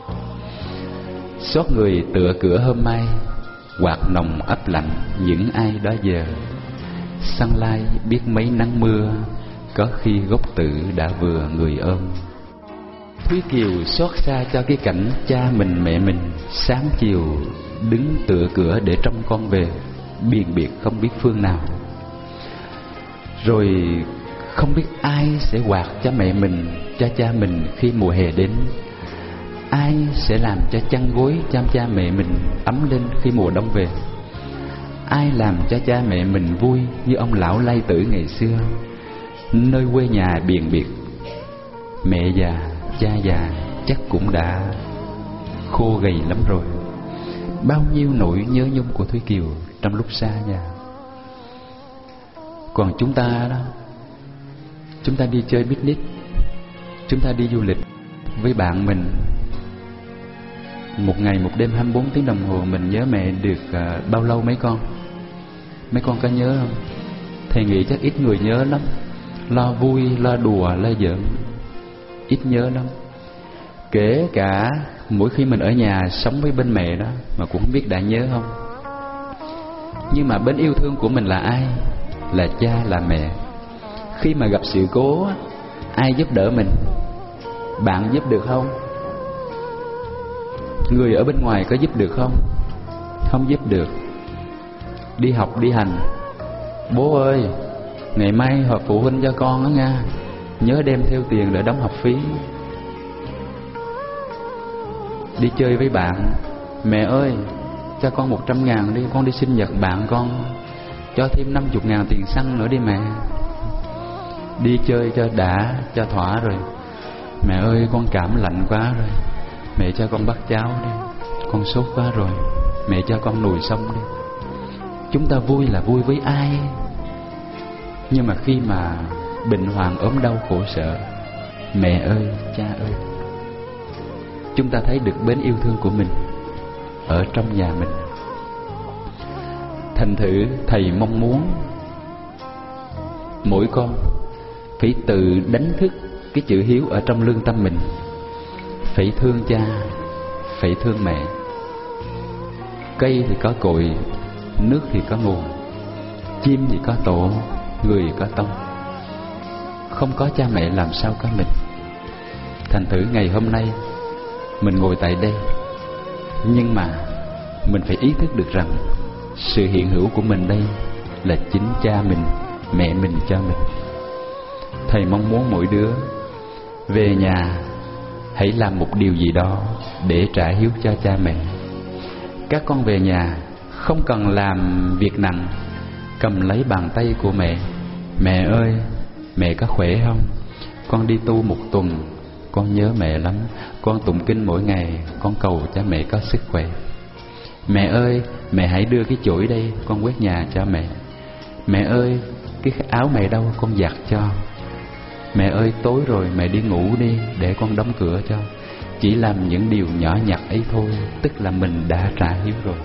Xót người tựa cửa hôm mai, quạt nồng ấp lạnh những ai đó giờ. Săn lai biết mấy nắng mưa, có khi gốc tự đã vừa người ôm. Thúy Kiều xót xa cho cái cảnh cha mình mẹ mình sáng chiều đứng tựa cửa để trông con về, biền biệt không biết phương nào. Rồi không biết ai sẽ quạt cho mẹ mình, cho cha mình khi mùa hè đến. Ai sẽ làm cho chăn gối cho cha mẹ mình ấm lên khi mùa đông về. Ai làm cho cha mẹ mình vui như ông lão Lai Tử ngày xưa. Nơi quê nhà biền biệt, mẹ già, cha già chắc cũng đã khô gầy lắm rồi. Bao nhiêu nỗi nhớ nhung của Thúy Kiều trong lúc xa nhà. Còn chúng ta đó, chúng ta đi chơi picnic, chúng ta đi du lịch với bạn mình, một ngày một đêm 24 tiếng đồng hồ, mình nhớ mẹ được bao lâu mấy con? Mấy con có nhớ không? Thầy nghĩ chắc ít người nhớ lắm. Lo vui, lo đùa, lo giỡn, ít nhớ lắm. Kể cả mỗi khi mình ở nhà sống với bên mẹ đó mà cũng không biết đã nhớ không. Nhưng mà bên yêu thương của mình là ai? Là cha, là mẹ. Khi mà gặp sự cố, ai giúp đỡ mình? Bạn giúp được không? Người ở bên ngoài có giúp được không? Không giúp được. Đi học đi hành, bố ơi, ngày mai họp phụ huynh cho con đó nha, nhớ đem theo tiền để đóng học phí. Đi chơi với bạn, mẹ ơi, cho con 100.000 đi, con đi sinh nhật bạn con, cho thêm 50.000 tiền xăng nữa đi mẹ. Đi chơi cho đã, cho thỏa rồi. Mẹ ơi, con cảm lạnh quá rồi, mẹ cho con bắt cháo đi, con sốt quá rồi, mẹ cho con nồi xong đi. Chúng ta vui là vui với ai? Nhưng mà khi mà bệnh hoạn ốm đau khổ sở, mẹ ơi, cha ơi, chúng ta thấy được bến yêu thương của mình ở trong nhà mình. Thành thử thầy mong muốn mỗi con phải tự đánh thức cái chữ hiếu ở trong lương tâm mình. Phải thương cha, phải thương mẹ. Cây thì có cội, nước thì có nguồn, chim thì có tổ, người có tông. Không có cha mẹ làm sao có mình. Thành thử ngày hôm nay mình ngồi tại đây, nhưng mà mình phải ý thức được rằng sự hiện hữu của mình đây là chính cha mình, mẹ mình cho mình. Thầy mong muốn mỗi đứa về nhà hãy làm một điều gì đó để trả hiếu cho cha mẹ. Các con về nhà không cần làm việc nặng, cầm lấy bàn tay của mẹ. Mẹ ơi, mẹ có khỏe không? Con đi tu 1 tuần, con nhớ mẹ lắm. Con tụng kinh mỗi ngày, con cầu cho mẹ có sức khỏe. Mẹ ơi, mẹ hãy đưa cái chổi đây, con quét nhà cho mẹ. Mẹ ơi, cái áo mẹ đâu, con giặt cho. Mẹ ơi, tối rồi mẹ đi ngủ đi, để con đóng cửa cho. Chỉ làm những điều nhỏ nhặt ấy thôi, tức là mình đã trả hiếu rồi.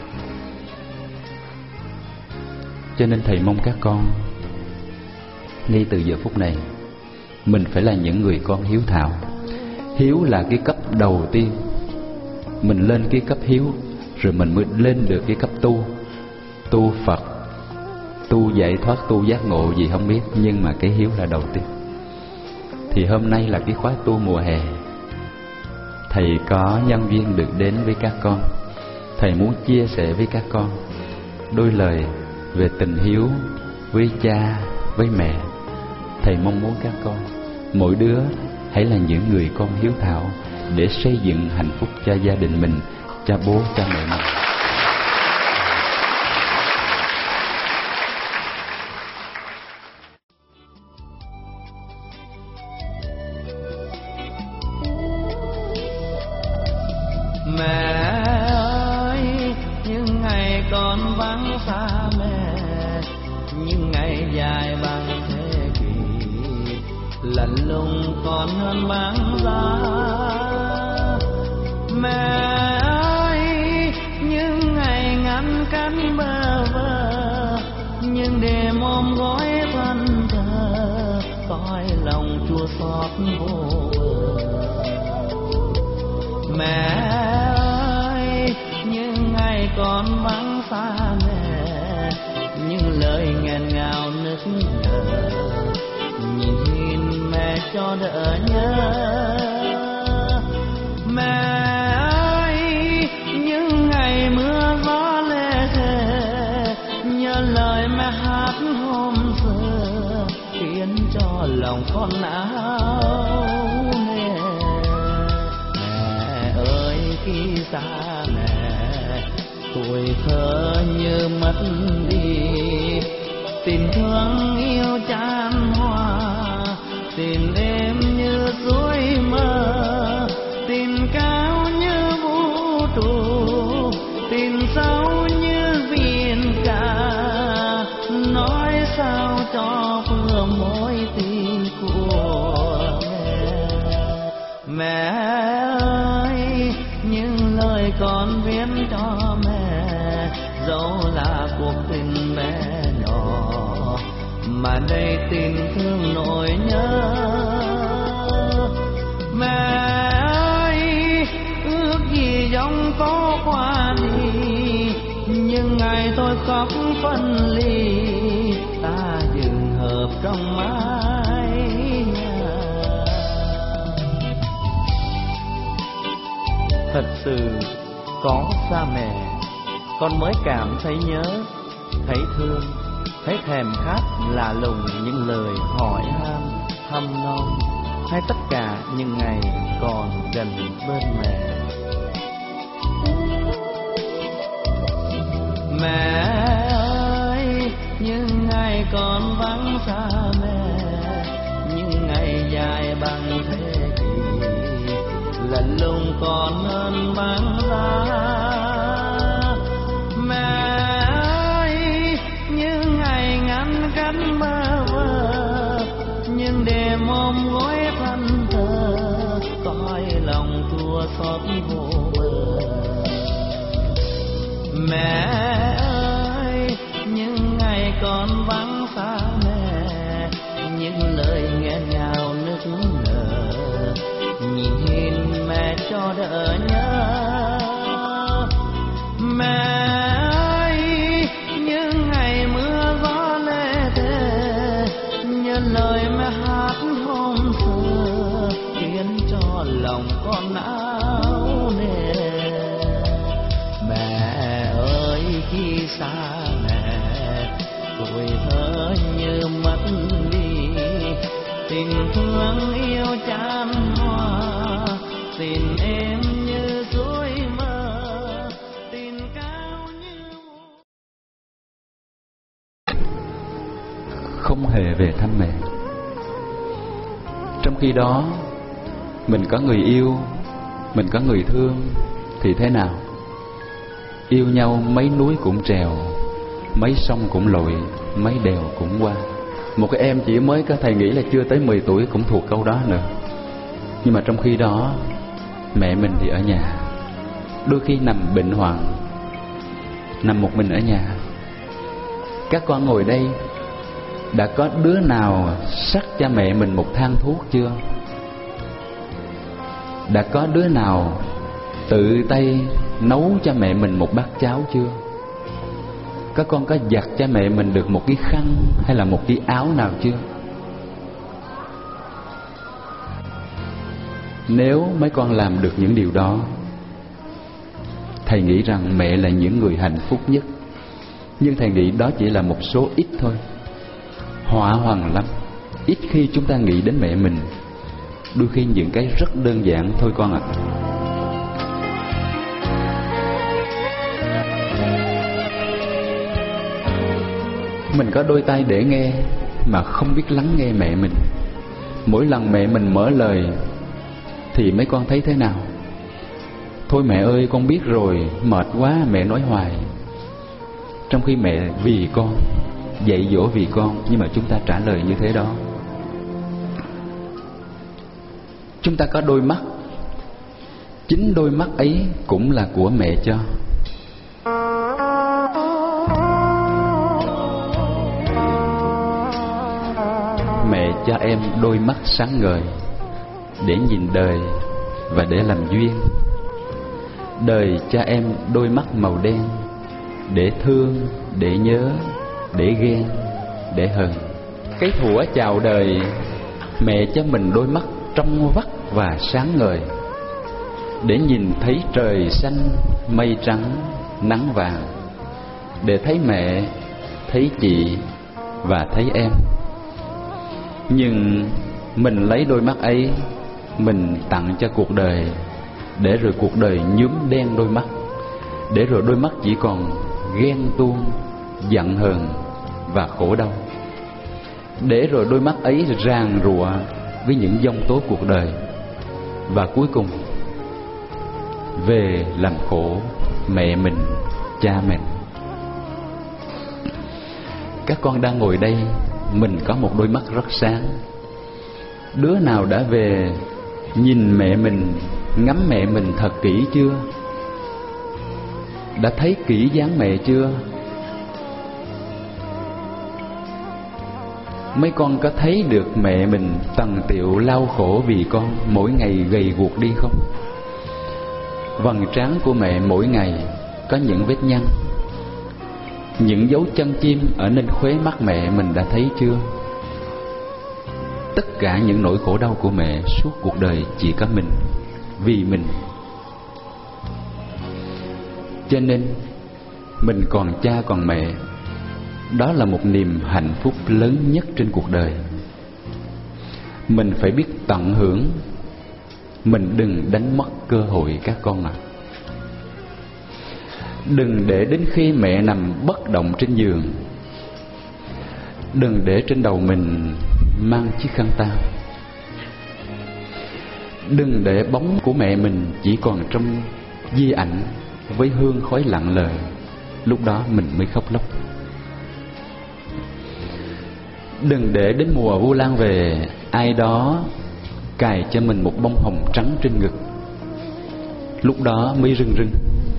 Cho nên thầy mong các con ngay từ giờ phút này mình phải là những người con hiếu thảo. Hiếu là cái cấp đầu tiên. Mình lên cái cấp hiếu rồi mình mới lên được cái cấp tu. Tu Phật, tu giải thoát, tu giác ngộ gì không biết, nhưng mà cái hiếu là đầu tiên. Thì hôm nay là cái khóa tu mùa hè, thầy có nhân viên được đến với các con. Thầy muốn chia sẻ với các con đôi lời về tình hiếu với cha, với mẹ. Thầy mong muốn các con mỗi đứa hãy là những người con hiếu thảo để xây dựng hạnh phúc cho gia đình mình, cho bố, cho mẹ mình. Mẹ ơi, những ngày con vắng xa mẹ, những ngày dài lạnh lùng còn hơn băng giá. Mẹ ơi, những ngày ngăn cách bơ vơ, nhưng đêm ôm gối thân thờ, cõi lòng chua xót vô bờ. Mẹ ơi, những ngày còn vắng xa mẹ, những lời nghẹn ngào nức nở, nhìn mẹ cho đỡ nhớ. Mẹ ơi, những ngày mưa gió lê thề, nhớ lời mẹ hát hôm xưa, khiến cho lòng con áo nề. Mẹ ơi, khi xa mẹ, tuổi thơ như mất đi, tình thương yêu chan hoa, tình êm như suối mơ, tình cao như vũ trụ, tình sâu như biển cả. Nói sao cho vừa mối tình của mẹ. Mẹ ơi, những lời con viết cho mẹ, dẫu là cuộc tình bé nhỏ, mà đây tình thương nỗi nhớ. Mẹ ơi, ước gì giông tố qua đi, nhưng ngày tôi khóc phân ly, ta dừng hợp trong mái nhà. Thật sự có xa mẹ, con mới cảm thấy nhớ, thấy thương, thấy thèm khát lạ lùng những lời hỏi han thăm non, hay tất cả những ngày còn gần bên mẹ. Mẹ ơi, những ngày còn vắng xa mẹ, những ngày dài bằng thế kỷ, lạnh lùng còn hơn băng giá. Mẹ ơi, những ngày ngăn cách bơ vơ, nhưng đêm ôm gối thân thờ, cõi lòng chua xót vô bờ. Mẹ ơi, những ngày còn vắng xa mẹ, những lời nghẹn ngào nức nở, nhìn mẹ cho đỡ nhớ. Mẹ ơi, những ngày mưa gió lê thề, nhớ lời mẹ hát hôm xưa, khiến cho lòng con áo nề. Mẹ ơi, khi xa mẹ, tuổi thơ như mất đi, tình thương yêu chan hoa, tình em như suối mơ, tình cao như không hề về thăm mẹ. Trong khi đó mình có người yêu, mình có người thương thì thế nào? Yêu nhau mấy núi cũng trèo, mấy sông cũng lội, mấy đèo cũng qua. Một cái em chỉ mới có thầy nghĩ là chưa tới 10 tuổi cũng thuộc câu đó nữa. Nhưng mà trong khi đó mẹ mình thì ở nhà, đôi khi nằm bệnh hoạn, nằm một mình ở nhà. Các con ngồi đây, đã có đứa nào sắc cho mẹ mình một thang thuốc chưa? Đã có đứa nào tự tay nấu cho mẹ mình một bát cháo chưa? Các con có giặt cho mẹ mình được một cái khăn hay là một cái áo nào chưa? Nếu mấy con làm được những điều đó, thầy nghĩ rằng mẹ là những người hạnh phúc nhất. Nhưng thầy nghĩ đó chỉ là một số ít thôi, hỏa hoằng lắm. Ít khi chúng ta nghĩ đến mẹ mình, đôi khi những cái rất đơn giản thôi con ạ. Mình có đôi tai để nghe mà không biết lắng nghe mẹ mình. Mỗi lần mẹ mình mở lời thì mấy con thấy thế nào? Thôi mẹ ơi, con biết rồi, mệt quá, mẹ nói hoài. Trong khi mẹ vì con, dạy dỗ vì con, nhưng mà chúng ta trả lời như thế đó. Chúng ta có đôi mắt, chính đôi mắt ấy cũng là của mẹ cho. Mẹ cho em đôi mắt sáng ngời để nhìn đời và để làm duyên. Đời cho em đôi mắt màu đen để thương, để nhớ, để ghen, để hờn. Cái thuở chào đời, mẹ cho mình đôi mắt trong vắt và sáng ngời để nhìn thấy trời xanh, mây trắng, nắng vàng, để thấy mẹ, thấy chị và thấy em. Nhưng mình lấy đôi mắt ấy, mình tặng cho cuộc đời, để rồi cuộc đời nhuốm đen đôi mắt, để rồi đôi mắt chỉ còn ghen tuông, giận hờn và khổ đau, để rồi đôi mắt ấy ràng rụa với những giông tố cuộc đời, và cuối cùng về làm khổ mẹ mình, cha mình. Các con đang ngồi đây, mình có một đôi mắt rất sáng. Đứa nào đã về nhìn mẹ mình, ngắm mẹ mình thật kỹ chưa? Đã thấy kỹ dáng mẹ chưa? Mấy con có thấy được mẹ mình tần tiệu lau khổ vì con, mỗi ngày gầy guộc đi không? Vầng trán của mẹ mỗi ngày có những vết nhăn, những dấu chân chim ở nên khóe mắt mẹ mình đã thấy chưa? Tất cả những nỗi khổ đau của mẹ suốt cuộc đời chỉ có mình, vì mình. Cho nên mình còn cha còn mẹ, đó là một niềm hạnh phúc lớn nhất trên cuộc đời. Mình phải biết tận hưởng, mình đừng đánh mất cơ hội các con ạ. Đừng để đến khi mẹ nằm bất động trên giường, đừng để trên đầu mình mang chiếc khăn tang. Đừng để bóng của mẹ mình chỉ còn trong di ảnh với hương khói lặng lờ, lúc đó mình mới khóc lóc. Đừng để đến mùa Vu Lan về, ai đó cài cho mình một bông hồng trắng trên ngực, lúc đó mới rưng rưng.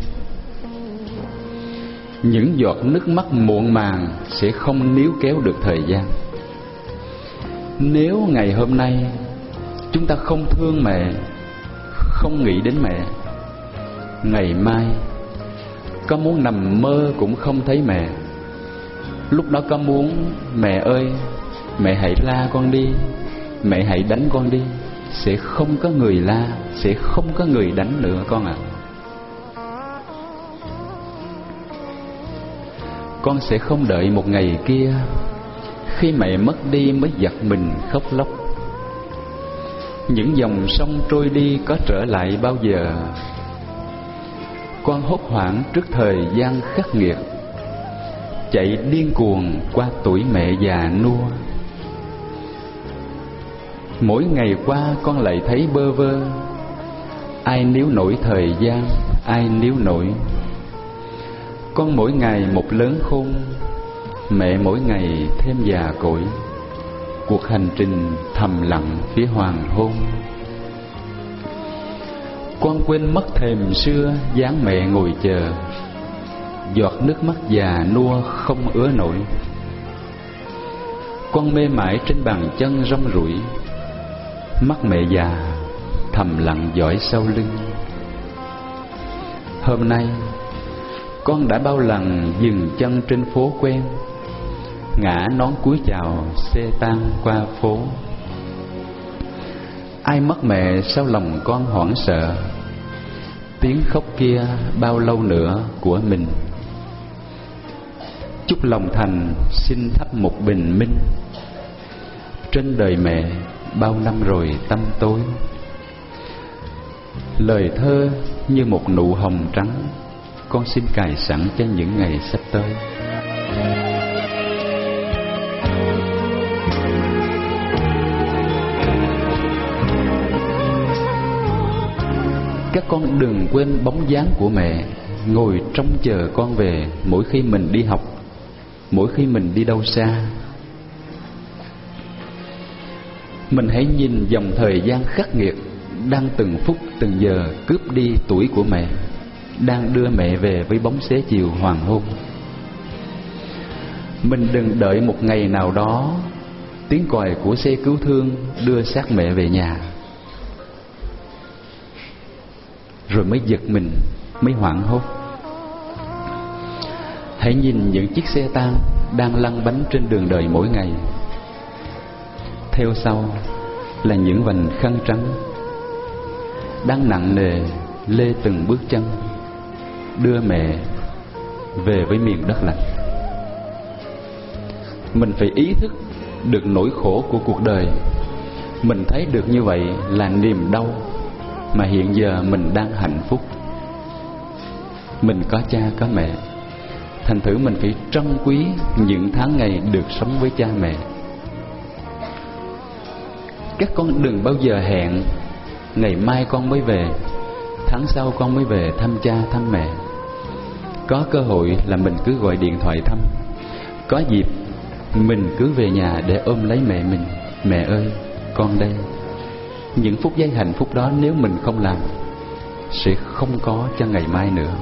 Những giọt nước mắt muộn màng sẽ không níu kéo được thời gian. Nếu ngày hôm nay chúng ta không thương mẹ, không nghĩ đến mẹ, ngày mai có muốn nằm mơ cũng không thấy mẹ. Lúc đó có muốn mẹ ơi, mẹ hãy la con đi, mẹ hãy đánh con đi, sẽ không có người la, sẽ không có người đánh nữa con ạ. Con sẽ không đợi một ngày kia khi mẹ mất đi mới giật mình khóc lóc. Những dòng sông trôi đi có trở lại bao giờ? Con hốt hoảng trước thời gian khắc nghiệt, chạy điên cuồng qua tuổi mẹ già nua. Mỗi ngày qua con lại thấy bơ vơ, ai níu nổi thời gian, ai níu nổi. Con mỗi ngày một lớn khôn, mẹ mỗi ngày thêm già cỗi. Cuộc hành trình thầm lặng phía hoàng hôn. Con quên mất thềm xưa dáng mẹ ngồi chờ, giọt nước mắt già nua không ứa nổi. Con mê mải trên bàn chân rong ruổi, mắt mẹ già thầm lặng dõi sau lưng. Hôm nay con đã bao lần dừng chân trên phố quen, ngã nón cúi chào xe tan qua phố. Ai mất mẹ sao lòng con hoảng sợ, tiếng khóc kia bao lâu nữa của mình. Chúc lòng thành xin thắp một bình minh, trên đời mẹ bao năm rồi tăm tối. Lời thơ như một nụ hồng trắng, con xin cài sẵn cho những ngày sắp tới. Các con đừng quên bóng dáng của mẹ ngồi trông chờ con về mỗi khi mình đi học, mỗi khi mình đi đâu xa. Mình hãy nhìn dòng thời gian khắc nghiệt đang từng phút từng giờ cướp đi tuổi của mẹ, đang đưa mẹ về với bóng xế chiều hoàng hôn. Mình đừng đợi một ngày nào đó tiếng còi của xe cứu thương đưa xác mẹ về nhà, rồi mới giật mình, mới hoảng hốt. Hãy nhìn những chiếc xe tang đang lăn bánh trên đường đời mỗi ngày. Theo sau là những vành khăn trắng đang nặng nề lê từng bước chân đưa mẹ về với miền đất lạnh. Mình phải ý thức được nỗi khổ của cuộc đời. Mình thấy được như vậy là niềm đau mà hiện giờ mình đang hạnh phúc. Mình có cha có mẹ, thành thử mình phải trân quý những tháng ngày được sống với cha mẹ. Các con đừng bao giờ hẹn ngày mai con mới về, tháng sau con mới về thăm cha thăm mẹ. Có cơ hội là mình cứ gọi điện thoại thăm, có dịp mình cứ về nhà để ôm lấy mẹ mình. Mẹ ơi, con đây. Những phút giây hạnh phúc đó nếu mình không làm, sẽ không có cho ngày mai nữa.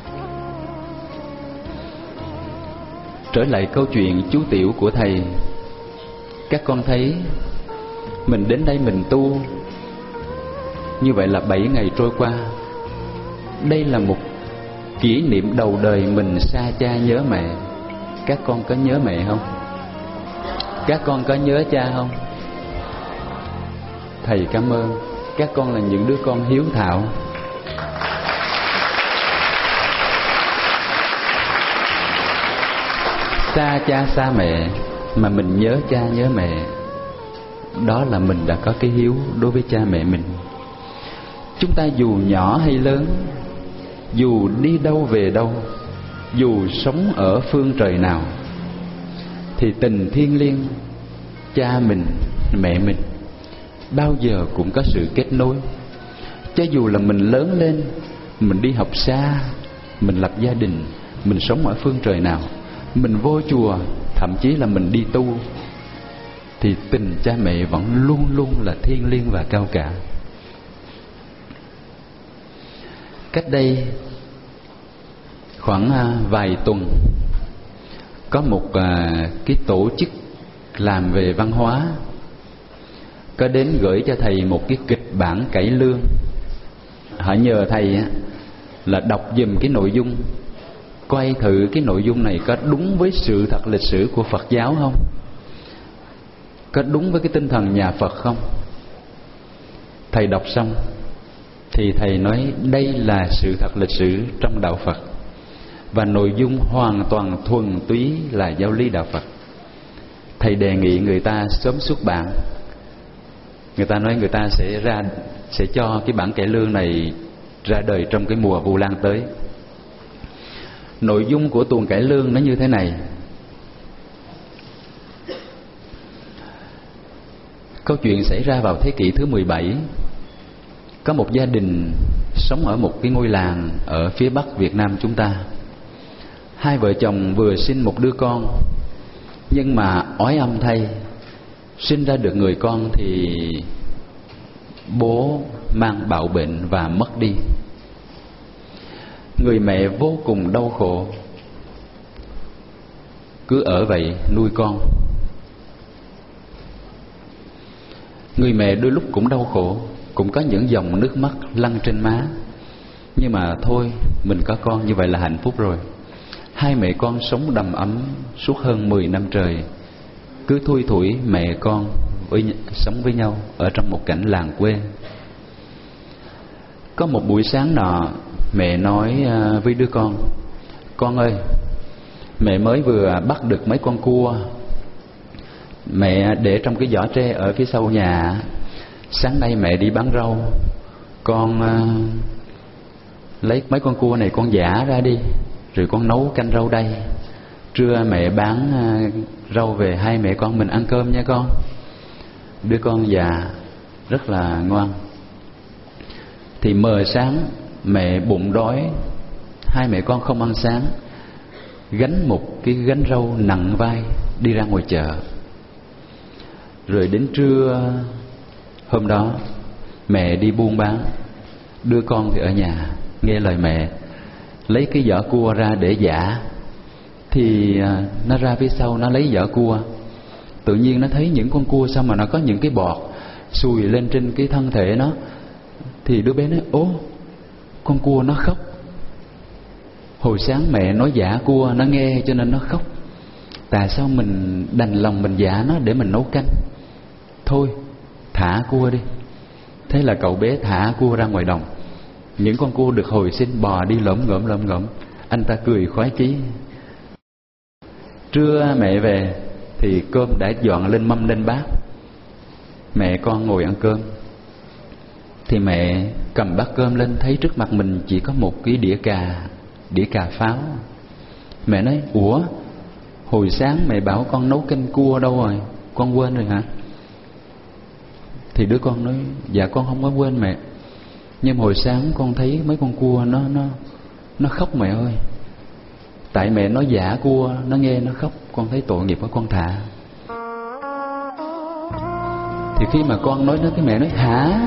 Trở lại câu chuyện chú tiểu của thầy, các con thấy mình đến đây mình tu như vậy là 7 ngày trôi qua. Đây là một kỷ niệm đầu đời mình xa cha nhớ mẹ. Các con có nhớ mẹ không? Các con có nhớ cha không? Thầy cảm ơn. Các con là những đứa con hiếu thảo. Xa cha xa mẹ mà mình nhớ cha nhớ mẹ, đó là mình đã có cái hiếu đối với cha mẹ mình. Chúng ta dù nhỏ hay lớn, dù đi đâu về đâu, dù sống ở phương trời nào, thì tình thiêng liêng cha mình, mẹ mình bao giờ cũng có sự kết nối. Cho dù là mình lớn lên, mình đi học xa, mình lập gia đình, mình sống ở phương trời nào, mình vô chùa, thậm chí là mình đi tu, thì tình cha mẹ vẫn luôn luôn là thiêng liêng và cao cả. Cách đây khoảng vài tuần, có một cái tổ chức làm về văn hóa có đến gửi cho thầy một cái kịch bản cải lương. Họ nhờ thầy là đọc giùm cái nội dung, coi thử cái nội dung này có đúng với sự thật lịch sử của Phật giáo không, có đúng với cái tinh thần nhà Phật không. Thầy đọc xong thì thầy nói đây là sự thật lịch sử trong đạo Phật, và nội dung hoàn toàn thuần túy là giáo lý đạo Phật. Thầy đề nghị người ta sớm xuất bản. Người ta nói người ta sẽ cho cái bản cải lương này ra đời trong cái mùa Vu Lan tới. Nội dung của tuồng cải lương nó như thế này. Câu chuyện xảy ra vào thế kỷ thứ 17. Có một gia đình sống ở một cái ngôi làng ở phía Bắc Việt Nam chúng ta. Hai vợ chồng vừa sinh một đứa con, nhưng mà oái âm thay, sinh ra được người con thì bố mang bạo bệnh và mất đi. Người mẹ vô cùng đau khổ, cứ ở vậy nuôi con. Người mẹ đôi lúc cũng đau khổ, cũng có những dòng nước mắt lăn trên má. Nhưng mà thôi, mình có con như vậy là hạnh phúc rồi. Hai mẹ con sống đầm ấm suốt hơn 10 năm trời, cứ thui thủi mẹ con sống với nhau ở trong một cảnh làng quê. Có một buổi sáng nọ, mẹ nói với đứa con ơi, mẹ mới vừa bắt được mấy con cua, mẹ để trong cái giỏ tre ở phía sau nhà. Sáng nay mẹ đi bán rau, con lấy mấy con cua này con giã ra đi, rồi con nấu canh rau đây. Trưa mẹ bán rau về, hai mẹ con mình ăn cơm nha con. Đứa con già rất là ngoan. Thì mờ sáng mẹ bụng đói, hai mẹ con không ăn sáng, gánh một cái gánh rau nặng vai đi ra ngoài chợ. Rồi đến trưa hôm đó, Mẹ đi buôn bán, đứa con thì ở nhà nghe lời mẹ, lấy cái vỏ cua ra để giã. Thì nó ra phía sau nó lấy vỏ cua, tự nhiên nó thấy những con cua sao mà nó có những cái bọt sùi lên trên cái thân thể nó. Thì đứa bé nói: ố, con cua nó khóc. Hồi sáng mẹ nói giã cua, nó nghe cho nên nó khóc. Tại sao mình đành lòng mình giã nó để mình nấu canh? Thôi thả cua đi. Thế là cậu bé thả cua ra ngoài đồng. Những con cua được hồi sinh bò đi lởm ngởm. Anh ta cười khoái chí. Trưa mẹ về thì cơm đã dọn lên mâm lên bát. Mẹ con ngồi ăn cơm. Thì mẹ cầm bát cơm lên, thấy trước mặt mình chỉ có một cái đĩa cà pháo. Mẹ nói: ủa, hồi sáng mẹ bảo con nấu canh cua đâu rồi, con quên rồi hả? Thì đứa con nói: dạ con không có quên mẹ, nhưng hồi sáng con thấy mấy con cua nó khóc mẹ ơi. Tại mẹ nói giả cua, nó nghe nó khóc, con thấy tội nghiệp quá con thả. Thì khi mà con nói đó, cái mẹ nói: hả?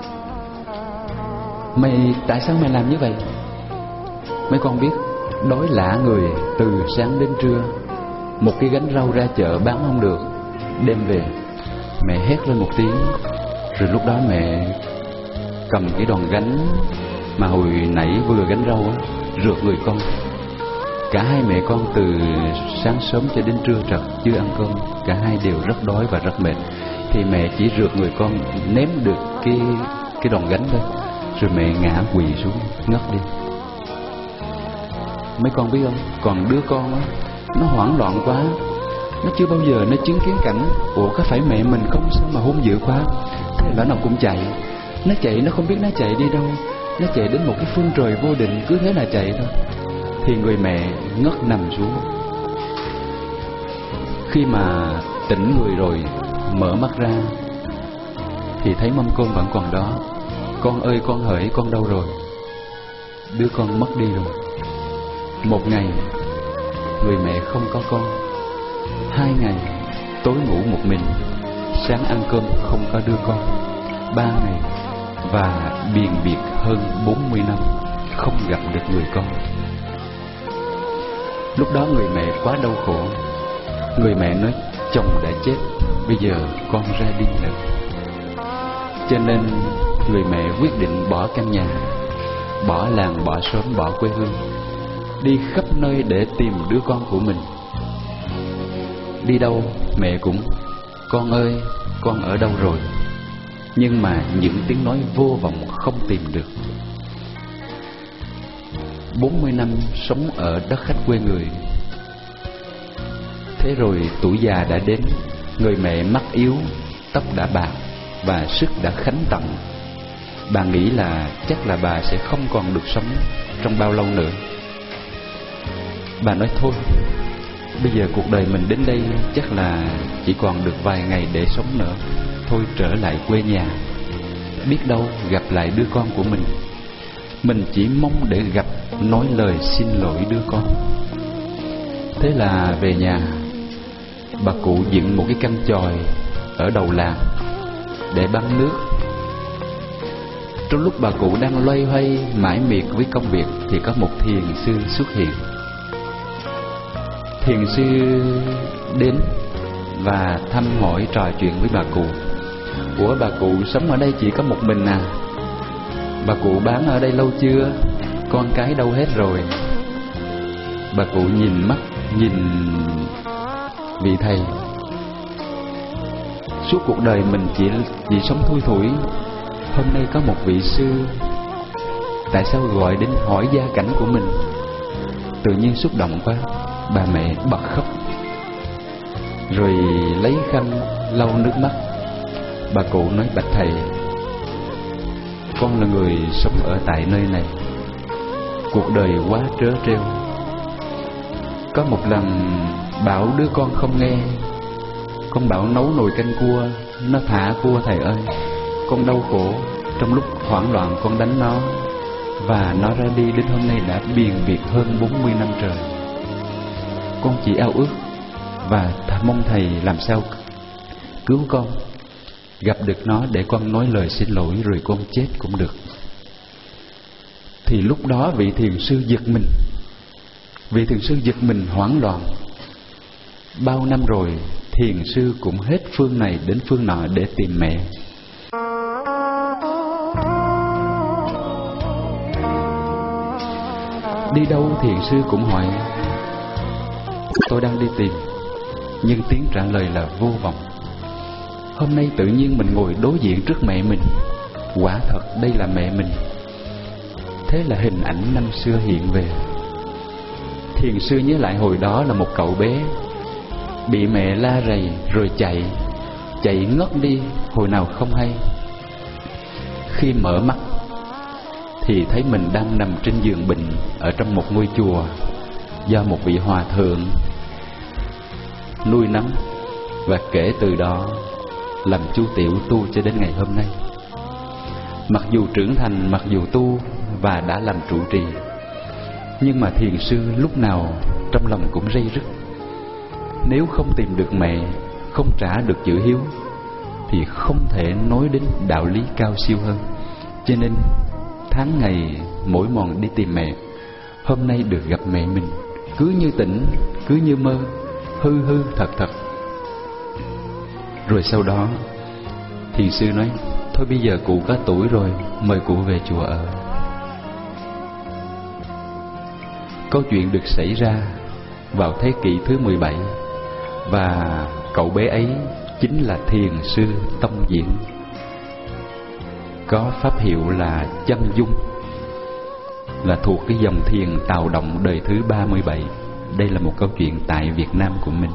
Mày tại sao mày làm như vậy? Mấy con biết đói lả người từ sáng đến trưa, một cái gánh rau ra chợ bán không được, đem về. Mẹ hét lên một tiếng. Rồi lúc đó mẹ cầm cái đòn gánh mà hồi nãy vừa gánh rau á, rượt người con. Cả hai mẹ con từ sáng sớm cho đến trưa trật chưa ăn cơm, cả hai đều rất đói và rất mệt. Thì mẹ chỉ rượt người con ném được cái đòn gánh thôi, rồi mẹ ngã quỵ xuống ngất đi. Mấy con biết không, còn đứa con á, nó hoảng loạn quá, nó chưa bao giờ nó chứng kiến cảnh ủa có phải mẹ mình không sao mà hung dữ quá. Thế là nó cũng chạy. Nó chạy, nó không biết nó chạy đi đâu, nó chạy đến một cái phương trời vô định, cứ thế là chạy thôi. Thì người mẹ ngất nằm xuống. Khi mà tỉnh người rồi, mở mắt ra thì thấy mâm cơm vẫn còn đó. Con ơi con hỡi, con đâu rồi? Đứa con mất đi rồi. Một ngày người mẹ không có con. 2 ngày tối ngủ một mình, sáng ăn cơm không có đứa con. 3 ngày và biền biệt hơn 40 năm không gặp được người con. Lúc đó người mẹ quá đau khổ. Người mẹ nói chồng đã chết, bây giờ con ra đi nữa. Cho nên người mẹ quyết định bỏ căn nhà, bỏ làng, bỏ xóm, bỏ quê hương, đi khắp nơi để tìm đứa con của mình. Đi đâu mẹ cũng: con ơi con ở đâu rồi? Nhưng mà những tiếng nói vô vọng không tìm được. 40 năm sống ở đất khách quê người. Thế rồi tuổi già đã đến. Người mẹ mắt yếu, tóc đã bạc và sức đã khánh tận. Bà nghĩ là chắc là bà sẽ không còn được sống trong bao lâu nữa. Bà nói thôi, bây giờ cuộc đời mình đến đây chắc là chỉ còn được vài ngày để sống nữa. Thôi trở lại quê nhà, biết đâu gặp lại đứa con của mình. Mình chỉ mong để gặp, nói lời xin lỗi đứa con. Thế là về nhà, bà cụ dựng một cái căn chòi ở đầu làng để bắn nước. Trong lúc bà cụ đang loay hoay mải miệt với công việc thì có một thiền sư xuất hiện. Thiền sư đến và thăm hỏi trò chuyện với bà cụ. Ủa bà cụ sống ở đây chỉ có một mình à? Bà cụ bán ở đây lâu chưa? Con cái đâu hết rồi? Bà cụ nhìn vị thầy. Suốt cuộc đời mình chỉ sống thui thủi. Hôm nay có một vị sư, tại sao gọi đến hỏi gia cảnh của mình? Tự nhiên xúc động quá, bà mẹ bật khóc, rồi lấy khăn lau nước mắt. Bà cụ nói: bạch thầy, con là người sống ở tại nơi này, cuộc đời quá trớ trêu. Có một lần bảo đứa con không nghe, con bảo nấu nồi canh cua, nó thả cua thầy ơi. Con đau khổ, trong lúc hoảng loạn con đánh nó, và nó ra đi đến hôm nay đã biền biệt hơn 40 năm trời. Con chỉ ao ước và mong thầy làm sao cứu con. gặp được nó để con nói lời xin lỗi rồi con chết cũng được. Thì lúc đó vị thiền sư giật mình. Vị thiền sư giật mình hoảng loạn. Bao năm rồi thiền sư cũng hết phương này đến phương nọ để tìm mẹ. Đi đâu thiền sư cũng hỏi, tôi đang đi tìm, nhưng tiếng trả lời là vô vọng. Hôm nay tự nhiên mình ngồi đối diện trước mẹ mình, quả thật đây là mẹ mình. Thế là hình ảnh năm xưa hiện về. Thiền sư nhớ lại hồi đó là một cậu bé bị mẹ la rầy rồi chạy ngất đi hồi nào không hay. Khi mở mắt thì thấy mình đang nằm trên giường bệnh ở trong một ngôi chùa do một vị hòa thượng nuôi nấng, và kể từ đó làm chú tiểu tu cho đến ngày hôm nay. Mặc dù trưởng thành, mặc dù tu và đã làm trụ trì, nhưng mà thiền sư lúc nào trong lòng cũng ray rứt. Nếu không tìm được mẹ, không trả được chữ hiếu, thì không thể nói đến đạo lý cao siêu hơn. Cho nên tháng ngày mỗi mòn đi tìm mẹ. Hôm nay được gặp mẹ mình, cứ như tỉnh, cứ như mơ, hư thật. Rồi sau đó thiền sư nói, thôi bây giờ cụ có tuổi rồi, mời cụ về chùa ở. Câu chuyện được xảy ra vào thế kỷ thứ 17, và cậu bé ấy chính là thiền sư Tông Diễn, có pháp hiệu là Chân Dung, là thuộc cái dòng thiền Tào Động đời thứ 37. Đây là một câu chuyện tại Việt Nam của mình.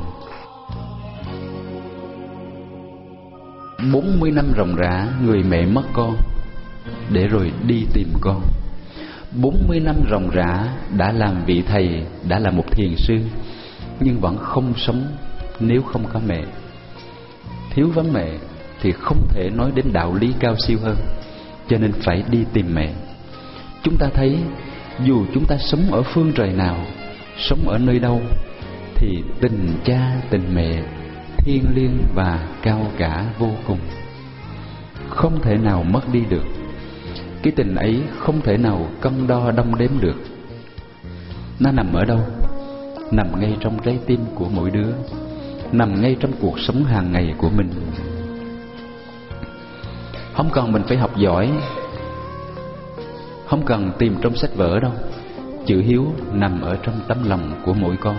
40 năm ròng rã, người mẹ mất con để rồi đi tìm con. 40 năm ròng rã đã làm vị thầy, đã là một thiền sư, nhưng vẫn không sống nếu không có mẹ. Thiếu vắng mẹ thì không thể nói đến đạo lý cao siêu hơn, cho nên phải đi tìm mẹ. Chúng ta thấy dù chúng ta sống ở phương trời nào, sống ở nơi đâu, thì tình cha tình mẹ thiêng liêng và cao cả vô cùng, không thể nào mất đi được. Cái tình ấy không thể nào cân đo đong đếm được. Nó nằm ở đâu? Nằm ngay trong trái tim của mỗi đứa, nằm ngay trong cuộc sống hàng ngày của mình. Không cần mình phải học giỏi, không cần tìm trong sách vở đâu. Chữ hiếu nằm ở trong tấm lòng của mỗi con.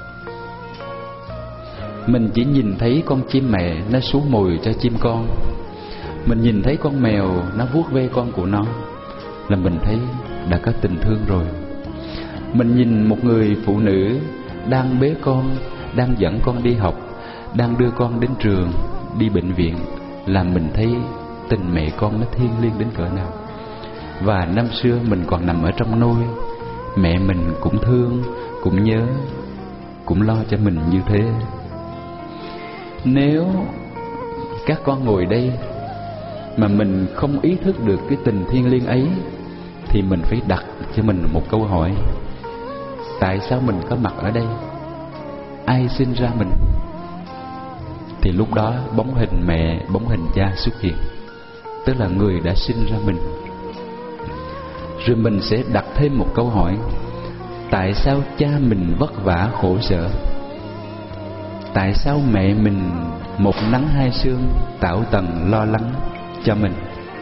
Mình chỉ nhìn thấy con chim mẹ nó xuống mồi cho chim con, mình nhìn thấy con mèo nó vuốt ve con của nó, là mình thấy đã có tình thương rồi. Mình nhìn một người phụ nữ đang bế con, đang dẫn con đi học, đang đưa con đến trường, đi bệnh viện, là mình thấy tình mẹ con nó thiêng liêng đến cỡ nào. Và năm xưa mình còn nằm ở trong nôi, mẹ mình cũng thương, cũng nhớ, cũng lo cho mình như thế. Nếu các con ngồi đây mà mình không ý thức được cái tình thiêng liêng ấy, thì mình phải đặt cho mình một câu hỏi: tại sao mình có mặt ở đây? Ai sinh ra mình? Thì lúc đó bóng hình mẹ, bóng hình cha xuất hiện, tức là người đã sinh ra mình. Rồi mình sẽ đặt thêm một câu hỏi: tại sao cha mình vất vả khổ sở? Tại sao mẹ mình một nắng hai sương tảo tần lo lắng cho mình?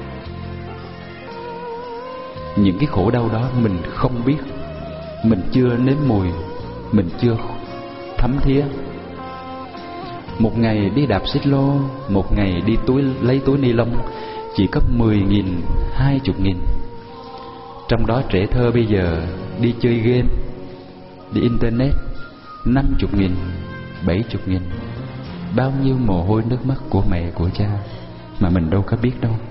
Những cái khổ đau đó mình không biết, mình chưa nếm mùi, mình chưa thấm thía. Một ngày đi đạp xích lô, một ngày đi lấy túi ni lông chỉ có 10.000, 20.000. Trong đó trẻ thơ bây giờ đi chơi game, đi internet 50.000, 70.000. Bao nhiêu mồ hôi nước mắt của mẹ của cha mà mình đâu có biết đâu.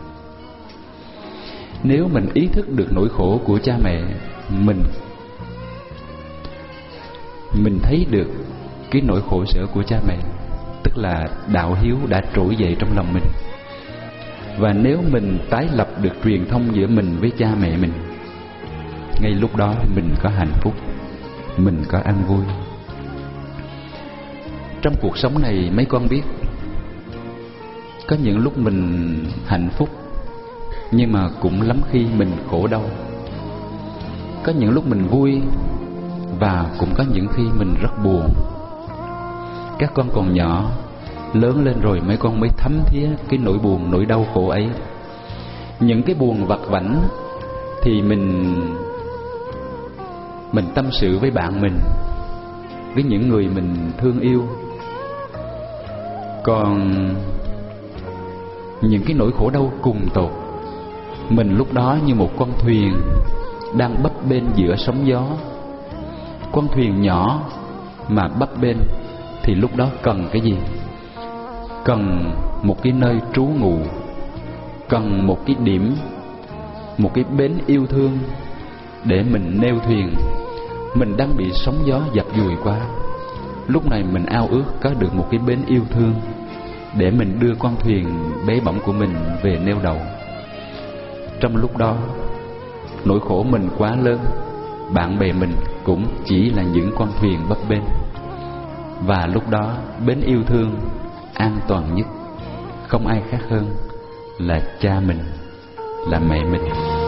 Nếu mình ý thức được nỗi khổ của cha mẹ, mình thấy được cái nỗi khổ sở của cha mẹ, tức là đạo hiếu đã trỗi dậy trong lòng mình. Và nếu mình tái lập được truyền thông giữa mình với cha mẹ mình, ngay lúc đó mình có hạnh phúc, mình có an vui. Trong cuộc sống này mấy con biết, Có những lúc mình hạnh phúc, nhưng mà cũng lắm khi mình khổ đau. Có những lúc mình vui, và cũng có những khi mình rất buồn. Các con còn nhỏ, lớn lên rồi mấy con mới thấm thía cái nỗi buồn, nỗi đau khổ ấy. Những cái buồn vặt vãnh thì mình tâm sự với bạn mình, với những người mình thương yêu. Còn những cái nỗi khổ đau cùng tột, mình lúc đó như một con thuyền đang bấp bênh giữa sóng gió. Con thuyền nhỏ mà bấp bênh thì lúc đó cần cái gì? Cần một cái nơi trú ngụ, cần một cái điểm, một cái bến yêu thương để mình neo thuyền. Mình đang bị sóng gió dập dùi qua, lúc này mình ao ước có được một cái bến yêu thương để mình đưa con thuyền bé bỏng của mình về neo đậu. Trong lúc đó, nỗi khổ mình quá lớn, bạn bè mình cũng chỉ là những con thuyền bấp bênh. Và lúc đó, bến yêu thương an toàn nhất không ai khác hơn là cha mình, là mẹ mình.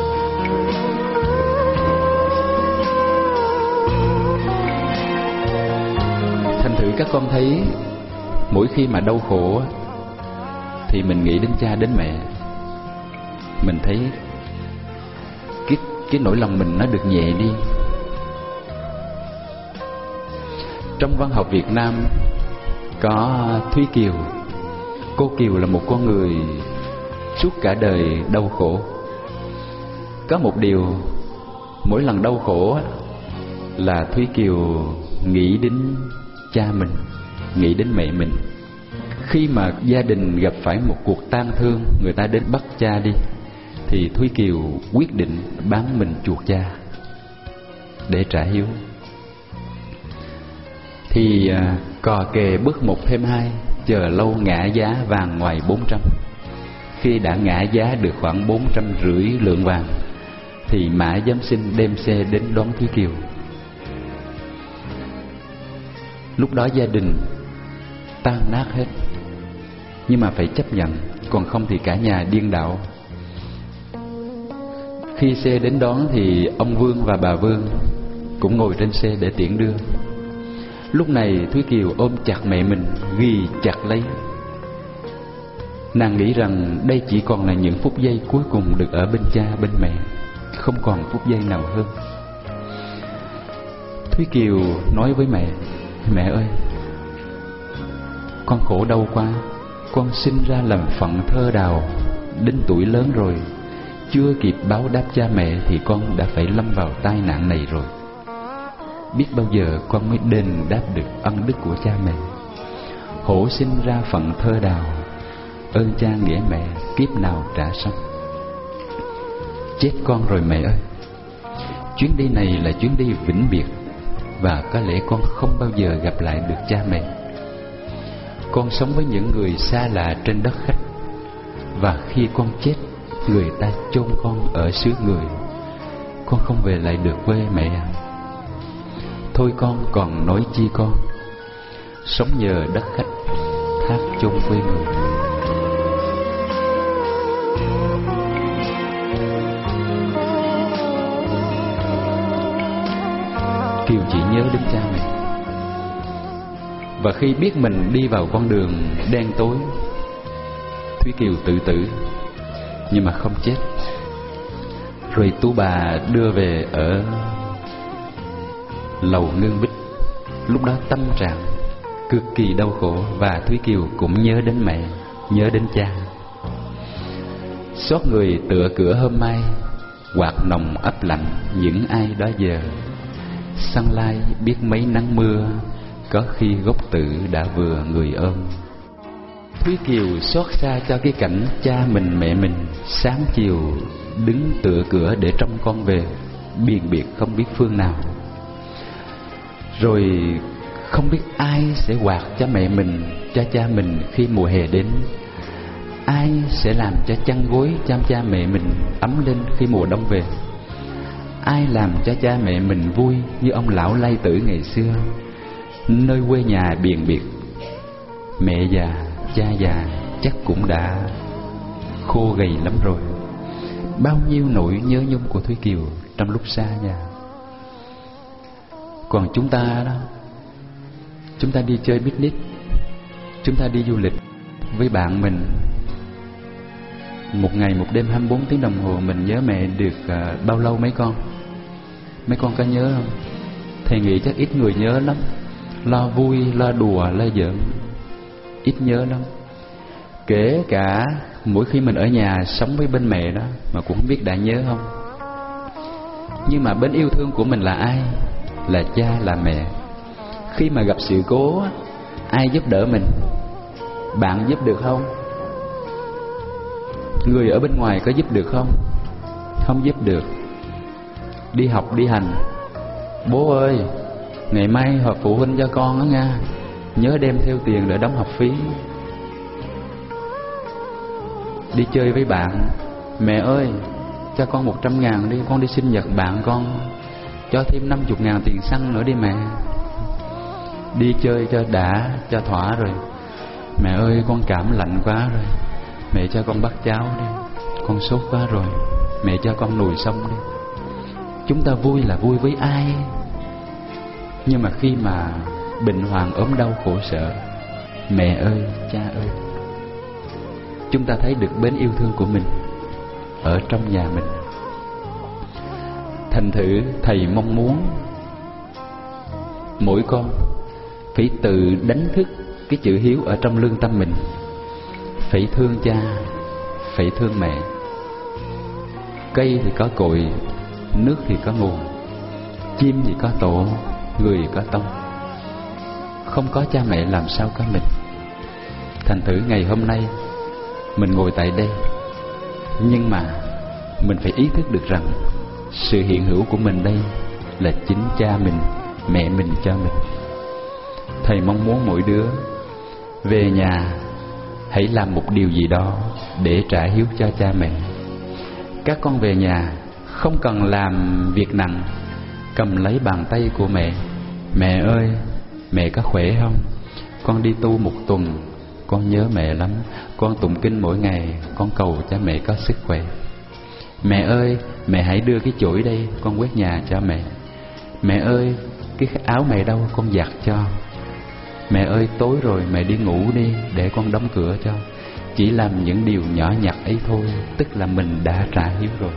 Thành thử các con thấy, mỗi khi mà đau khổ thì mình nghĩ đến cha đến mẹ. Mình thấy cái nỗi lòng mình nó được nhẹ đi. Trong văn học Việt Nam có Thúy Kiều. Cô Kiều là một con người suốt cả đời đau khổ. Có một điều, mỗi lần đau khổ là Thúy Kiều nghĩ đến cha mình, nghĩ đến mẹ mình. Khi mà gia đình gặp phải một cuộc tang thương, người ta đến bắt cha đi, thì Thúy Kiều quyết định bán mình chuộc cha để trả hiếu. Thì cò kè bước 1 thêm 2, chờ lâu ngã giá vàng ngoài 400. Khi đã ngã giá được khoảng 450 lượng vàng, thì Mã Giám Sinh đem xe đến đón Thúy Kiều. Lúc đó gia đình tan nát hết, nhưng mà phải chấp nhận, còn không thì cả nhà điên đảo. Khi xe đến đón thì ông Vương và bà Vương cũng ngồi trên xe để tiễn đưa. Lúc này Thúy Kiều ôm chặt mẹ mình, ghi chặt lấy. Nàng nghĩ rằng đây chỉ còn là những phút giây cuối cùng được ở bên cha bên mẹ, không còn phút giây nào hơn. Thúy Kiều nói với mẹ: "Mẹ ơi, con khổ đau quá. Con sinh ra làm phận thơ đào, đến tuổi lớn rồi, chưa kịp báo đáp cha mẹ thì con đã phải lâm vào tai nạn này rồi. Biết bao giờ con mới đền đáp được ân đức của cha mẹ. Hổ sinh ra phận thơ đào, ơn cha nghĩa mẹ kiếp nào trả xong. Chết con rồi mẹ ơi. Chuyến đi này là chuyến đi vĩnh biệt, và có lẽ con không bao giờ gặp lại được cha mẹ. Con sống với những người xa lạ trên đất khách, và khi con chết, người ta chôn con ở xứ người. Con không về lại được quê mẹ à. Thôi con còn nói chi con, sống nhờ đất khách, thác chôn quê người." Kiều chỉ nhớ đến cha mẹ. Và khi biết mình đi vào con đường đen tối, Thúy Kiều tự tử, nhưng mà không chết. Rồi Tú bà đưa về ở lầu Ngưng Bích. Lúc đó tâm trạng cực kỳ đau khổ, và Thúy Kiều cũng nhớ đến mẹ, nhớ đến cha. Xót người tựa cửa hôm mai, quạt nồng ấp lạnh những ai đó giờ. Săn lai biết mấy nắng mưa, có khi gốc tử đã vừa người ôm. Thúy Kiều xót xa cho cái cảnh cha mình mẹ mình sáng chiều đứng tựa cửa để trông con về, biền biệt không biết phương nào. Rồi không biết ai sẽ quạt cho mẹ mình, cho cha mình khi mùa hè đến. Ai sẽ làm cho chăn gối cho cha mẹ mình ấm lên khi mùa đông về. Ai làm cho cha mẹ mình vui như ông lão Lai Tử ngày xưa, nơi quê nhà biền biệt, mẹ già, cha già, chắc cũng đã khô gầy lắm rồi. Bao nhiêu nỗi nhớ nhung của Thúy Kiều trong lúc xa nhà. Còn chúng ta đó, chúng ta đi chơi picnic, chúng ta đi du lịch với bạn mình, một ngày một đêm 24 tiếng đồng hồ, mình nhớ mẹ được bao lâu mấy con? Mấy con có nhớ không? Thầy nghĩ chắc ít người nhớ lắm. Lo vui, lo đùa, lo giỡn, ít nhớ lắm. Kể cả mỗi khi mình ở nhà sống với bên mẹ đó mà cũng không biết đã nhớ không. Nhưng mà bên yêu thương của mình là ai? Là cha, là mẹ. Khi mà gặp sự cố, ai giúp đỡ mình? Bạn giúp được không? Người ở bên ngoài có giúp được không? Không giúp được. Đi học, đi hành, bố ơi, ngày mai họp phụ huynh cho con đó nha, nhớ đem theo tiền để đóng học phí. Đi chơi với bạn, mẹ ơi, cho con 100.000 đi, con đi sinh nhật bạn con, cho thêm 50.000 tiền xăng nữa đi mẹ. Đi chơi cho đã, cho thỏa rồi. Mẹ ơi, con cảm lạnh quá rồi, mẹ cho con bắt cháo đi, con sốt quá rồi, mẹ cho con nồi xong đi. Chúng ta vui là vui với ai? Nhưng mà khi mà bệnh hoạn, ốm đau, khổ sở, mẹ ơi, cha ơi, chúng ta thấy được bến yêu thương của mình ở trong nhà mình. Thành thử thầy mong muốn mỗi con phải tự đánh thức cái chữ hiếu ở trong lương tâm mình. Phải thương cha, phải thương mẹ. Cây thì có cội, nước thì có nguồn, chim thì có tổ, người thì có tông. Không có cha mẹ làm sao có mình. Thành thử ngày hôm nay mình ngồi tại đây, nhưng mà mình phải ý thức được rằng sự hiện hữu của mình đây là chính cha mình, mẹ mình cho mình. Thầy mong muốn mỗi đứa về nhà hãy làm một điều gì đó để trả hiếu cho cha mẹ. Các con về nhà không cần làm việc nặng, cầm lấy bàn tay của mẹ. Mẹ ơi, mẹ có khỏe không? Con đi tu 1 tuần, con nhớ mẹ lắm. Con tụng kinh mỗi ngày, con cầu cho mẹ có sức khỏe. Mẹ ơi, mẹ hãy đưa cái chổi đây, con quét nhà cho mẹ. Mẹ ơi, cái áo mẹ đâu, con giặt cho. Mẹ ơi, tối rồi mẹ đi ngủ đi, để con đóng cửa cho. Chỉ làm những điều nhỏ nhặt ấy thôi, tức là mình đã trả hiếu rồi.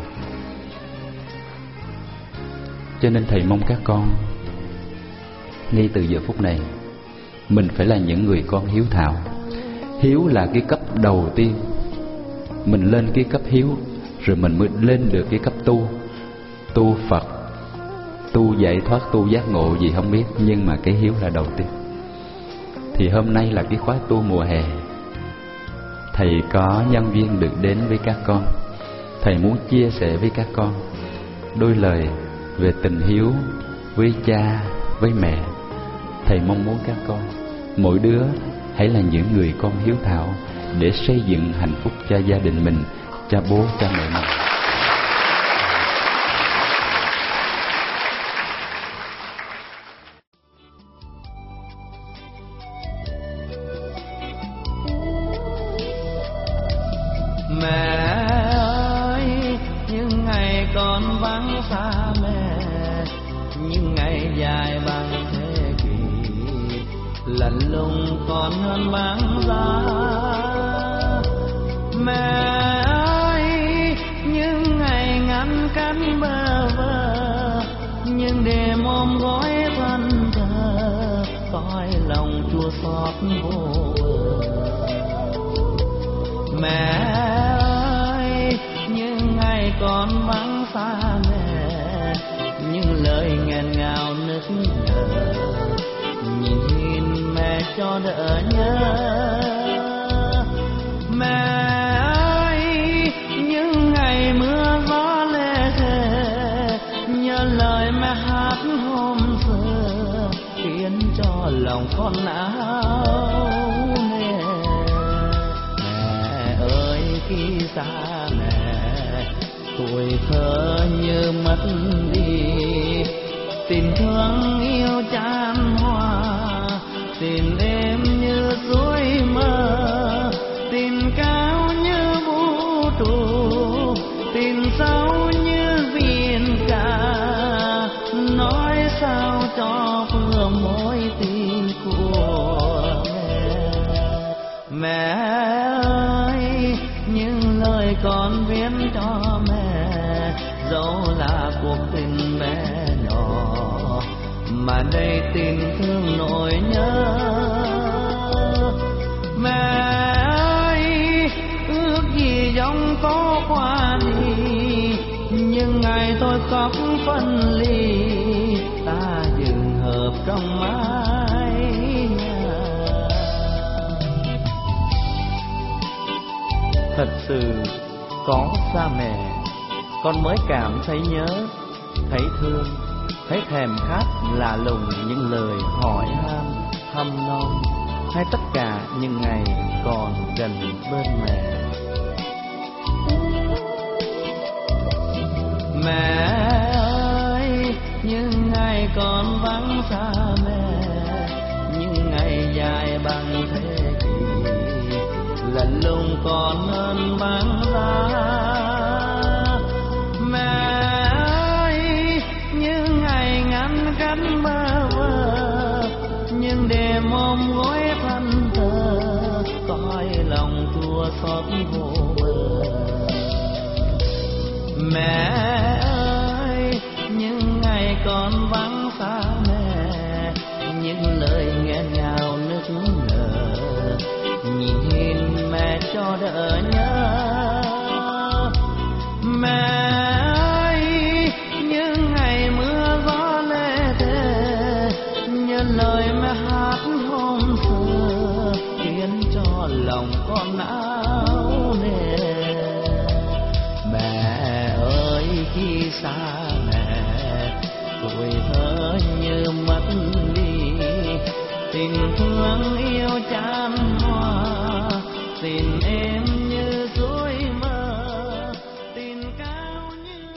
Cho nên thầy mong các con ngay từ giờ phút này, mình phải là những người con hiếu thảo. Hiếu là cái cấp đầu tiên. Mình lên cái cấp hiếu, rồi mình mới lên được cái cấp tu. Tu Phật, tu giải thoát, tu giác ngộ gì không biết, nhưng mà cái hiếu là đầu tiên. Thì hôm nay là cái khóa tu mùa hè, thầy có nhân viên được đến với các con. Thầy muốn chia sẻ với các con đôi lời về tình hiếu với cha, với mẹ. Thầy mong muốn các con mỗi đứa hãy là những người con hiếu thảo để xây dựng hạnh phúc cho gia đình mình, cho bố, cho mẹ mình. Mẹ ơi, những ngày con vắng xa mẹ, những ngày dài bằng thế kỷ, lạnh lùng còn hơn băng giá. Mẹ ơi, những ngày ngăn cách bơ vơ, những đêm ôm gối thân thờ, cõi lòng chua xót vô bờ. Mẹ ơi, những ngày con vắng xa mẹ, những lời nghẹn ngào nức nở, nhìn mẹ cho đỡ nhớ. Mẹ ơi, những ngày mưa gió lê thề, nhớ lời mẹ hát hôm xưa, khiến cho lòng con áo nề. Mẹ ơi, khi xa mẹ, tuổi thơ như mất đi, tình thương yêu chan hoa, tình em như suối mơ, tình tình sâu như biển cả, nói sao cho vừa mối tình của mẹ. Mẹ ơi, những lời con viết cho mẹ, dẫu là cuộc tình bé nhỏ, mà đây tình thương nỗi nhớ. Mẹ ơi, ước gì giông có qua đi, nhưng ngày tôi khóc phân ly, ta dừng hợp trong mái nhà. Thật sự có xa mẹ, con mới cảm thấy nhớ, thấy thương, thấy thèm khát lạ lùng những lời hỏi han thăm non, hay tất cả những ngày còn gần bên mẹ. Mẹ ơi, những ngày còn vắng xa mẹ, những ngày dài bằng thế kỷ, lạnh lùng còn hơn băng giá. Mẹ ơi, những ngày ngắn ngắn bơ vơ, nhưng đêm ôm gối thân thờ, cõi lòng chua xót vô bờ. Mẹ ơi, những ngày còn vắng xa mẹ, những lời nghẹn ngào nức nở, nhìn mẹ cho đỡ nhớ. Mẹ ơi, những ngày mưa gió lê thê, nhớ lời mẹ hát hôm xưa, khiến cho lòng con não nề. Mẹ ơi, khi xa mẹ, tuổi thơ như mất đi, tình thương yêu chan hoa, tình em như suối mơ, tình cao như.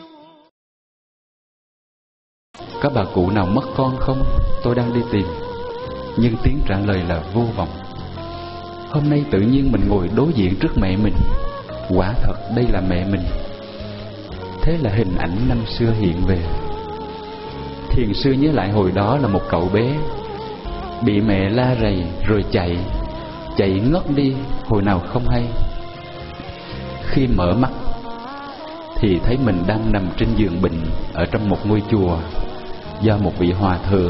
Có bà cụ nào mất con không? Tôi đang đi tìm. Nhưng tiếng trả lời là vô vọng. Hôm nay tự nhiên mình ngồi đối diện trước mẹ mình. Quả thật đây là mẹ mình. Thế là hình ảnh năm xưa hiện về. Thiền sư nhớ lại hồi đó là một cậu bé bị mẹ la rầy rồi chạy ngất đi hồi nào không hay. Khi mở mắt thì thấy mình đang nằm trên giường bệnh ở trong một ngôi chùa do một vị hòa thượng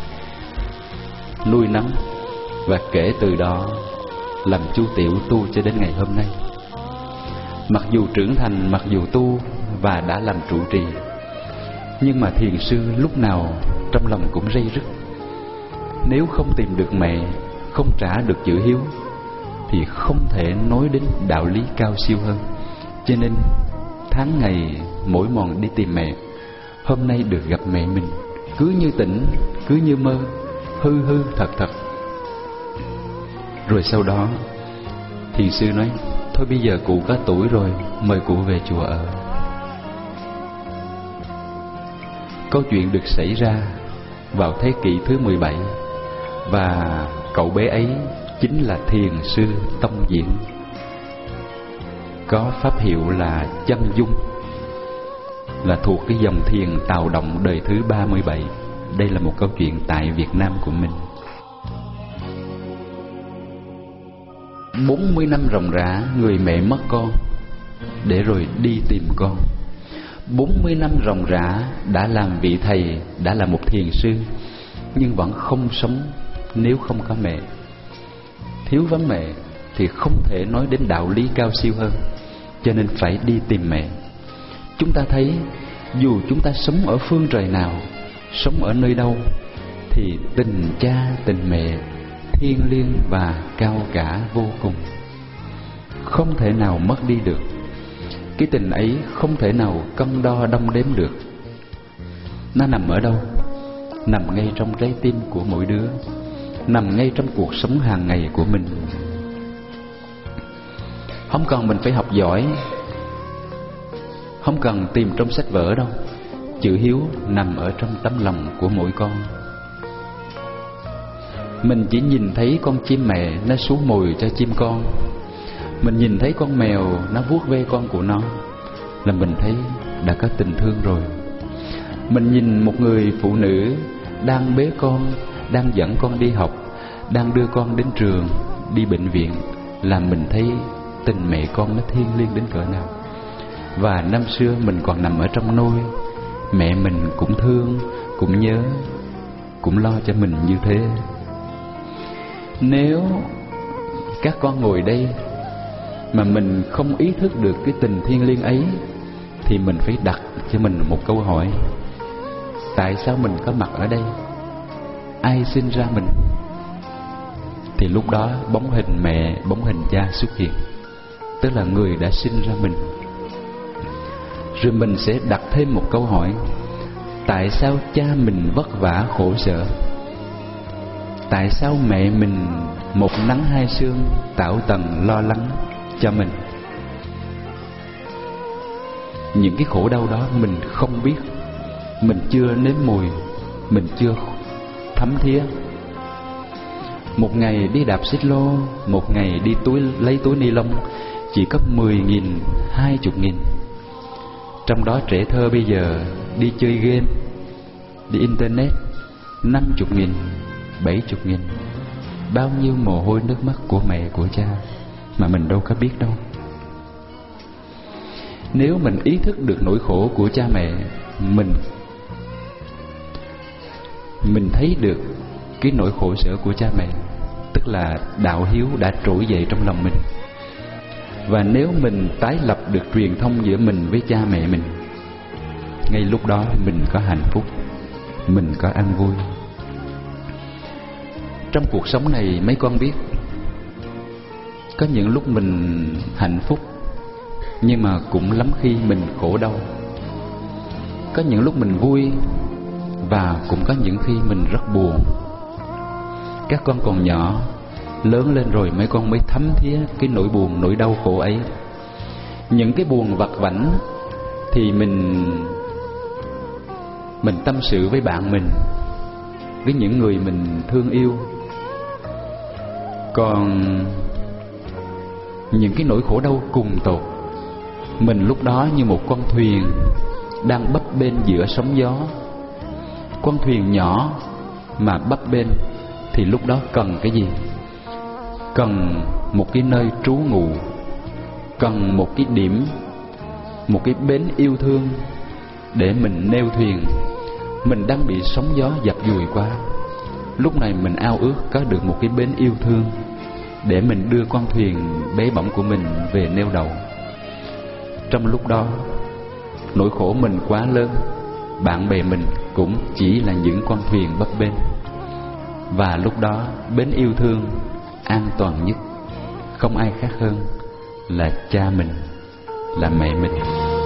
nuôi nấng, và kể từ đó làm chú tiểu tu cho đến ngày hôm nay. Mặc dù trưởng thành, mặc dù tu và đã làm trụ trì, nhưng mà thiền sư lúc nào trong lòng cũng ray rứt. Nếu không tìm được mẹ, không trả được chữ hiếu, thì không thể nói đến đạo lý cao siêu hơn. Cho nên tháng ngày mỗi mòn đi tìm mẹ. Hôm nay được gặp mẹ mình, cứ như tỉnh, cứ như mơ, hư thật. Rồi sau đó thiền sư nói: thôi bây giờ cụ có tuổi rồi, mời cụ về chùa ở. Câu chuyện được xảy ra vào thế kỷ thứ 17, và cậu bé ấy chính là thiền sư Tông Diễn, có pháp hiệu là Chân Dung, là thuộc cái dòng thiền Tào Động đời thứ 37. Đây là một câu chuyện tại Việt Nam của mình. 40 năm ròng rã, người mẹ mất con để rồi đi tìm con. 40 năm ròng rã đã làm vị thầy, đã là một thiền sư, nhưng vẫn không sống nếu không có mẹ. Thiếu vắng mẹ thì không thể nói đến đạo lý cao siêu hơn, cho nên phải đi tìm mẹ. Chúng ta thấy dù chúng ta sống ở phương trời nào, sống ở nơi đâu, thì tình cha tình mẹ thiêng liêng và cao cả vô cùng, không thể nào mất đi được. Cái tình ấy không thể nào cân đo đong đếm được. Nó nằm ở đâu? Nằm ngay trong trái tim của mỗi đứa, nằm ngay trong cuộc sống hàng ngày của mình. Không cần mình phải học giỏi, không cần tìm trong sách vở đâu. Chữ hiếu nằm ở trong tấm lòng của mỗi con. Mình chỉ nhìn thấy con chim mẹ nó xuống mồi cho chim con, mình nhìn thấy con mèo nó vuốt ve con của nó, là mình thấy đã có tình thương rồi. Mình nhìn một người phụ nữ đang bế con, đang dẫn con đi học, đang đưa con đến trường, đi bệnh viện, là mình thấy tình mẹ con nó thiêng liêng đến cỡ nào. Và năm xưa mình còn nằm ở trong nôi, mẹ mình cũng thương, cũng nhớ, cũng lo cho mình như thế. Nếu các con ngồi đây mà mình không ý thức được cái tình thiêng liêng ấy, thì mình phải đặt cho mình một câu hỏi: tại sao mình có mặt ở đây? Ai sinh ra mình? Thì lúc đó bóng hình mẹ, bóng hình cha xuất hiện, tức là người đã sinh ra mình. Rồi mình sẽ đặt thêm một câu hỏi: tại sao cha mình vất vả khổ sở? Tại sao mẹ mình một nắng hai sương tảo tần lo lắng cho mình? Những cái khổ đau đó mình không biết, mình chưa nếm mùi, mình chưa thấm thía. Một ngày đi đạp xích lô, một ngày đi lấy túi ni lông chỉ có 10.000, 20.000. Trong đó trẻ thơ bây giờ đi chơi game, đi internet 50.000, 70.000. Bao nhiêu mồ hôi nước mắt của mẹ của cha mà mình đâu có biết đâu. Nếu mình ý thức được nỗi khổ của cha mẹ, mình thấy được cái nỗi khổ sở của cha mẹ, tức là đạo hiếu đã trỗi dậy trong lòng mình. Và nếu mình tái lập được truyền thông giữa mình với cha mẹ mình, ngay lúc đó mình có hạnh phúc, mình có an vui. Trong cuộc sống này mấy con biết, có những lúc mình hạnh phúc, nhưng mà cũng lắm khi mình khổ đau. Có những lúc mình vui, và cũng có những khi mình rất buồn. Các con còn nhỏ, lớn lên rồi mấy con mới thấm thía cái nỗi buồn, nỗi đau khổ ấy. Những cái buồn vặt vãnh thì mình tâm sự với bạn mình, với những người mình thương yêu. Còn những cái nỗi khổ đau cùng tột, mình lúc đó như một con thuyền đang bấp bênh giữa sóng gió. Con thuyền nhỏ mà bấp bênh thì lúc đó cần cái gì? Cần một cái nơi trú ngụ, cần một cái điểm, một cái bến yêu thương để mình neo thuyền. Mình đang bị sóng gió dập dùi qua, lúc này mình ao ước có được một cái bến yêu thương để mình đưa con thuyền bé bỏng của mình về neo đậu. Trong lúc đó nỗi khổ mình quá lớn, bạn bè mình cũng chỉ là những con thuyền bấp bênh. Và lúc đó bến yêu thương an toàn nhất không ai khác hơn là cha mình, là mẹ mình.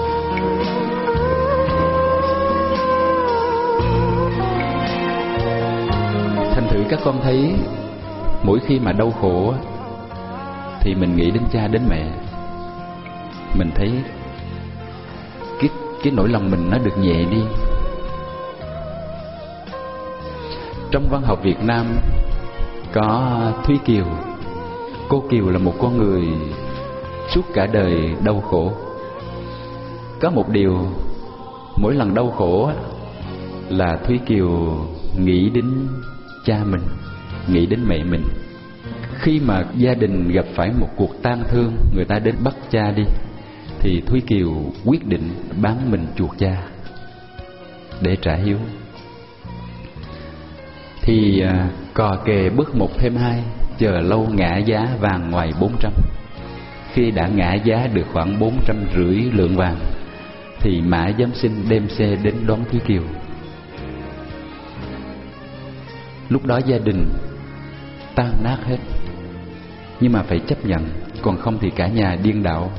Thành thử các con thấy, mỗi khi mà đau khổ thì mình nghĩ đến cha đến mẹ, mình thấy cái nỗi lòng mình nó được nhẹ đi. Trong văn học Việt Nam có Thúy Kiều. Cô Kiều là một con người suốt cả đời đau khổ. Có một điều, mỗi lần đau khổ là Thúy Kiều nghĩ đến cha mình, nghĩ đến mẹ mình. Khi mà gia đình gặp phải một cuộc tang thương, người ta đến bắt cha đi, thì Thúy Kiều quyết định bán mình chuộc cha để trả hiếu. Thì cò kè bước một thêm hai, chờ lâu ngã giá vàng ngoài 400. Khi đã ngã giá được khoảng 450 lượng vàng, thì Mã Giám Sinh đem xe đến đón Thúy Kiều. Lúc đó gia đình tan nát hết, nhưng mà phải chấp nhận, còn không thì cả nhà điên đảo.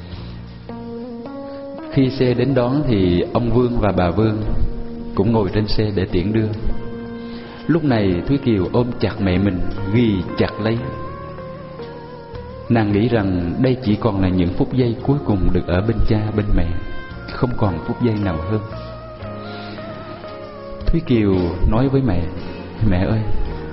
Khi xe đến đón thì ông Vương và bà Vương cũng ngồi trên xe để tiễn đưa. Lúc này Thúy Kiều ôm chặt mẹ mình, ghi chặt lấy. Nàng nghĩ rằng đây chỉ còn là những phút giây cuối cùng được ở bên cha bên mẹ, không còn phút giây nào hơn. Thúy Kiều nói với mẹ: mẹ ơi,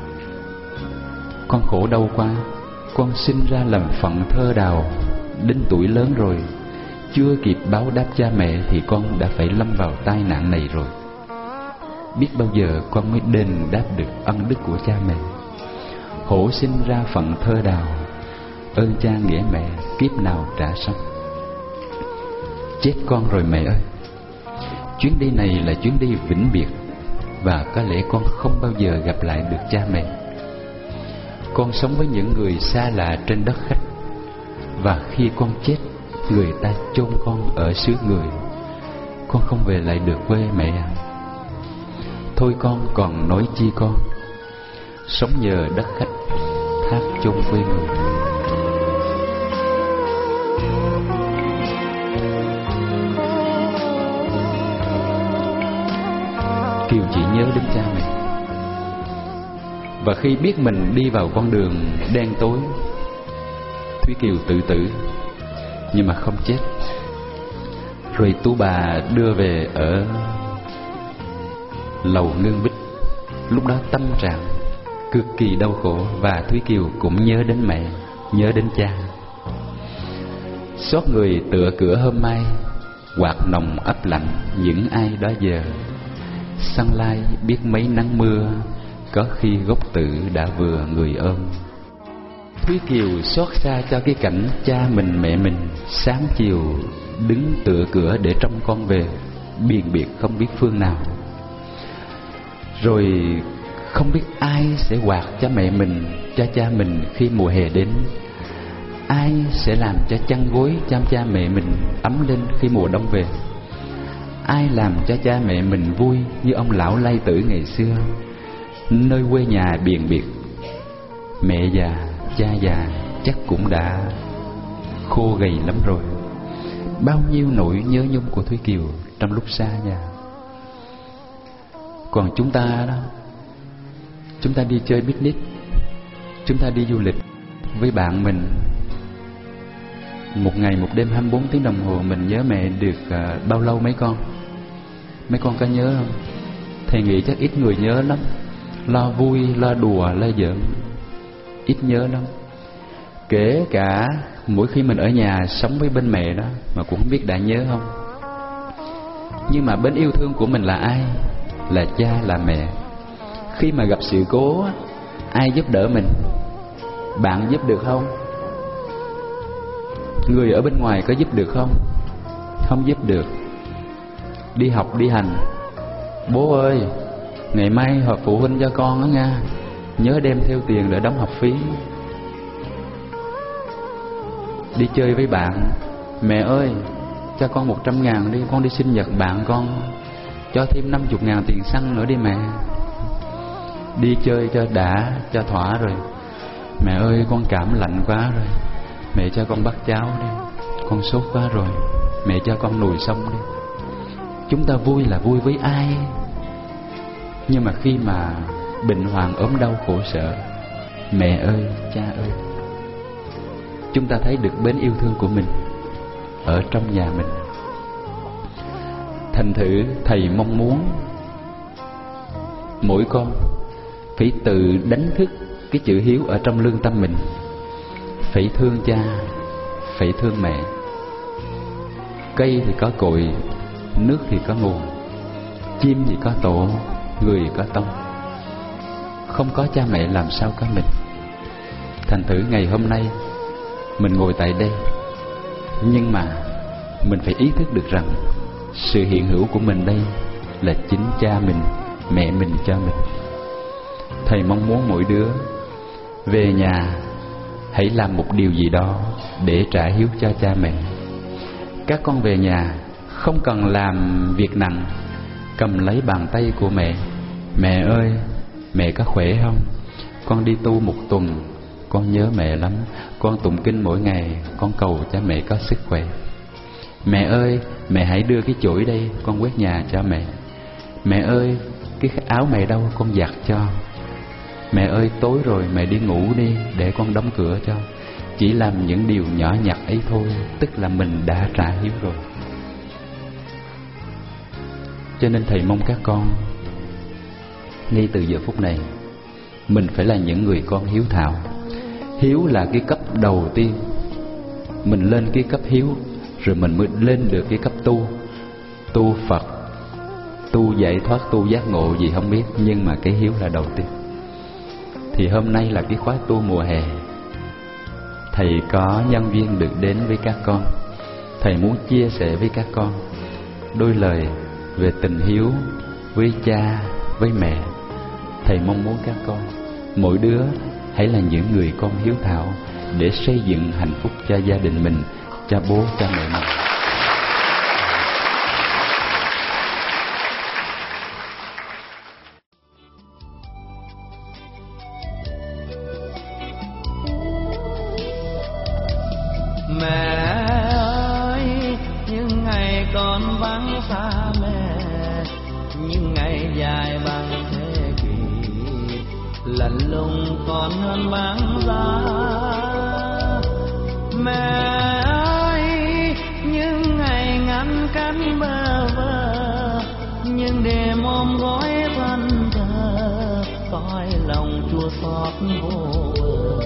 con khổ đau quá. Con sinh ra làm phận thơ đào, đến tuổi lớn rồi chưa kịp báo đáp cha mẹ thì con đã phải lâm vào tai nạn này rồi. Biết bao giờ con mới đền đáp được ân đức của cha mẹ. Hổ sinh ra phận thơ đào, ơn cha nghĩa mẹ kiếp nào trả xong. Chết con rồi mẹ ơi. Chuyến đi này là chuyến đi vĩnh biệt, và có lẽ con không bao giờ gặp lại được cha mẹ. Con sống với những người xa lạ trên đất khách, và khi con chết, người ta chôn con ở xứ người. Con không về lại được quê mẹ à. Thôi con còn nói chi con, sống nhờ đất khách, thác chôn quê người. Kiều chỉ nhớ đến cha mẹ. Và khi biết mình đi vào con đường đen tối, Thúy Kiều tự tử, nhưng mà không chết. Rồi tú bà đưa về ở lầu Ngân Bích. Lúc đó tâm trạng cực kỳ đau khổ, và Thúy Kiều cũng nhớ đến mẹ, nhớ đến cha. Xót người tựa cửa hôm mai, quạt nồng ấp lạnh những ai đó giờ. Săn lai biết mấy nắng mưa, có khi gốc tử đã vừa người ôm. Thúy Kiều xót xa cho cái cảnh cha mình mẹ mình sáng chiều đứng tựa cửa để trông con về, biền biệt không biết phương nào. Rồi không biết ai sẽ quạt cho mẹ mình, cho cha mình khi mùa hè đến. Ai sẽ làm cho chăn gối cho cha mẹ mình ấm lên khi mùa đông về. Ai làm cho cha mẹ mình vui như ông lão Lai Tử ngày xưa, nơi quê nhà biền biệt. Mẹ già, cha già chắc cũng đã khô gầy lắm rồi. Bao nhiêu nỗi nhớ nhung của Thúy Kiều trong lúc xa nhà. Còn chúng ta đó, chúng ta đi chơi picnic, chúng ta đi du lịch với bạn mình, một ngày một đêm 24 tiếng đồng hồ, mình nhớ mẹ được bao lâu mấy con? Mấy con có nhớ không? Thầy nghĩ chắc ít người nhớ lắm. Lo vui, lo đùa, lo giỡn, ít nhớ lắm. Kể cả mỗi khi mình ở nhà sống với bên mẹ đó mà cũng không biết đã nhớ không. Nhưng mà bên yêu thương của mình là ai? Là cha, là mẹ. Khi mà gặp sự cố, ai giúp đỡ mình? Bạn giúp được không? Người ở bên ngoài có giúp được không? Không giúp được. Đi học đi hành, bố ơi, ngày mai họp phụ huynh cho con đó nha, nhớ đem theo tiền để đóng học phí. Đi chơi với bạn, mẹ ơi, cho con 100.000 đi, con đi sinh nhật bạn con, cho thêm 50.000 tiền xăng nữa đi mẹ. Đi chơi cho đã, cho thỏa rồi. Mẹ ơi, con cảm lạnh quá rồi, mẹ cho con bắt cháo đi, con sốt quá rồi, mẹ cho con nồi xong đi. Chúng ta vui là vui với ai? Nhưng mà khi mà bệnh hoạn ốm đau khổ sở, mẹ ơi, cha ơi, chúng ta thấy được bến yêu thương của mình ở trong nhà mình. Thành thử thầy mong muốn mỗi con phải tự đánh thức cái chữ hiếu ở trong lương tâm mình. Phải thương cha, phải thương mẹ. Cây thì có cội, nước thì có nguồn, chim thì có tổ, người có tông. Không có cha mẹ làm sao có mình. Thành thử ngày hôm nay mình ngồi tại đây, nhưng mà mình phải ý thức được rằng sự hiện hữu của mình đây là chính cha mình, mẹ mình cho mình. Thầy mong muốn mỗi đứa về nhà hãy làm một điều gì đó để trả hiếu cho cha mẹ. Các con về nhà không cần làm việc nặng, cầm lấy bàn tay của mẹ. Mẹ ơi, mẹ có khỏe không? Con đi tu một tuần, con nhớ mẹ lắm. Con tụng kinh mỗi ngày, con cầu cho mẹ có sức khỏe. Mẹ ơi, mẹ hãy đưa cái chổi đây, con quét nhà cho mẹ. Mẹ ơi, cái áo mẹ đâu, con giặt cho. Mẹ ơi, tối rồi mẹ đi ngủ đi, để con đóng cửa cho. Chỉ làm những điều nhỏ nhặt ấy thôi, tức là mình đã trả hiếu rồi. Cho nên thầy mong các con ngay từ giờ phút này mình phải là những người con hiếu thảo. Hiếu là cái cấp đầu tiên. Mình lên cái cấp hiếu rồi mình mới lên được cái cấp tu Phật, tu giải thoát, tu giác ngộ gì không biết, nhưng mà cái hiếu là đầu tiên. Thì hôm nay là cái khóa tu mùa hè, thầy có nhân duyên được đến với các con. Thầy muốn chia sẻ với các con đôi lời về tình hiếu với cha, với mẹ. Thầy mong muốn các con, mỗi đứa hãy là những người con hiếu thảo để xây dựng hạnh phúc cho gia đình mình, cho bố, cho mẹ mình. Mẹ ơi, những ngày con vắng xa mẹ, những ngày dài bằng thế kỷ, lạnh lùng còn hơn băng giá. Mẹ ơi, những ngày ngăn cách bơ vơ, nhưng đêm ôm gối thân thờ, cõi lòng chua xót vô bờ.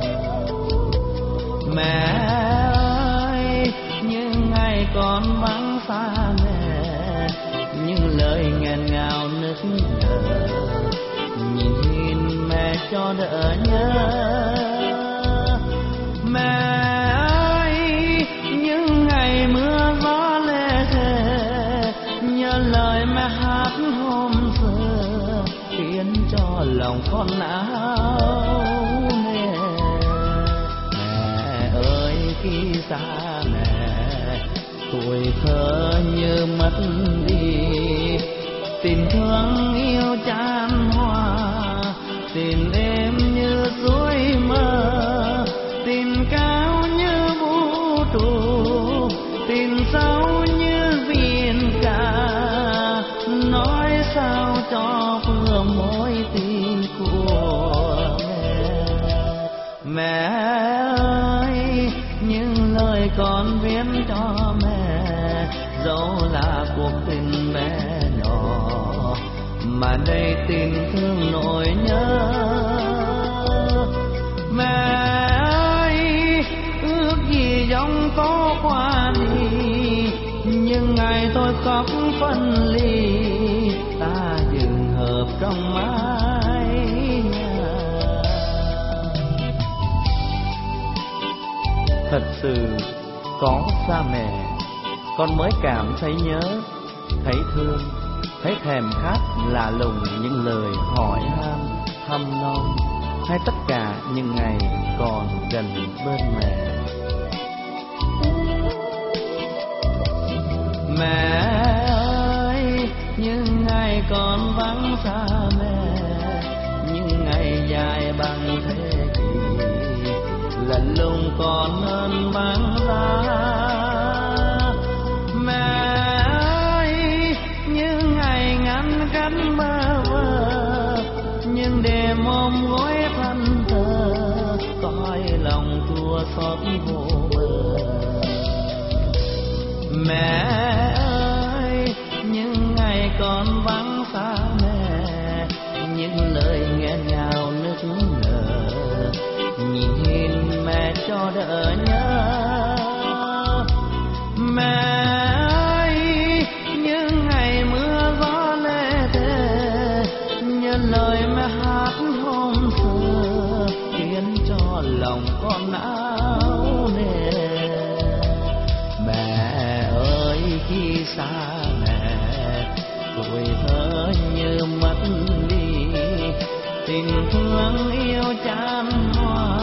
Mẹ ơi, những ngày con vắng xa mẹ, những lời nghẹn ngào nức nở, nhìn mẹ cho đỡ nhớ. Mẹ ơi, những ngày mưa gió lê thề, nhớ lời mẹ hát hôm xưa, khiến cho lòng con não nề. Mẹ ơi, khi xa mẹ, tuổi thơ như mất đi, tình thương yêu chan hoa, tình êm như suối mơ, tình cao như vũ trụ, tình sâu như biển cả. Nói sao cho vừa mối tình của mẹ. Ơi, những lời con viết cho mẹ, dẫu là cuộc tình bé nhỏ, mà đây tình thương nỗi nhớ. Mẹ ơi, ước gì giông có qua đi, nhưng ngày tôi khóc phân ly, ta dừng hợp trong mái nhà. Thật sự có xa mẹ, con mới cảm thấy nhớ, thấy thương, thấy thèm khát lạ lùng những lời hỏi han thăm non, hay tất cả những ngày còn gần bên mẹ. Mẹ ơi, những ngày còn vắng xa mẹ, những ngày dài bằng thế kỷ, lạnh lùng còn hơn băng giá. Mẹ ơi, những ngày ngăn cách bơ vơ, nhưng đêm ôm gối thân thờ, cõi lòng chua xót vô bờ. Mẹ ơi, những ngày còn vắng xa mẹ, những lời nghẹn ngào nức nở, nhìn mẹ cho đỡ nhớ. Mẹ ơi, những ngày mưa gió lê thề, nhớ lời mẹ hát hôm xưa, khiến cho lòng con não nề. Mẹ ơi, khi xa mẹ, tuổi thơ như mất đi, tình thương yêu chan hoa,